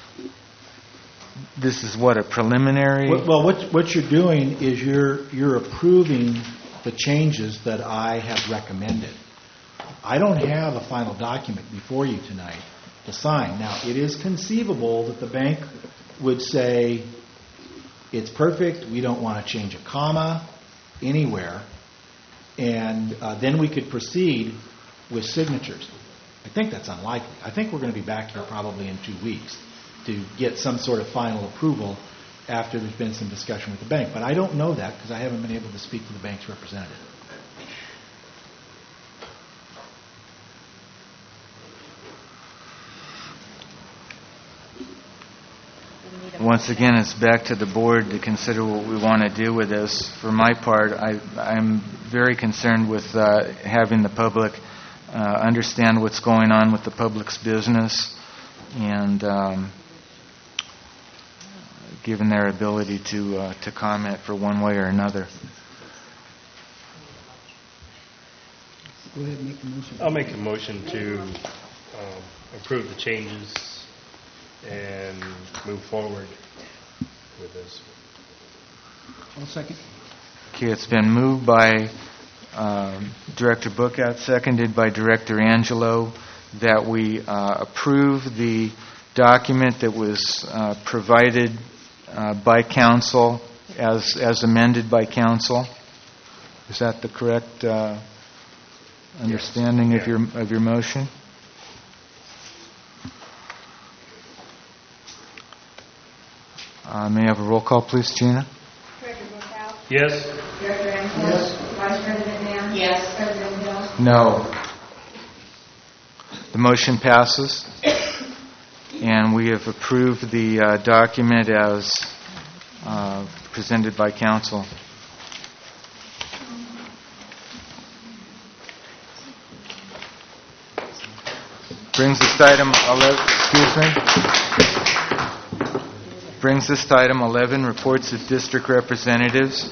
what, a preliminary? Well, what you're doing is you're approving the changes that I have recommended. I don't have a final document before you tonight to sign. Now, it is conceivable that the bank would say, it's perfect, we don't want to change a comma anywhere, and then we could proceed with signatures. I think that's unlikely. I think we're going to be back here probably in 2 weeks to get some sort of final approval after there's been some discussion with the bank. But I don't know that because I haven't been able to speak to the bank's representative. Once again, it's back to the board to consider what we want to do with this. For my part, I'm very concerned with having the public understand what's going on with the public's business and given their ability to comment for one way or another. Go ahead and make the motion. I'll make a motion to approve the changes and move forward with this. I'll second. Okay, it's been moved by Director Bookout, seconded by Director Angelo, that we approve the document that was provided by council as amended by council. Is that the correct understanding of your motion? May I have a roll call, please, Gina? Director Bookout? Yes. Director Angelo? Yes. Vice President Nam? Yes. President Hill? No. The motion passes, and we have approved the document as presented by council. Brings us to item 11. Brings us to item 11, reports of district representatives.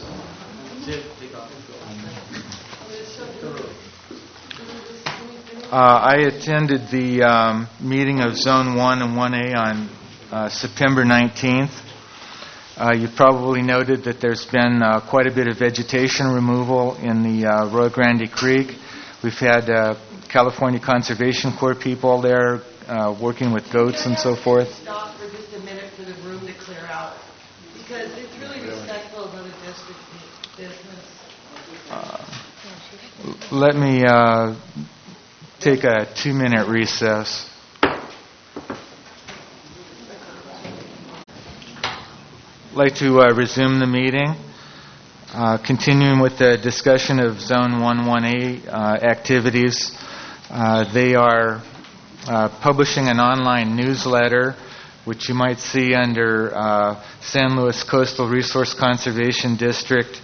I attended the meeting of Zone 1 and 1A on September 19th. You probably noted that there's been quite a bit of vegetation removal in the Rio Grande Creek. We've had California Conservation Corps people there working with goats and so forth. Stop for just a minute for the room to clear out, because it's really respectful of other district business. Let me take a 2-minute recess. I'd like to resume the meeting. Continuing with the discussion of Zone 1-1A activities, they are publishing an online newsletter, which you might see under San Luis Coastal Resource Conservation District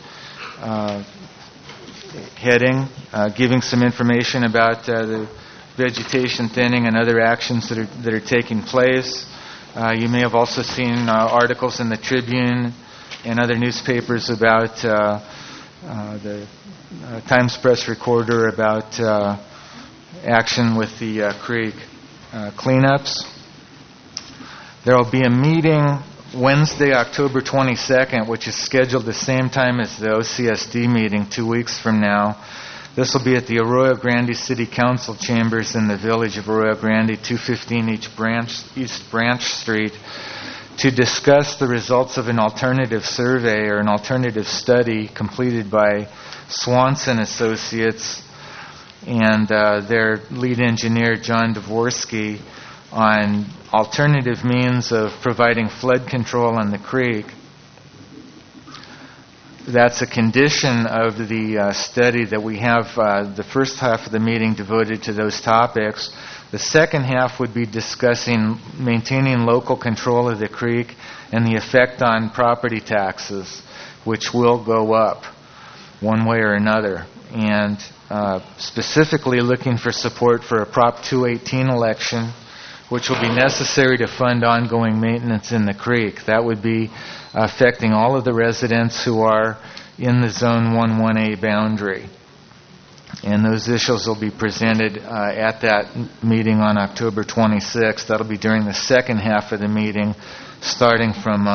heading, giving some information about the vegetation thinning and other actions that are taking place. You may have also seen articles in the Tribune and other newspapers about the Times Press Recorder about action with the creek cleanups. There will be a meeting Wednesday, October 22nd, which is scheduled the same time as the OCSD meeting 2 weeks from now. This will be at the Arroyo Grande City Council chambers in the village of Arroyo Grande, 215 East Branch Street, to discuss the results of an alternative survey or an alternative study completed by Swanson Associates and their lead engineer, John Dvorsky, on alternative means of providing flood control on the creek. That's a condition of the study that we have the first half of the meeting devoted to those topics. The second half would be discussing maintaining local control of the creek and the effect on property taxes, which will go up one way or another. And specifically looking for support for a Prop 218 election, which will be necessary to fund ongoing maintenance in the creek. That would be affecting all of the residents who are in the Zone 1-1A boundary. And those issues will be presented at that meeting on October 26th. That'll be during the second half of the meeting, starting from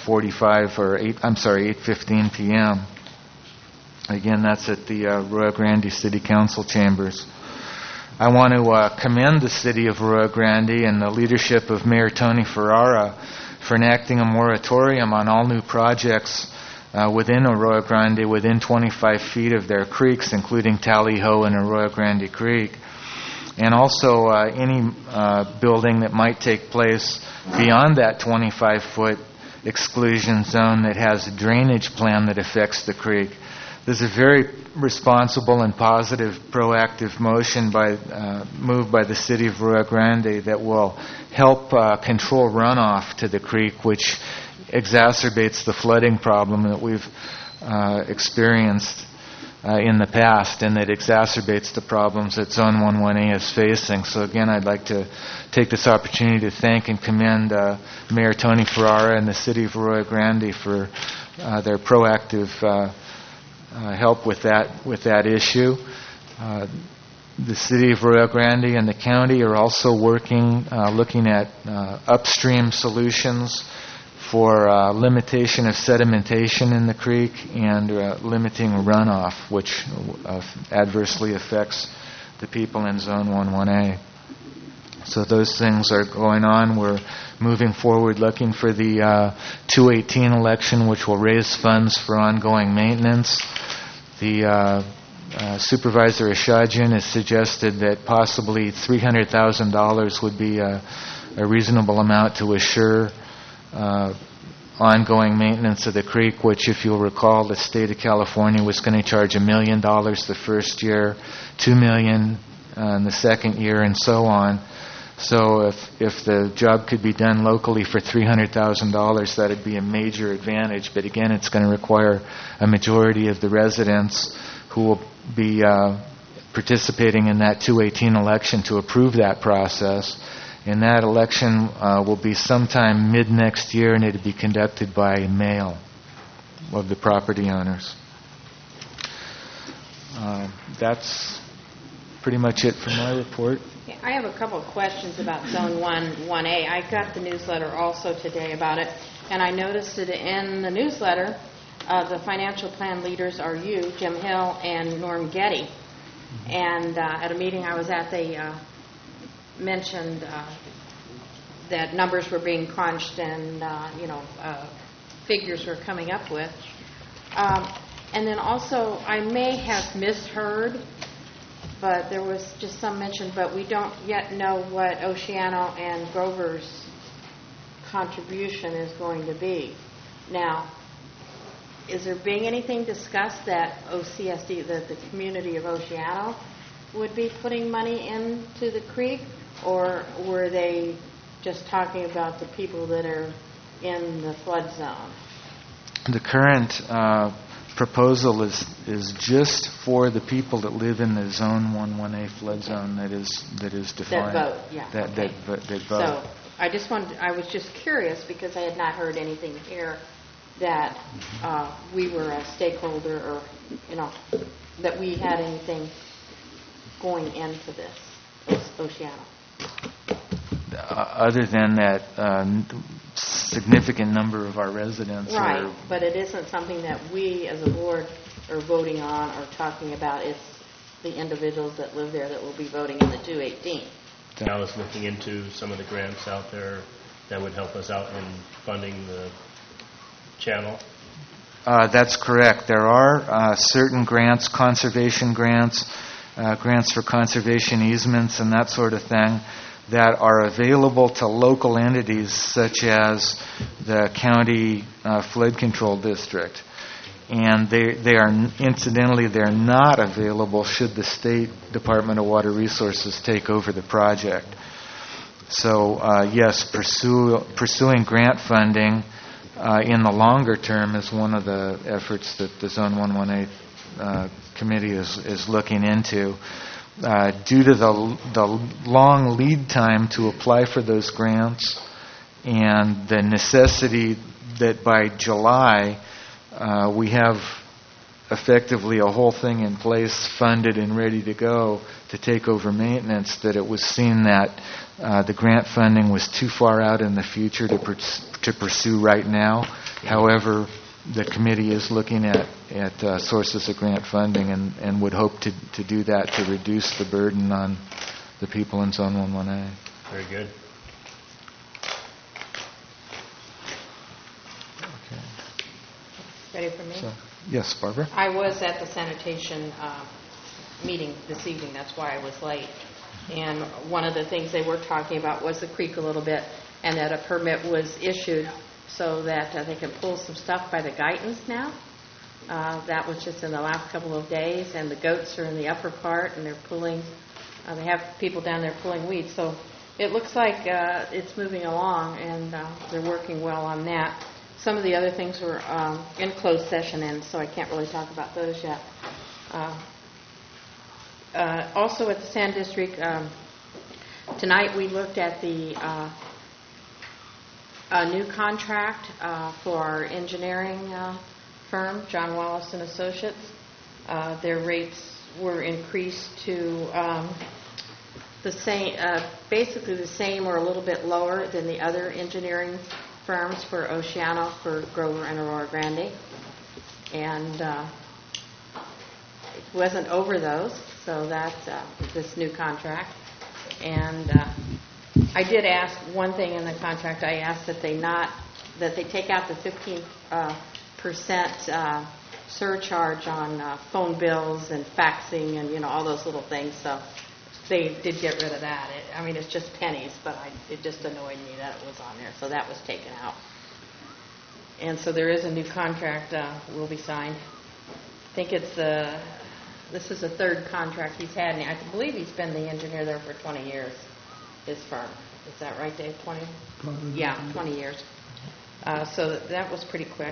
8:15 p.m. Again, that's at the Rio Grande City Council chambers. I want to commend the City of Rio Grande and the leadership of Mayor Tony Ferrara for enacting a moratorium on all new projects within Arroyo Grande within 25 feet of their creeks, including Tally Ho and Arroyo Grande Creek. And also any building that might take place beyond that 25-foot exclusion zone that has a drainage plan that affects the creek. This is a very responsible and positive, proactive move by the City of Rio Grande that will help control runoff to the creek, which exacerbates the flooding problem that we've experienced in the past, and that exacerbates the problems that Zone 11A is facing. So again, I'd like to take this opportunity to thank and commend Mayor Tony Ferrara and the City of Rio Grande for their proactive help with that issue. The City of Rio Grande and the county are also working, looking at upstream solutions for limitation of sedimentation in the creek and limiting runoff, which adversely affects the people in Zone 11A. So those things are going on. We're moving forward looking for the 218 election, which will raise funds for ongoing maintenance. The Supervisor Ashajian has suggested that possibly $300,000 would be a reasonable amount to assure ongoing maintenance of the creek, which, if you'll recall, the state of California was going to charge $1 million the first year, $2 million in the second year, and so on. So if the job could be done locally for $300,000, that would be a major advantage. But again, it's going to require a majority of the residents who will be participating in that 218 election to approve that process. And that election will be sometime mid-next year, and it will be conducted by mail of the property owners. That's pretty much it for my report. I have a couple of questions about Zone 1A. I got the newsletter also today about it, and I noticed that in the newsletter, the financial plan leaders are you, Jim Hill, and Norm Getty. And at a meeting I was at, they mentioned that numbers were being crunched and figures were coming up with. And then also, I may have misheard, but there was just some mention, but we don't yet know what Oceano and Grover's contribution is going to be. Now, is there being anything discussed that OCSD, the community of Oceano, would be putting money into the creek, or were they just talking about the people that are in the flood zone? The current proposal is just for the people that live in the Zone 11A flood zone that is defined. That vote, yeah. That vote. So I was just curious because I had not heard anything here that we were a stakeholder, or that we had anything going into this Oceano. Other than that, significant number of our residents right, are... but it isn't something that we as a board are voting on or talking about. It's the individuals that live there that will be voting in the 218. I was looking into some of the grants out there that would help us out in funding the channel. That's correct. There are certain grants, conservation grants, grants for conservation easements and that sort of thing, that are available to local entities such as the county flood control district. And they are, incidentally, they're not available should the State Department of Water Resources take over the project. So, yes, pursuing grant funding in the longer term is one of the efforts that the Zone 118 committee is looking into. Due to the long lead time to apply for those grants and the necessity that by July we have effectively a whole thing in place, funded and ready to go to take over maintenance, that it was seen that the grant funding was too far out in the future to pursue right now. However, the committee is looking at sources of grant funding and would hope to do that to reduce the burden on the people in Zone 11A. Very good. Ready for me? Yes, Barbara? I was at the sanitation meeting this evening. That's why I was late. And one of the things they were talking about was the creek a little bit, and that a permit was issued so that they can pull some stuff by the Guytons now. That was just in the last couple of days, and the goats are in the upper part, and they're pulling. They have people down there pulling weeds. So it looks like it's moving along, and they're working well on that. Some of the other things were in closed session, and so I can't really talk about those yet. Also at the Sand District, tonight we looked at the new contract for our engineering firm, John Wallace and Associates. Their rates were increased to the same, basically the same or a little bit lower than the other engineering firms for Oceano, for Grover and Aurora Grande, and it wasn't over those, so that's this new contract. And I did ask one thing in the contract. I asked that they take out the 15% surcharge on phone bills and faxing and all those little things. So they did get rid of that. It's just pennies, but it just annoyed me that it was on there. So that was taken out. And so there is a new contract will be signed. I think this is the third contract he's had, and I believe he's been the engineer there for 20 years, his firm. Is that right, Dave? 20? Probably. Yeah, 20 years. So that was pretty quick.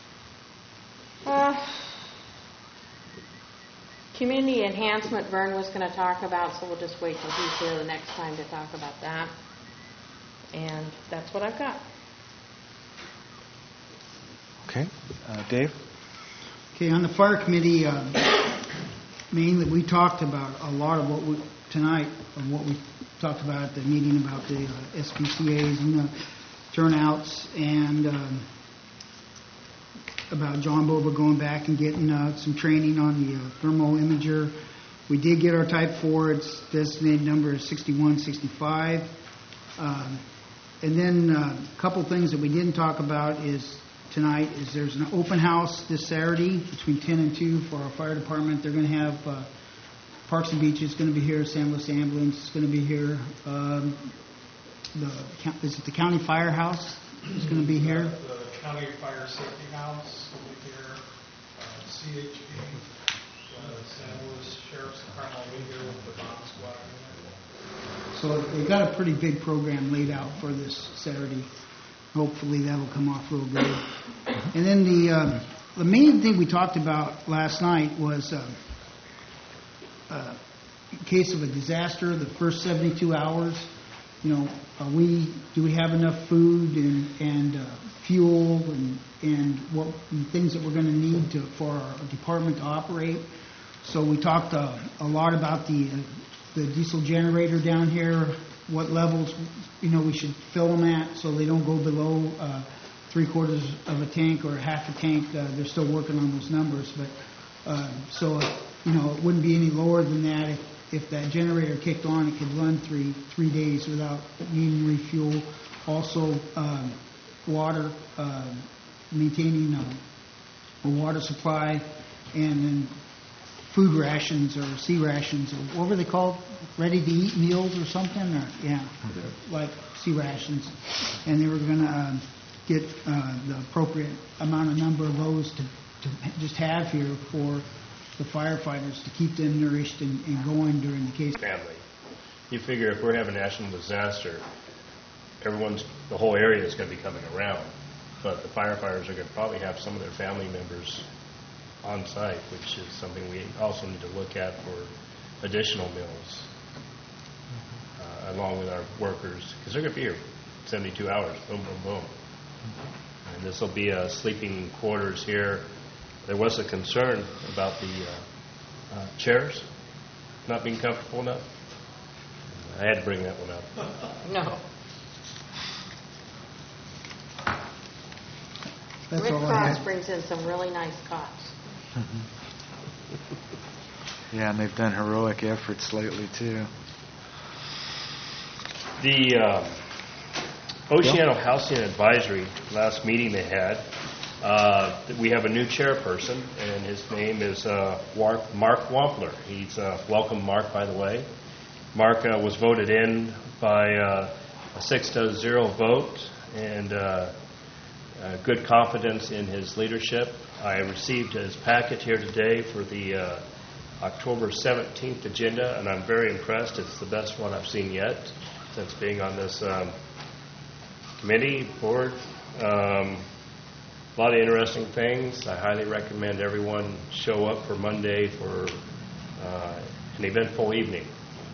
Community enhancement, Vern was going to talk about, so we'll just wait till he's here the next time to talk about that. And that's what I've got. Okay. Dave? Okay, on the fire committee, mainly we talked about a lot of what we talked about at the meeting about the SPCAs and the turnouts, and about John Boba going back and getting some training on the thermal imager. We did get our Type 4. Its designated number is 6165. And then a couple things that we didn't talk about tonight is there's an open house this Saturday between 10 and 2 for our fire department. They're going to have Parks and Beaches is going to be here. San Luis Ambulance is going to be here. The county firehouse is going to be here. The county fire safety house will be here. CHP, San Luis Sheriff's Department will be here with the bomb squad. So they've got a pretty big program laid out for this Saturday. Hopefully that'll come off real good. And then the main thing we talked about last night was in case of a disaster, the first 72 hours, do we have enough food and fuel and what things that we're going to need for our department to operate. So we talked a lot about the diesel generator down here, what levels we should fill them at so they don't go below 3/4 of a tank or half a tank. They're still working on those numbers, but so it wouldn't be any lower than that. If that generator kicked on, it could run three days without needing refuel. Also, water, maintaining a water supply, and then food rations or C rations, or what were they called? Ready-to-eat meals or something? Like C rations. And they were going to get the appropriate number of those to just have here for the firefighters to keep them nourished and going during the case. Family. You figure if we're having a national disaster, the whole area is going to be coming around. But the firefighters are going to probably have some of their family members on site, which is something we also need to look at for additional meals, along with our workers, because they're going to be here 72 hours, boom, boom, boom. And this will be sleeping quarters here, there was a concern about the chairs not being comfortable enough. I had to bring that one up. No. That's Red all I Cross had. brings in some really nice cots. Yeah, and they've done heroic efforts lately, too. The Oceano Housing Advisory, last meeting they had, we have a new chairperson, and his name is Mark Wampler. He's welcome, Mark, by the way. Mark was voted in by a 6-0 vote, and good confidence in his leadership. I received his packet here today for the October 17th agenda, and I'm very impressed. It's the best one I've seen yet since being on this committee, board. A lot of interesting things. I highly recommend everyone show up for Monday for an eventful evening.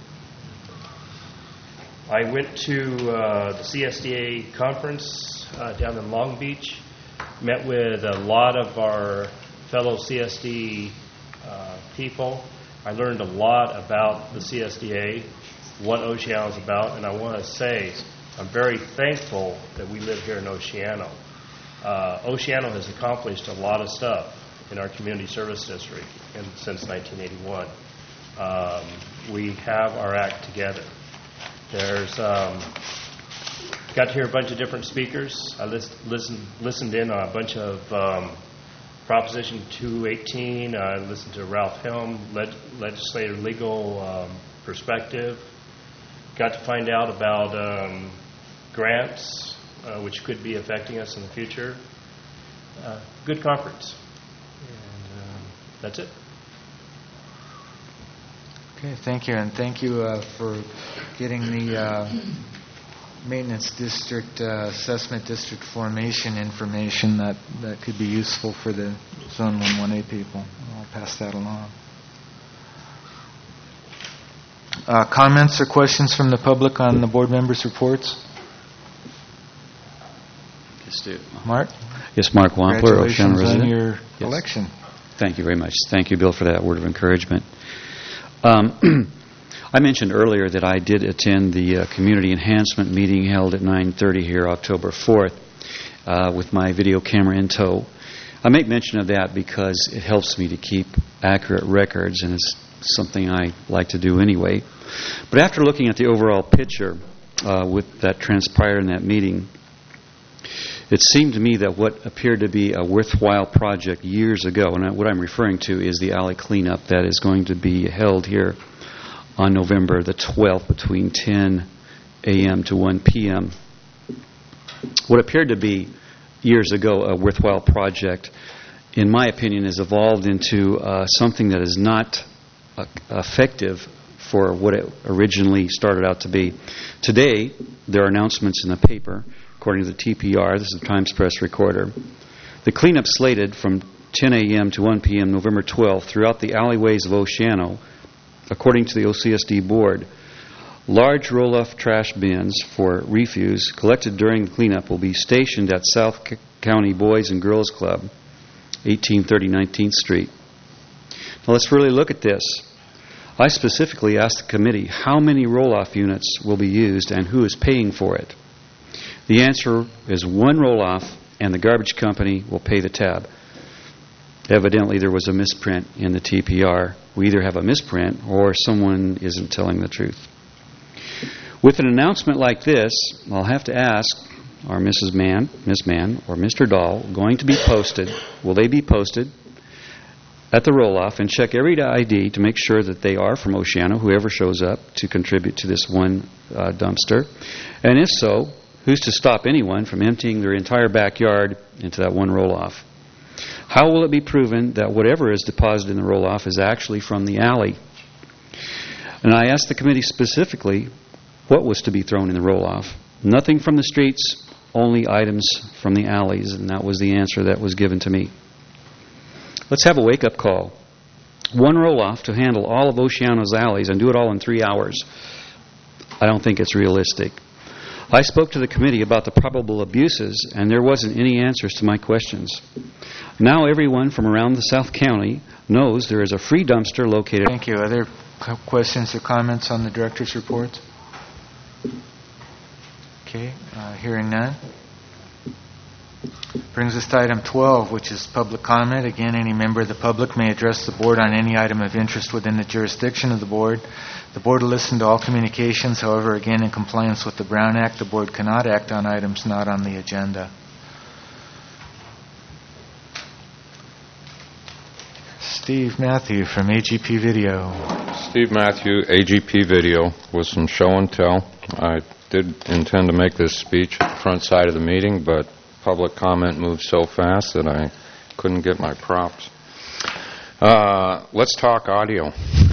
I went to the CSDA conference down in Long Beach, met with a lot of our fellow CSD people. I learned a lot about the CSDA, what Oceano is about, and I want to say I'm very thankful that we live here in Oceano. Oceano has accomplished a lot of stuff in our community service district since 1981. We have our act together. There's got to hear a bunch of different speakers. I listened in on a bunch of Proposition 218. I listened to Ralph Helm, legislative legal perspective. Got to find out about grants, which could be affecting us in the future. Good conference. And that's it. Okay, thank you, and thank you for getting the maintenance district, assessment district formation information that could be useful for the Zone 11A people. I'll pass that along. Comments or questions from the public on the board members' reports? Yes, do. Mark? Yes, Mark Wampler, Oceano Congratulations resident. on your Yes. election. Thank you very much. Thank you, Bill, for that word of encouragement. I mentioned earlier that I did attend the community enhancement meeting held at 9:30 here, October 4th, with my video camera in tow. I make mention of that because it helps me to keep accurate records, and it's something I like to do anyway. But after looking at the overall picture with that transpired in that meeting, it seemed to me that what appeared to be a worthwhile project years ago, and what I'm referring to is the alley cleanup that is going to be held here on November the 12th between 10 a.m. to 1 p.m. What appeared to be years ago a worthwhile project, in my opinion, has evolved into something that is not effective for what it originally started out to be. Today, there are announcements in the paper, according to the TPR, this is the Times Press Recorder. The cleanup slated from 10 a.m. to 1 p.m. November 12th throughout the alleyways of Oceano, according to the OCSD board. Large roll-off trash bins for refuse collected during the cleanup will be stationed at South County Boys and Girls Club, 1830 19th Street. Now let's really look at this. I specifically asked the committee how many roll-off units will be used and who is paying for it. The answer is one roll-off, and the garbage company will pay the tab. Evidently, there was a misprint in the TPR. We either have a misprint or someone isn't telling the truth. With an announcement like this, I'll have to ask, are Mrs. Mann, Ms. Mann, or Mr. Dahl going to be posted? Will they be posted at the roll-off and check every ID to make sure that they are from Oceano, whoever shows up to contribute to this one dumpster? And if so, who's to stop anyone from emptying their entire backyard into that one roll-off? How will it be proven that whatever is deposited in the roll-off is actually from the alley? And I asked the committee specifically what was to be thrown in the roll-off. Nothing from the streets, only items from the alleys, and that was the answer that was given to me. Let's have a wake-up call. One roll-off to handle all of Oceano's alleys and do it all in 3 hours. I don't think it's realistic. I spoke to the committee about the probable abuses, and there wasn't any answers to my questions. Now everyone from around the South County knows there is a free dumpster located... Thank you. Other questions or comments on the director's report? Okay, hearing none. Brings us to item 12, which is public comment. Again, any member of the public may address the board on any item of interest within the jurisdiction of the board. The board will listen to all communications. However, again, in compliance with the Brown Act, the board cannot act on items not on the agenda. Steve Matthew from AGP Video. Steve Matthew, AGP Video, with some show and tell. I did intend to make this speech at the front side of the meeting, but public comment moved so fast that I couldn't get my props. Let's talk audio.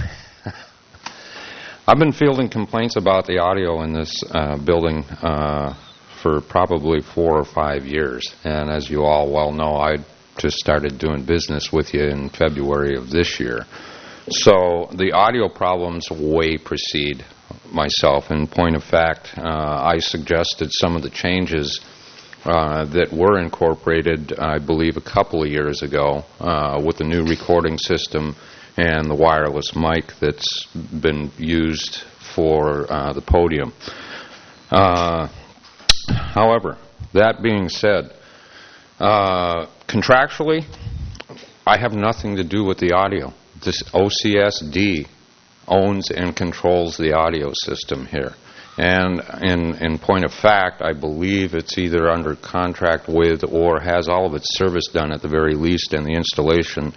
I've been fielding complaints about the audio in this building for probably 4 or 5 years. And as you all well know, I just started doing business with you in February of this year. So the audio problems way precede myself. In point of fact, I suggested some of the changes that were incorporated, I believe, a couple of years ago with the new recording system and the wireless mic that's been used for the podium. However, that being said, contractually, I have nothing to do with the audio. This OCSD owns and controls the audio system here. And in point of fact, I believe it's either under contract with or has all of its service done at the very least, and the installation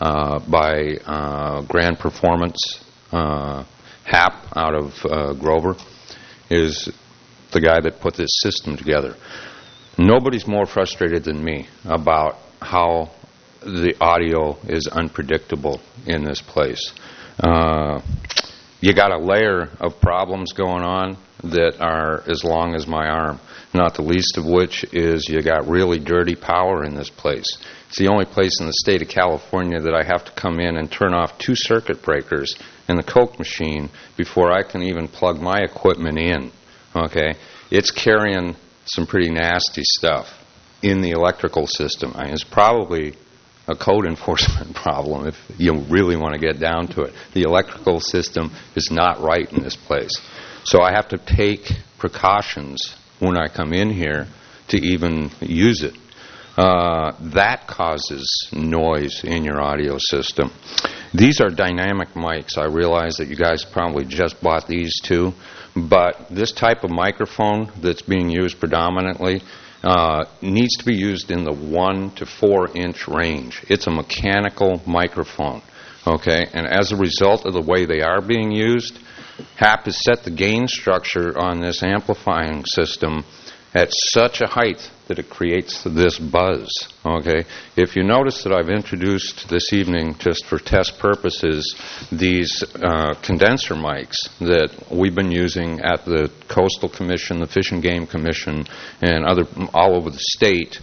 by Grand Performance HAP out of Grover is the guy that put this system together. Nobody's more frustrated than me about how the audio is unpredictable in this place. You got a layer of problems going on that are as long as my arm, not the least of which is you got really dirty power in this place. It's the only place in the state of California that I have to come in and turn off 2 circuit breakers in the Coke machine before I can even plug my equipment in. Okay? It's carrying some pretty nasty stuff in the electrical system. I mean, it's probably a code enforcement problem if you really want to get down to it. The electrical system is not right in this place. So I have to take precautions when I come in here to even use it. That causes noise in your audio system. These are dynamic mics. I realize that you guys probably just bought these too, but this type of microphone that's being used predominantly needs to be used in the 1 to 4 inch range. It's a mechanical microphone, okay? And as a result of the way they are being used, HAP has set the gain structure on this amplifying system at such a height that it creates this buzz, okay? If you notice that I've introduced this evening, just for test purposes, these condenser mics that we've been using at the Coastal Commission, the Fish and Game Commission, and all over the state,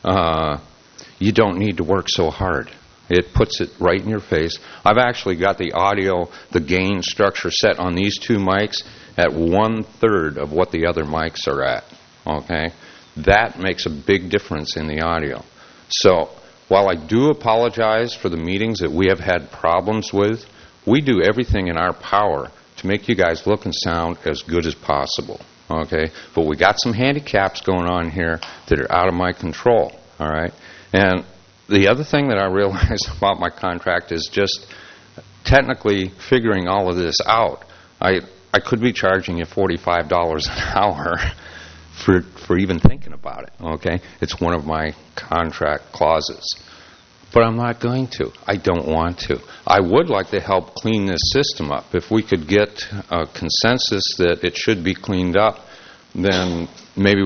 you don't need to work so hard. It puts it right in your face. I've actually got the audio, the gain structure set on these 2 mics at 1/3 of what the other mics are at. Okay? That makes a big difference in the audio. So, while I do apologize for the meetings that we have had problems with, we do everything in our power to make you guys look and sound as good as possible. Okay? But we got some handicaps going on here that are out of my control. All right? And the other thing that I realized about my contract is just technically figuring all of this out. I could be charging you $45 an hour for even thinking about it, okay? It's one of my contract clauses. But I'm not going to. I don't want to. I would like to help clean this system up. If we could get a consensus that it should be cleaned up, then maybe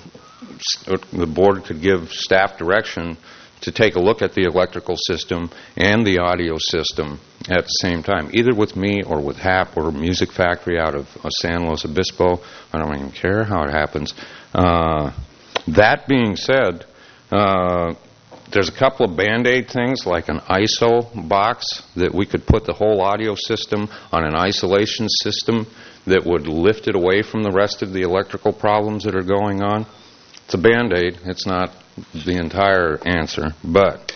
the board could give staff direction to take a look at the electrical system and the audio system at the same time, either with me or with HAP or Music Factory out of San Luis Obispo. I don't even care how it happens. That being said, there's a couple of Band-Aid things, like an ISO box that we could put the whole audio system on an isolation system that would lift it away from the rest of the electrical problems that are going on. It's a Band-Aid. It's not the entire answer. But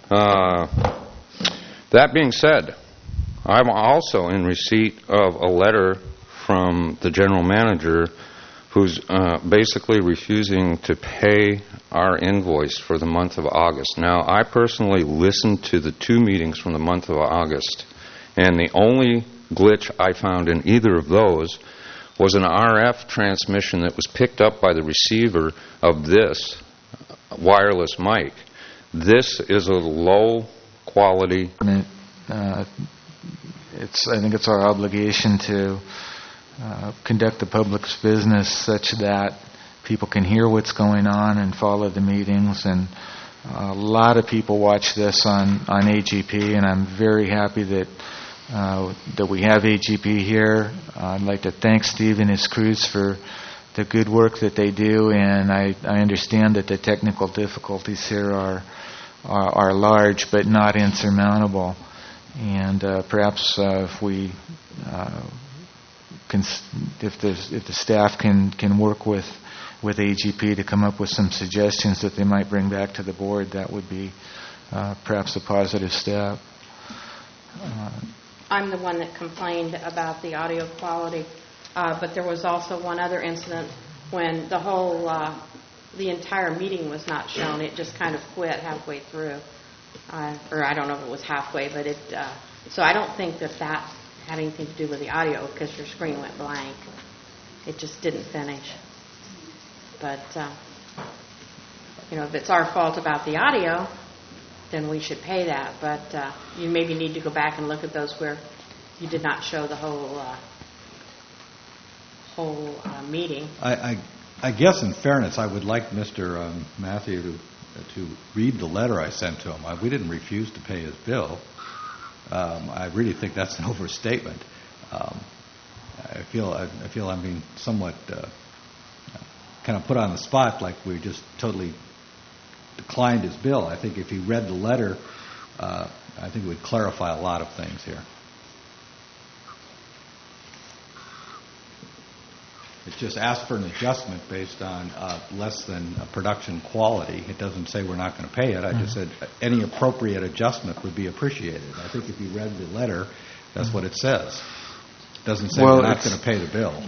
that being said, I'm also in receipt of a letter from the general manager who's basically refusing to pay our invoice for the month of August. Now, I personally listened to the 2 meetings from the month of August, and the only glitch I found in either of those was an RF transmission that was picked up by the receiver of this wireless mic. This is a low quality. I think it's our obligation to conduct the public's business such that people can hear what's going on and follow the meetings. And a lot of people watch this on AGP, and I'm very happy that we have AGP here. I'd like to thank Steve and his crews for the good work that they do, and I understand that the technical difficulties here are large but not insurmountable. And perhaps if the staff can work with AGP to come up with some suggestions that they might bring back to the board, that would be perhaps a positive step. I'm the one that complained about the audio quality, but there was also one other incident when the entire meeting was not shown. It just kind of quit halfway through, or I don't know if it was halfway, but so I don't think that had anything to do with the audio because your screen went blank. It just didn't finish. But if it's our fault about the audio, then we should pay that. But you maybe need to go back and look at those where you did not show the whole meeting. I guess in fairness, I would like Mr. Matthew to read the letter I sent to him. We didn't refuse to pay his bill. I really think that's an overstatement. I feel I'm being somewhat kind of put on the spot, like we just totally declined his bill. I think if he read the letter, I think it would clarify a lot of things here. It just asks for an adjustment based on less than production quality. It doesn't say we're not going to pay it. I just said any appropriate adjustment would be appreciated. I think if you read the letter, that's what it says. It doesn't say we're not going to pay the bill.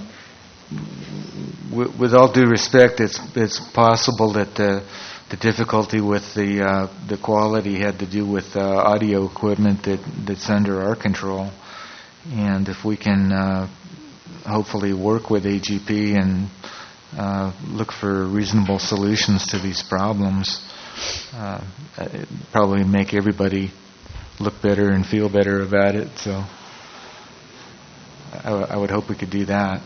With all due respect, it's possible that the difficulty with the quality had to do with audio equipment that's under our control. And if we can hopefully work with AGP and look for reasonable solutions to these problems, it'd probably make everybody look better and feel better about it. So I would hope we could do that.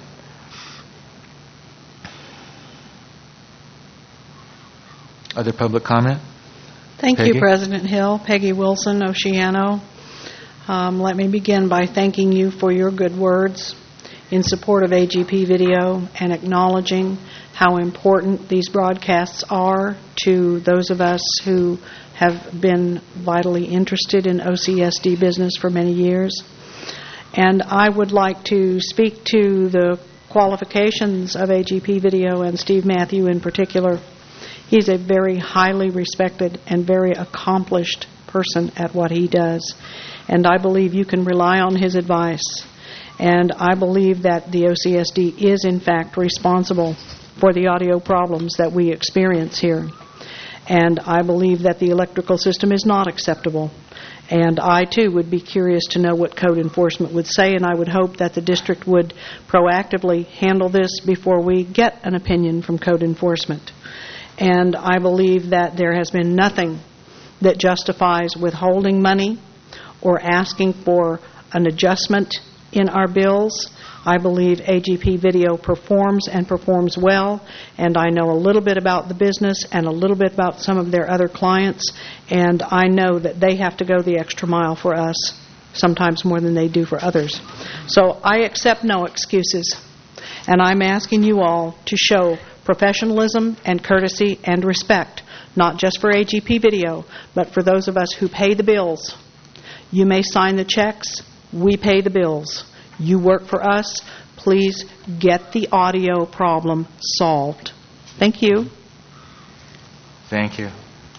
Other public comment? Thank Peggy? you, President Hill. Peggy Wilson, Oceano. Let me begin by thanking you for your good words in support of AGP Video and acknowledging how important these broadcasts are to those of us who have been vitally interested in OCSD business for many years. And I would like to speak to the qualifications of AGP Video and Steve Matthew in particular. He's a very highly respected and very accomplished person at what he does. And I believe you can rely on his advice. And I believe that the OCSD is, in fact, responsible for the audio problems that we experience here. And I believe that the electrical system is not acceptable. And I, too, would be curious to know what code enforcement would say, and I would hope that the district would proactively handle this before we get an opinion from code enforcement. And I believe that there has been nothing that justifies withholding money or asking for an adjustment in our bills. I believe AGP Video performs and performs well, and I know a little bit about the business and a little bit about some of their other clients, and I know that they have to go the extra mile for us, sometimes more than they do for others. So I accept no excuses, and I'm asking you all to show professionalism and courtesy and respect, not just for AGP Video, but for those of us who pay the bills. You may sign the checks. We pay the bills. You work for us. please get the audio problem solved. Thank you. Thank you.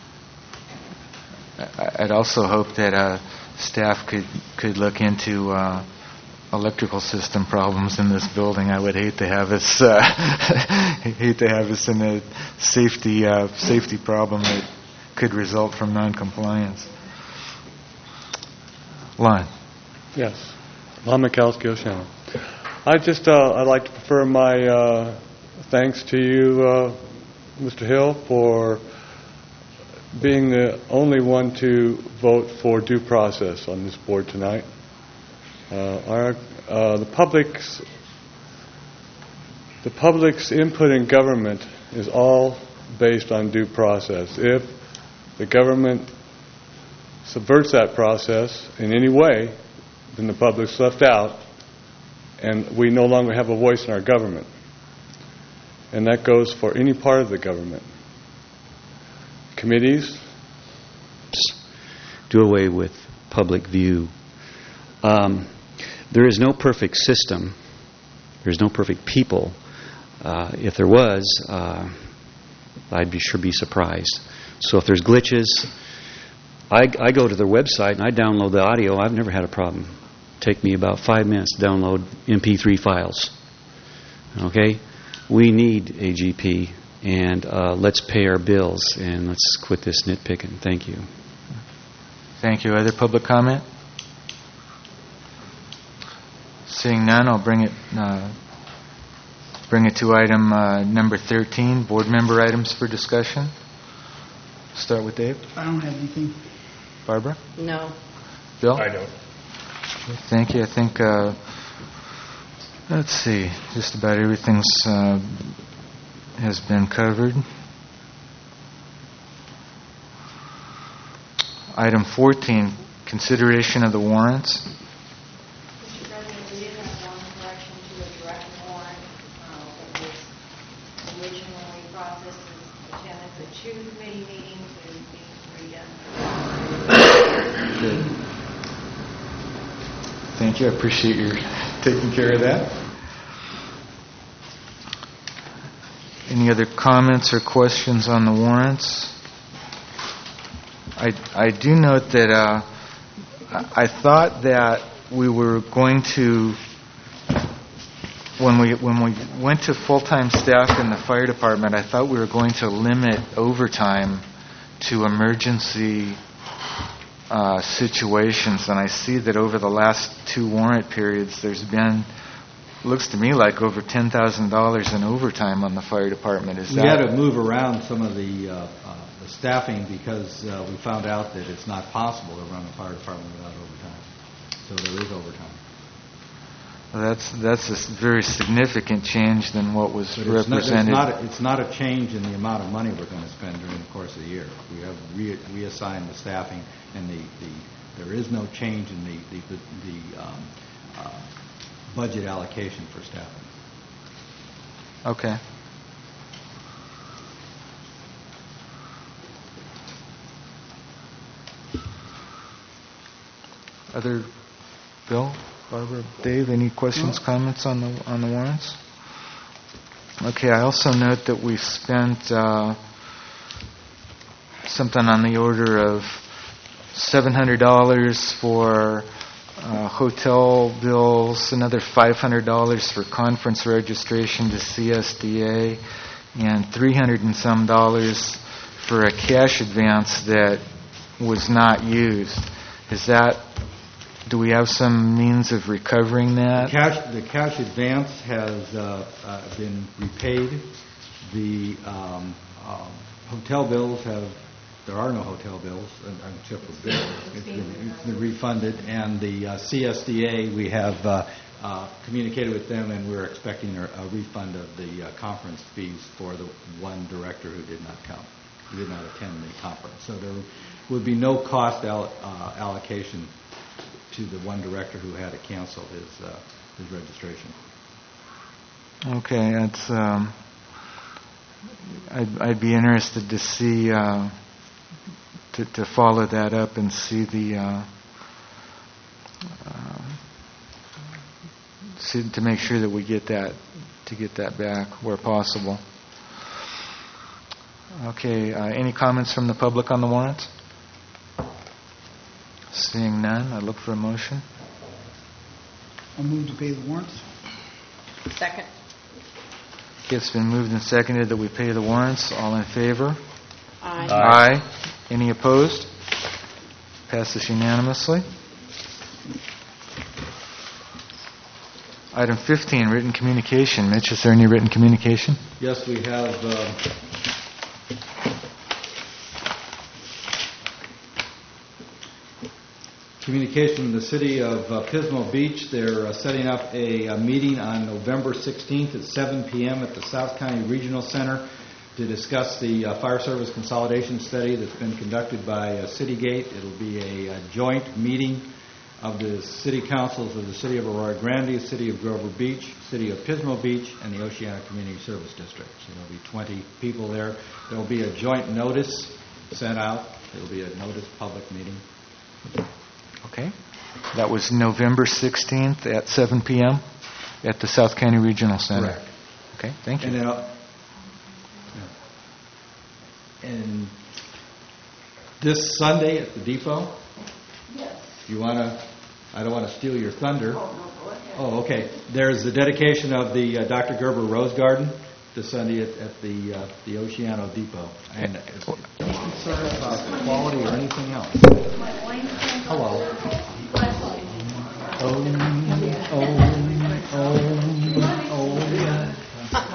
I'd also hope that staff could look into electrical system problems in this building. I would hate to have us in a safety problem that could result from noncompliance. Lon. Yes. Lon Mikowski, Oceano. I'd like to prefer my thanks to you, Mr. Hill, for being the only one to vote for due process on this board tonight. The public's input in government is all based on due process. If the government subverts that process in any way, then the public's left out, and we no longer have a voice in our government. And that goes for any part of the government. Committees. Do away with public view. There is no perfect system. There's no perfect people. If there was, I'd be surprised. So if there's glitches, I go to their website and I download the audio. I've never had a problem. Take me about 5 minutes to download MP3 files. Okay? We need AGP, and let's pay our bills, and let's quit this nitpicking. Thank you. Thank you. Other public comment? Seeing none, I'll bring it to item number 13, board member items for discussion. Start with Dave. I don't have anything. Barbara? No. Bill? I don't. Thank you. I think, let's see, just about everything's has been covered. Item 14, consideration of the warrants. Mr. President, we did have one correction to a direct warrant that was originally processed as attendance at 2 committee meetings. It is being redone. Good. Thank you. I appreciate your taking care of that. Any other comments or questions on the warrants? I do note that I thought that we were going to, when we went to full-time staff in the fire department, I thought we were going to limit overtime to emergency situations, and I see that over the last 2 warrant periods, there's been, looks to me like over $10,000 in overtime on the fire department. We had to move around some of the staffing because we found out that it's not possible to run a fire department without overtime. So there is overtime. Well, that's a very significant change than what was represented. It's not a change in the amount of money we're going to spend during the course of the year. We have reassigned the staffing, and there is no change in the budget allocation for staffing. Okay. Other, Bill, Barbara, Dave, any questions, comments on the warrants? Okay, I also note that we spent something on the order of $700 for hotel bills, another $500 for conference registration to CSDA, and $300 and some for a cash advance that was not used. Is that? Do we have some means of recovering that? The cash advance has been repaid. The hotel bills there are no hotel bills except for bills. It's been refunded. And the CSDA, we have communicated with them, and we're expecting a refund of the conference fees for the one director who did not come, who did not attend the conference. So there would be no cost allocation to the one director who had to cancel his registration. Okay, that's. I'd be interested to see to follow that up to make sure that we get that back where possible. Okay, any comments from the public on the warrants? Seeing none, I look for a motion. I'll move to pay the warrants. Second. Okay, it's been moved and seconded that we pay the warrants. All in favor? Aye. Aye. Any opposed? Passes unanimously. Item 15, written communication. Mitch, is there any written communication? Yes, we have communication from the city of Pismo Beach. They're setting up a meeting on November 16th at 7 p.m. at the South County Regional Center to discuss the fire service consolidation study that's been conducted by Citygate. It'll be a joint meeting of the city councils of the city of Arroyo Grande, the city of Grover Beach, city of Pismo Beach, and the Oceana Community Service District. So there'll be 20 people there. There'll be a joint notice sent out. It'll be a notice public meeting. Okay. That was November 16th at 7 p.m. at the South County Regional Center. Correct. Okay, thank you. And then, and this Sunday at the depot, you want to, I don't want to steal your thunder. Oh, okay. There's the dedication of the Dr. Gerber Rose Garden this Sunday at the Oceano Depot. And don't concern about quality or anything else.